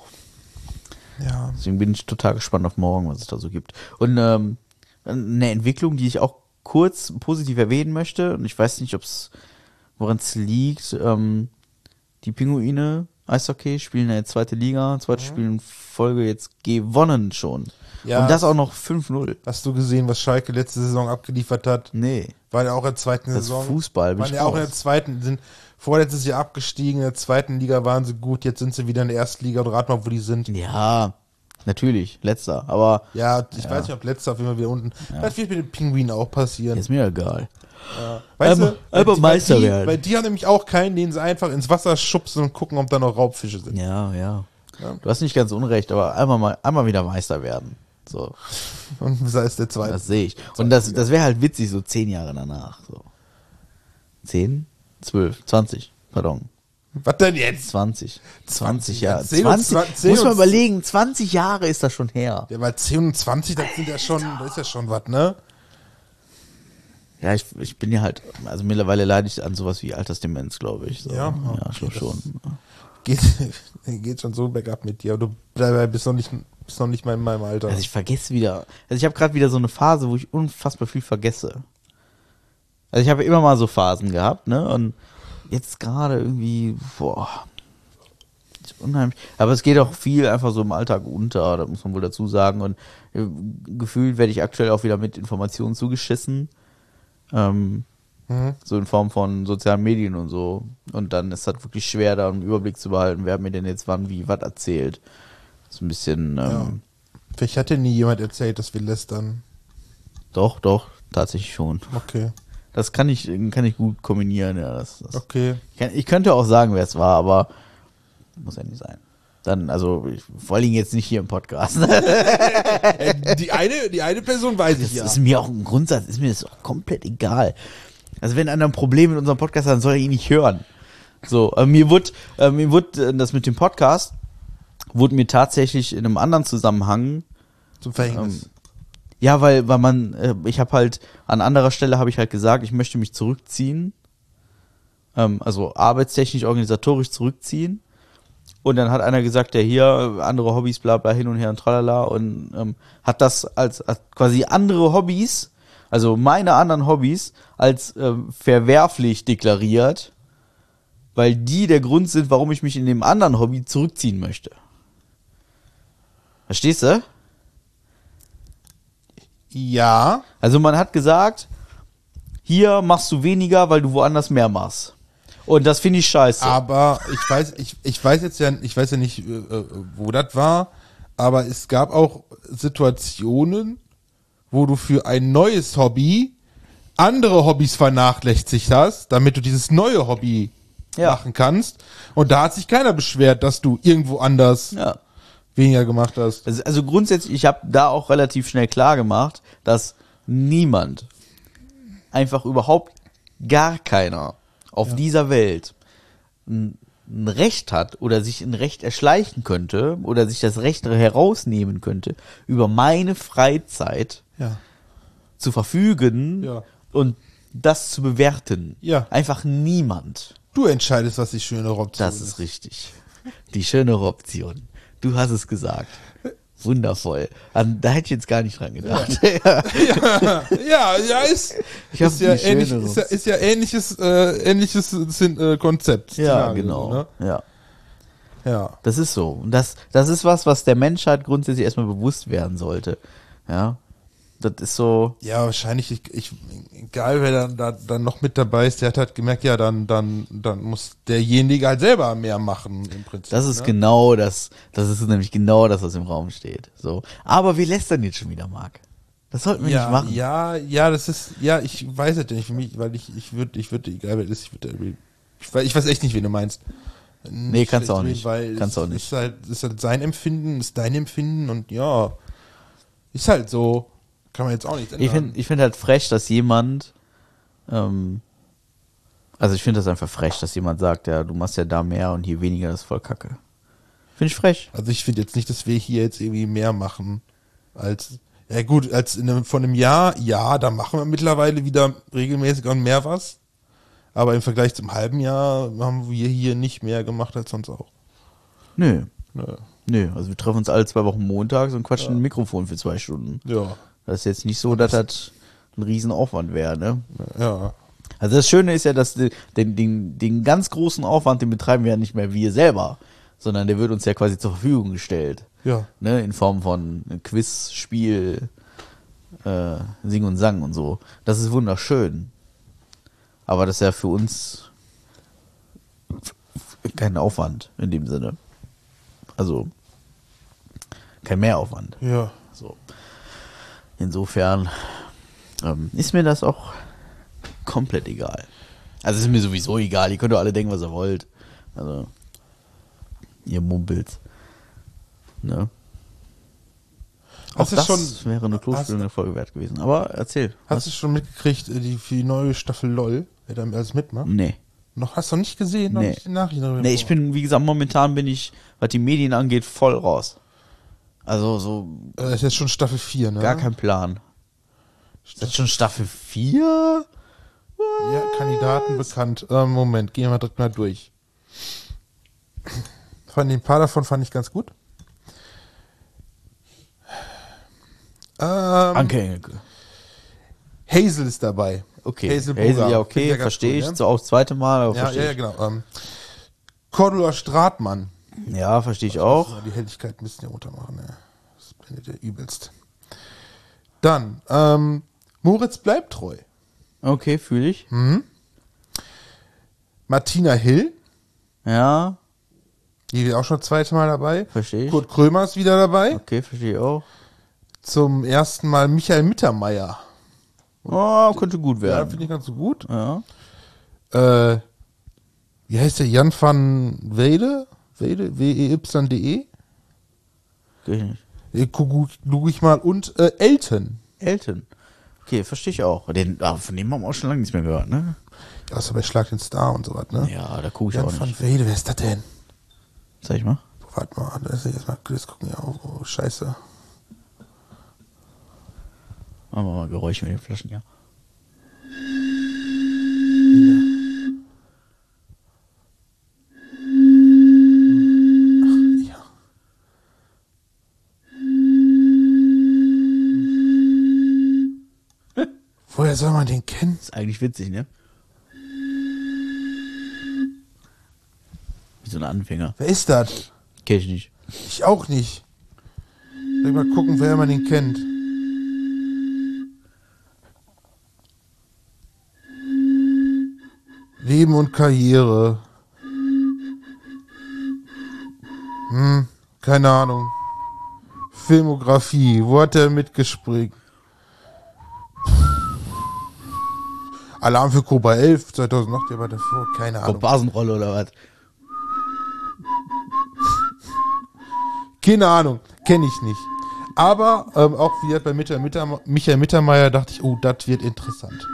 Ja. Deswegen bin ich total gespannt auf morgen, was es da so gibt. Und ähm, eine Entwicklung, die ich auch kurz positiv erwähnen möchte, und ich weiß nicht, ob es, woran es liegt, ähm, die Pinguine Eishockey spielen ja jetzt zweite Liga, zweite Mhm. Spiel in Folge jetzt gewonnen schon. Ja. Und das auch noch fünf null. Hast du gesehen, was Schalke letzte Saison abgeliefert hat? Nee. War ja auch in der zweiten Das ist Saison. Fußball, bin Waren ich ja auch in raus. der zweiten, sind vorletztes Jahr abgestiegen, in der zweiten Liga waren sie gut, jetzt sind sie wieder in der ersten Liga und rat mal, wo die sind. Ja, natürlich, letzter. Aber Ja, ich weiß nicht, ob letzter auf jeden Fall wieder unten. Das wird mit den Pinguinen auch passieren. ist mir egal. Weißt Einmal- du, weil einmal die- Meister weil die, werden. Weil die haben nämlich auch keinen, den sie einfach ins Wasser schubsen und gucken, ob da noch Raubfische sind. Ja, ja. Ja. Du hast nicht ganz unrecht, aber einmal mal, einmal wieder Meister werden. So, Und sei es der zweite. das sehe ich. Und das, das wäre halt witzig, so zehn Jahre danach. So. Zehn? Zwölf? Zwanzig? Pardon. Was denn jetzt? Zwanzig. Zwanzig Jahre. Zehn und Zwanzig. zwanzig Muss man und- überlegen, zwanzig Jahre ist das schon her. Ja, weil zehn und zwanzig, das sind ja schon, das ist ja schon was, ne? Ja, ich, ich bin ja halt, also mittlerweile leide ich an sowas wie Altersdemenz, glaube ich. So. Ja. ja, ich glaube Das- schon. Geht, geht schon so bergab mit dir. Du bleib, bist noch nicht, bist noch nicht mal in meinem Alter. Also ich vergesse wieder. Also ich habe gerade wieder so eine Phase, wo ich unfassbar viel vergesse. Also ich habe immer mal so Phasen gehabt, ne? Und jetzt gerade irgendwie, boah, ist unheimlich. Aber es geht auch viel einfach so im Alltag unter, das muss man wohl dazu sagen. Und äh, gefühlt werde ich aktuell auch wieder mit Informationen zugeschissen. Ähm, Mhm. so in Form von sozialen Medien und so. Und dann ist das wirklich schwer, da einen Überblick zu behalten, wer hat mir denn jetzt wann wie was erzählt. So ein bisschen, ähm, Vielleicht hat dir nie jemand erzählt, dass wir lästern. doch, doch, tatsächlich schon. Okay, Das kann ich, kann ich gut kombinieren, ja. Das, das okay. ich, kann, ich könnte auch sagen, wer es war, aber muss ja nicht sein. Dann, also, ich, vor allem jetzt nicht hier im Podcast. Äh, die, eine, die eine Person weiß ich Das ja. ist mir auch ein Grundsatz, ist mir das auch komplett egal. Also wenn einer ein Problem mit unserem Podcast hat, dann soll er ihn nicht hören. So, äh, mir wurde, äh, mir wurde äh, das mit dem Podcast, wurde mir tatsächlich in einem anderen Zusammenhang, Zum Verhängnis. ähm, ja, weil, weil man, äh, ich habe halt, an anderer Stelle habe ich halt gesagt, ich möchte mich zurückziehen, ähm, also arbeitstechnisch, organisatorisch zurückziehen. Und dann hat einer gesagt, ja hier, andere Hobbys, bla bla, hin und her und tralala, und ähm, hat das als, als quasi andere Hobbys, also meine anderen Hobbys, als ähm, verwerflich deklariert, weil die der Grund sind, warum ich mich in dem anderen Hobby zurückziehen möchte. Verstehst du? Ja, Also man hat gesagt, hier machst du weniger, weil du woanders mehr machst. Und das finde ich scheiße. aber ich weiß, ich, ich weiß jetzt ja, ich weiß ja nicht, äh, wo das war, aber es gab auch Situationen, wo du für ein neues Hobby andere Hobbys vernachlässigt hast, damit du dieses neue Hobby Ja. machen kannst. Und da hat sich keiner beschwert, dass du irgendwo anders Ja. weniger gemacht hast. Also, also grundsätzlich, ich habe da auch relativ schnell klar gemacht, dass niemand, einfach überhaupt gar keiner auf dieser Welt ein, ein Recht hat oder sich ein Recht erschleichen könnte oder sich das Recht herausnehmen könnte, über meine Freizeit Ja. zu verfügen Ja. und das zu bewerten. Ja. Einfach niemand. Du entscheidest, was die schönere Option Das ist richtig. Die schönere Option. Du hast es gesagt. Wundervoll. An, da hätte ich jetzt gar nicht dran gedacht. Ja. Ja, ja, ist, Ich hab ist, ja, die ähnlich, schönere. ist, ja, ist ja ähnliches, äh, ähnliches Syn- äh, Konzept. Ja, Szenario, genau. Ne? Ja. Ja. Das ist so. Und das, das ist was, was der Menschheit grundsätzlich erstmal bewusst werden sollte. Ja. Das ist so. Ja, wahrscheinlich, ich, ich, egal wer dann, da, dann noch mit dabei ist, der hat halt gemerkt, ja, dann, dann, dann muss derjenige halt selber mehr machen, im Prinzip. Das ist ne? genau das. Das ist nämlich genau das, was im Raum steht. So. Aber wir lästern jetzt schon wieder, Marc. Das sollten wir ja, nicht machen. Ja, ja, das ist, ja, ich weiß es nicht für mich, weil ich, ich würde, ich würde, egal wer das ist, ich würde, ich weiß, ich weiß echt nicht, wen du meinst. Nee, kannst du auch schlecht nicht. Weil Kannst es auch nicht. Ist halt, ist halt sein Empfinden, ist dein Empfinden und ja, ist halt so. Kann man jetzt auch nicht ändern. Ich finde ich find halt frech, dass jemand, ähm, also ich finde das einfach frech, dass jemand sagt, ja, du machst ja da mehr und hier weniger, das ist voll kacke. Finde ich frech. Also ich finde jetzt nicht, dass wir hier jetzt irgendwie mehr machen als, ja gut, als in einem, von einem Jahr, ja, da machen wir mittlerweile wieder regelmäßig und mehr was. Aber im Vergleich zum halben Jahr haben wir hier nicht mehr gemacht als sonst auch. Nö. Nö. Nö, also wir treffen uns alle zwei Wochen montags und quatschen ein Mikrofon für zwei Stunden. Ja, Das ist jetzt nicht so, dass das ein Riesenaufwand wäre, ne? ja. Also das Schöne ist ja, dass die, den, den, den ganz großen Aufwand, den betreiben wir ja nicht mehr wir selber, sondern der wird uns ja quasi zur Verfügung gestellt. Ja. Ne? In Form von Quiz, Spiel, äh, Sing und Sang und so. Das ist wunderschön. Aber das ist ja für uns kein Aufwand in dem Sinne. Also kein Mehraufwand. Ja. So. Insofern ähm, ist mir das auch komplett egal. Also ist mir sowieso egal. Ihr könnt doch alle denken, was ihr wollt. Also ihr mumpelt. Ne? Hast du das schon, wäre eine klospülende Folge wert gewesen. Aber erzähl. hast du schon mitgekriegt, äh, die, für die neue Staffel LOL, wer da alles mitmacht? Nee. Noch, hast du noch nicht gesehen? Noch Nee. nicht die Nachrichten darüber? Nee, ich bin, wie gesagt, momentan bin ich, was die Medien angeht, voll raus. Also so Äh, ist jetzt schon Staffel vier, ne? gar kein Plan. Ist das schon Staffel vier? Ja, Kandidaten bekannt. Ähm, Moment, gehen wir mal direkt mal durch. Von den paar davon fand ich ganz gut. Ähm, Anke Engelke. Hazel ist dabei. Okay. Hazel Hazel, Brugger. ja, Finde okay, ganz verstehe cool, ich. ne? So auch das zweite Mal, aber Ja, verstehe ja, ja, ich. genau. Ähm, Cordula Stratmann. Ja, verstehe ich auch. Die Helligkeit müssen wir runter machen. Ne? Das blendet ja übelst. Dann, ähm, Moritz bleibt treu. Okay, fühle ich. Martina Hill. Ja. Die ist auch schon das zweite Mal dabei. Verstehe ich. Kurt Krömer ist wieder dabei. Okay, verstehe ich auch. Zum ersten Mal Michael Mittermeier. Oh, könnte gut Ja, werden. finde ich ganz so gut. Ja. Äh, wie heißt der? Jan van Weyde? Weyde? W E Y D E? Kenn ich nicht. Äh, Guck guck ich mal. Und äh, Elton. Elton. Okay, verstehe ich auch. Den, ah, von dem haben wir auch schon lange nichts mehr gehört, ne? Ja, ist aber Schlag den Star und so was, ne? Ja, da gucke ich Jan auch van nicht. Weyde, wer ist das denn? Sag ich mal. Warte mal, das ist jetzt mal das gucken. Ja, oh, oh, scheiße. Machen wir mal Geräusche mit den Flaschen, ja. Ja. Woher soll man den kennen? Ist eigentlich witzig, ne? Wie so ein Anfänger. Wer ist das? Kenn ich nicht. Ich auch nicht. Soll ich mal gucken, wer man den kennt. Leben und Karriere. Hm, keine Ahnung. Filmografie. Wo hat er mitgespringen? Alarm für Cobra elf, zweitausendacht, der war davor, keine Ahnung. Komparsenrolle oder was? Keine Ahnung, kenne ich nicht. Aber ähm, auch wie bei Michael, Mitter, Michael Mittermeier dachte ich, oh, das wird interessant.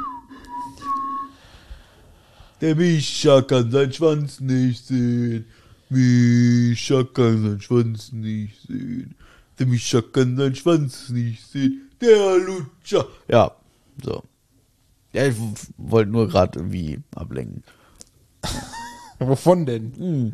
Der Mischa kann seinen Schwanz nicht sehen. Mischa kann seinen Schwanz nicht sehen. Der Mischa kann seinen Schwanz nicht sehen. Der Lutscher. Ja, so. Ja, ich w- wollte nur gerade irgendwie ablenken. Wovon denn?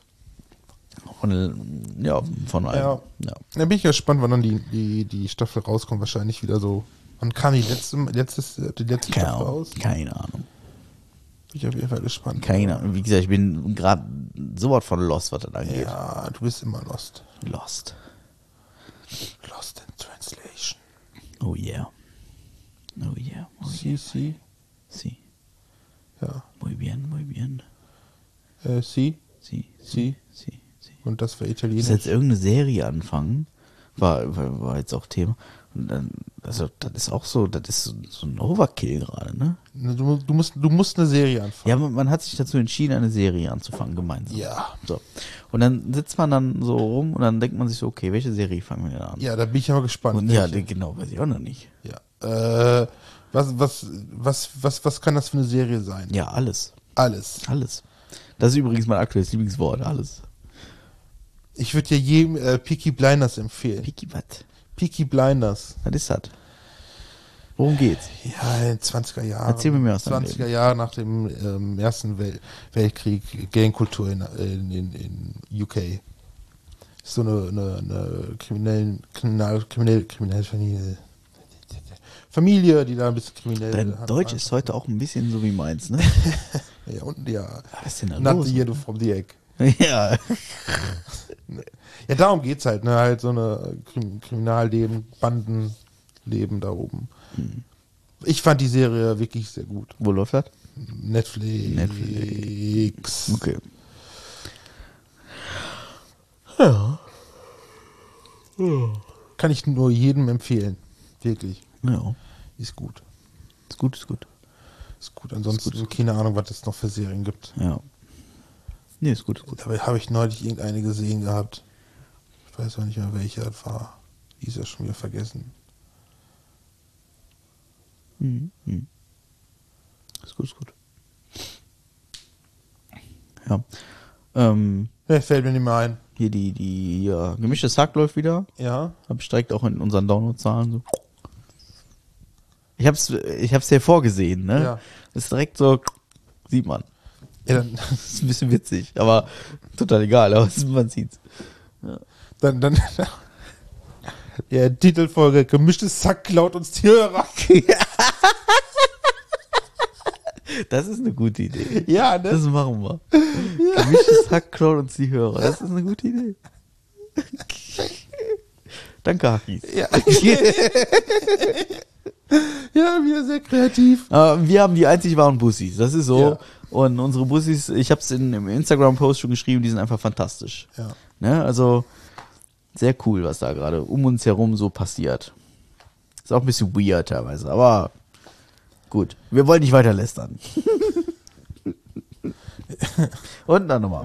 Von, ja, von einem. Ja. Ja. Da bin ich gespannt, wann dann die, die, die Staffel rauskommt. Wahrscheinlich wieder so. Wann kam die letzte, letztes, die letzte Keine Staffel Ahnung. raus? Keine Ahnung. Bin ich auf jeden Fall gespannt. Keine Ahnung. Wie gesagt, ich bin gerade sowas von lost, was das angeht. Ja, du bist immer lost. Lost. Lost in Translation. Oh yeah. Oh yeah. Oh Si, si. sí. Ja. Muy bien, muy bien. Äh, si. Sí, Si. sí, sí. Und das war Ich muss Italienisch. jetzt irgendeine Serie anfangen. War, war, war jetzt auch Thema. Und dann, also, das ist auch so, das ist so, so ein Overkill gerade, ne? Du, mu- du, musst, du musst eine Serie anfangen. Ja, man, man hat sich dazu entschieden, eine Serie anzufangen, gemeinsam. Ja. So. Und dann sitzt man dann so rum und dann denkt man sich so, okay, welche Serie fangen wir denn an? Ja, da bin ich aber gespannt. Und ja, welche. die- genau, weiß ich auch noch nicht. Ja. Äh, was, was, was, was, was kann das für eine Serie sein? Ja, alles. Alles. Alles. Das ist übrigens mein aktuelles Lieblingswort, alles. Ich würde dir jedem äh, Peaky Blinders empfehlen. Piki, was? Peaky Blinders. Was ist das? Worum geht's? Ja, in den zwanziger Jahren. Erzähl mir mehr aus deinem zwanziger Jahre nach dem ähm, Ersten Wel Weltkrieg, Gangkultur in, in, in, in U K. So eine, eine, eine kriminellen, kriminal, kriminell, kriminelle Familie. Familie, die da ein bisschen kriminell Dein hat- Deutsch ist heute auch ein bisschen so wie meins, ne? Ja, und ja. Was ist denn da Not los? the Year from the Egg. Ja. Ja, darum geht's halt, ne? Halt so eine Krim Kriminalleben, Bandenleben da oben. Hm. Ich fand die Serie wirklich sehr gut. Wo läuft das? Netflix. Netflix. Okay. Ja. Kann ich nur jedem empfehlen. Wirklich. Ja. Ist gut. Ist gut, ist gut. Ist gut. Ansonsten keine Ahnung, was es noch für Serien gibt. Ja. Nee, ist gut, ist gut. Dabei habe ich neulich irgendeine gesehen gehabt. Ich weiß auch nicht mehr, welche das war. Die ist ja schon wieder vergessen. Mhm. Mhm. Ist gut, ist gut. Ja. Ähm, Ja, fällt mir nicht mehr ein. hier die, die, ja, gemischtes Hack läuft wieder. Ja. Hab ich direkt auch in unseren Downloadzahlen so. Ich hab's, ich hab's dir vorgesehen, ne? Ja. Ist direkt so, sieht man. Ja, dann, Das ist ein bisschen witzig, aber total egal, aber man sieht's. dann, dann ja, Titelfolge, gemischtes Sack klaut uns die Hörer. Das ist eine gute Idee. Ja, ne? Das machen wir. Gemischtes Hack klaut uns die Hörer. Das ist eine gute Idee. Danke, Hakis. Ja. Ja, wieder sehr kreativ. Aber wir haben die einzig wahren Pussys. Das ist so. Ja. Und unsere Bussis, ich habe es im Instagram-Post schon geschrieben, die sind einfach fantastisch. Ja. Ne? Also sehr cool, was da gerade um uns herum so passiert. Ist auch ein bisschen weird teilweise, aber gut. Wir wollen nicht weiter lästern. Und dann nochmal.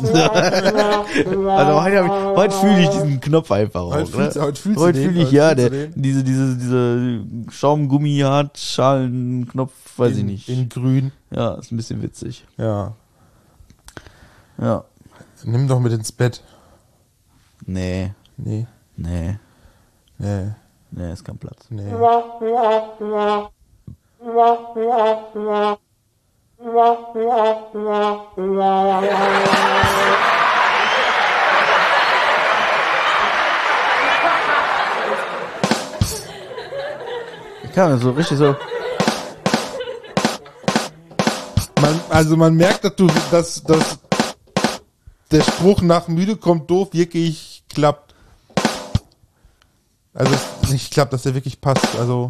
Also heute, hab ich, heute fühle ich diesen Knopf einfach auch. Heute fühlst- ne? heute fühlst du heute den, fühle ich, heute ja, fühlst der, du den. diese, diese, diese Schaumgummi-Hartschalen-Knopf, weiß ich in, nicht. in grün. Ja, ist ein bisschen witzig. Ja. Ja. Nimm doch mit ins Bett. Nee, Nee, nee, nee, nee, ist kein Platz. nee. Ich kann so richtig so. Man, also man merkt, dass du, dass, dass der Spruch nach müde kommt doof wirklich klappt. Also es nicht klappt, dass der wirklich passt. Also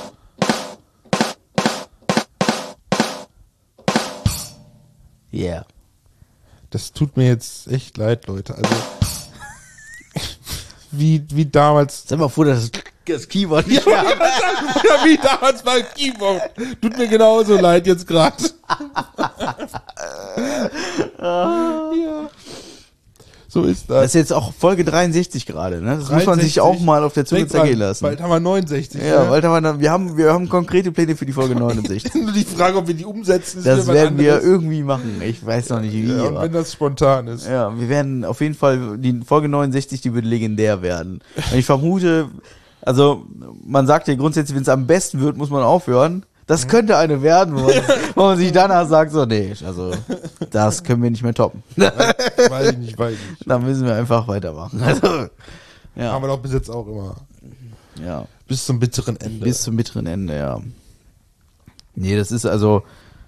Yeah. das tut mir jetzt echt leid, Leute. Also wie wie damals. Sei mal froh, dass das Keyboard nicht Ja, ja, wie damals beim Keyboard. Tut mir genauso leid jetzt gerade. Ja. So ist Das das. ist jetzt auch Folge dreiundsechzig gerade, ne? Das muss man sich dreiundsechzig. auch mal auf der Zunge Denk mal, zergehen lassen. Bald haben wir neunundsechzig. Ja, ne? bald haben wir, dann, wir haben, wir haben konkrete Pläne für die Folge neunundsechzig. Nur die Frage, ob wir die umsetzen, ist Das wieder was werden wir anderes. irgendwie machen. Ich weiß noch nicht wie. Ja, und aber wenn das spontan ist. ja, wir werden auf jeden Fall, die Folge neunundsechzig, die wird legendär werden. Und ich vermute, also man sagt ja grundsätzlich, wenn es am besten wird, muss man aufhören. Das könnte eine werden, wo man, wo man sich danach sagt, so, nee, also das können wir nicht mehr toppen. Weiß ich nicht, weiß ich nicht. Da müssen wir einfach weitermachen. Also, ja, Haben wir doch bis jetzt auch immer. ja, Bis zum bitteren Ende. bis zum bitteren Ende, ja. Nee, das ist also,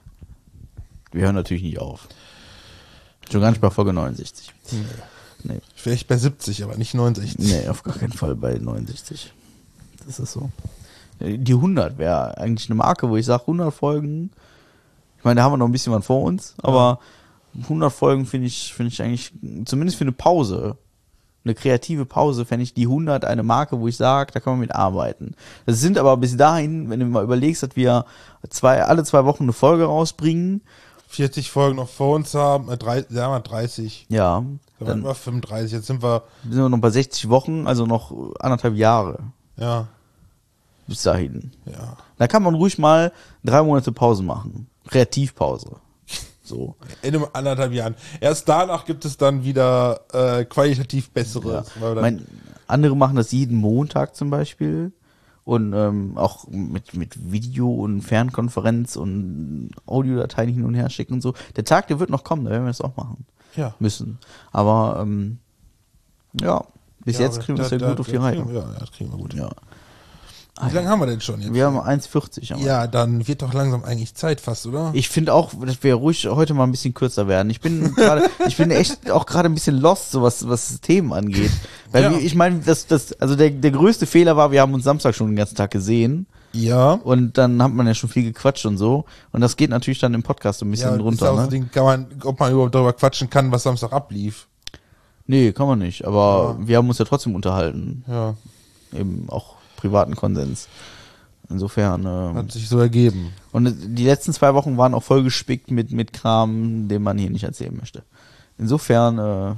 wir hören natürlich nicht auf. Schon gar nicht bei Folge neunundsechzig. Nee, Vielleicht bei siebzig, aber nicht neunundsechzig. nee, auf gar keinen Fall bei neunundsechzig. Das ist so. Die hundert wäre eigentlich eine Marke, wo ich sage, hundert Folgen. Ich meine, da haben wir noch ein bisschen was vor uns, aber hundert Folgen finde ich, finde ich eigentlich, zumindest für eine Pause, eine kreative Pause, fände ich die hundert eine Marke, wo ich sage, da kann man mit arbeiten. Das sind aber bis dahin, wenn du mal überlegst, dass wir zwei, alle zwei Wochen eine Folge rausbringen, vierzig Folgen noch vor uns haben, äh, drei, sagen wir dreißig. ja, Dann dann waren wir fünfunddreißig, jetzt sind wir, sind wir noch bei sechzig Wochen, also noch anderthalb Jahre ja, bis dahin. ja. Da kann man ruhig mal drei Monate Pause machen. Kreativpause. So. In einem anderthalb Jahren. Erst danach gibt es dann wieder äh, qualitativ Ja. besseres. Weil dann, Mein, andere machen das jeden Montag zum Beispiel. Und ähm, auch mit, mit Video und Fernkonferenz und Audiodateien hin und her schicken und so. Der Tag, der wird noch kommen, da werden wir das auch machen ja. müssen. Aber ähm, ja, bis Ja, jetzt aber kriegen wir es da- ja da- gut auf da die Reihe. kriegen wir- Ja, das kriegen wir gut. Ja. Wie lange haben wir denn schon jetzt? Wir haben eins vierzig. haben wir. Ja, dann wird doch langsam eigentlich Zeit fast, oder? Ich finde auch, dass wir ruhig heute mal ein bisschen kürzer werden. Ich bin gerade, ich bin echt auch gerade ein bisschen lost, so was, was Themen angeht. Weil Ja. wir, ich meine, das, das, also der, der größte Fehler war, wir haben uns Samstag schon den ganzen Tag gesehen Ja. und dann hat man ja schon viel gequatscht und so. Und das geht natürlich dann im Podcast so ein bisschen Ja, ist runter. auch so Ne? ein Ding, kann man, ob man überhaupt darüber quatschen kann, was Samstag ablief. Nee, kann man nicht. Aber wir haben uns ja trotzdem unterhalten. Ja, Eben auch privaten Konsens. Insofern. Ähm, hat sich so ergeben. Und die letzten zwei Wochen waren auch voll gespickt mit, mit Kram, den man hier nicht erzählen möchte. Insofern, äh,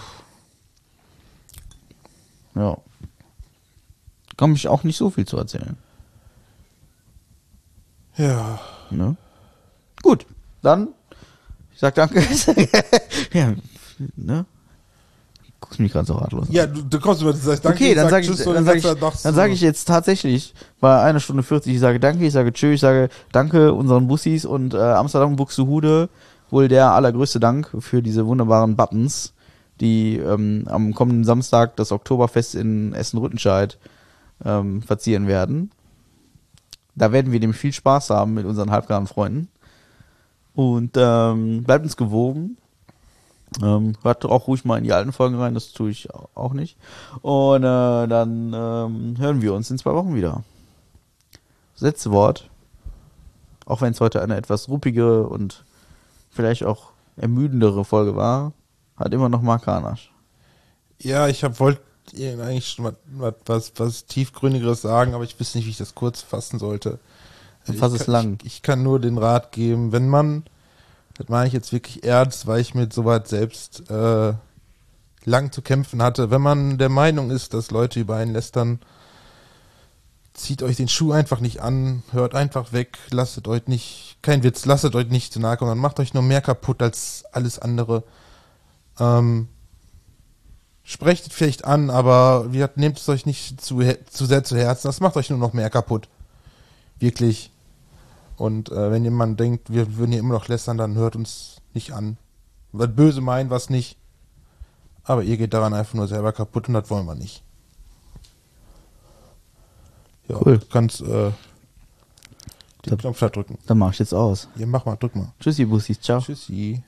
ja, kann mich auch nicht so viel zu erzählen. Ja. Ne? Gut, dann, ich sag danke. Ja, ne? Guckst mich gerade so ratlos an. Ja, du, du kommst über das sagst danke, Okay, dann sage ich, tschüss, und dann sag ich, sagst doch dann so. sag ich jetzt tatsächlich bei einer Stunde vierzig, ich sage danke, ich sage tschüss, ich sage danke unseren Bussis und äh, Amsterdam Buxtehude, wohl der allergrößte Dank für diese wunderbaren Buttons, die ähm, am kommenden Samstag das Oktoberfest in Essen-Rüttenscheid ähm, verzieren werden. Da werden wir nämlich viel Spaß haben mit unseren halbgaren Freunden. Und ähm, bleibt uns gewogen. Ähm, hört auch ruhig mal in die alten Folgen rein, das tue ich auch nicht. Und äh, dann ähm, hören wir uns in zwei Wochen wieder. Das letzte Wort, auch wenn es heute eine etwas ruppige und vielleicht auch ermüdendere Folge war, hat immer noch Mark Hanasch. Ja, ich hab, wollte Ihnen eigentlich schon was, was, was, was tiefgründigeres sagen, aber ich weiß nicht, wie ich das kurz fassen sollte. Dann fass ich es kann, lang. Ich, ich kann nur den Rat geben, wenn man, das meine ich jetzt wirklich ernst, weil ich mit sowas selbst äh, lang zu kämpfen hatte, wenn man der Meinung ist, dass Leute über einen lästern, zieht euch den Schuh einfach nicht an, hört einfach weg, lasst euch nicht, kein Witz, lasst euch nicht zu nahe kommen, dann macht euch nur mehr kaputt als alles andere. Ähm, sprecht es vielleicht an, aber wir, nehmt es euch nicht zu, zu sehr zu Herzen, das macht euch nur noch mehr kaputt. Wirklich. Und äh, wenn jemand denkt, wir würden hier immer noch lästern, dann hört uns nicht an. Was böse meinen, was nicht. Aber ihr geht daran einfach nur selber kaputt und das wollen wir nicht. Ja, Cool. du kannst äh, den Knopf da drücken. Dann mach ich jetzt aus. Ja, mach mal, drück mal. Tschüssi, Bussis, ciao. Tschüssi.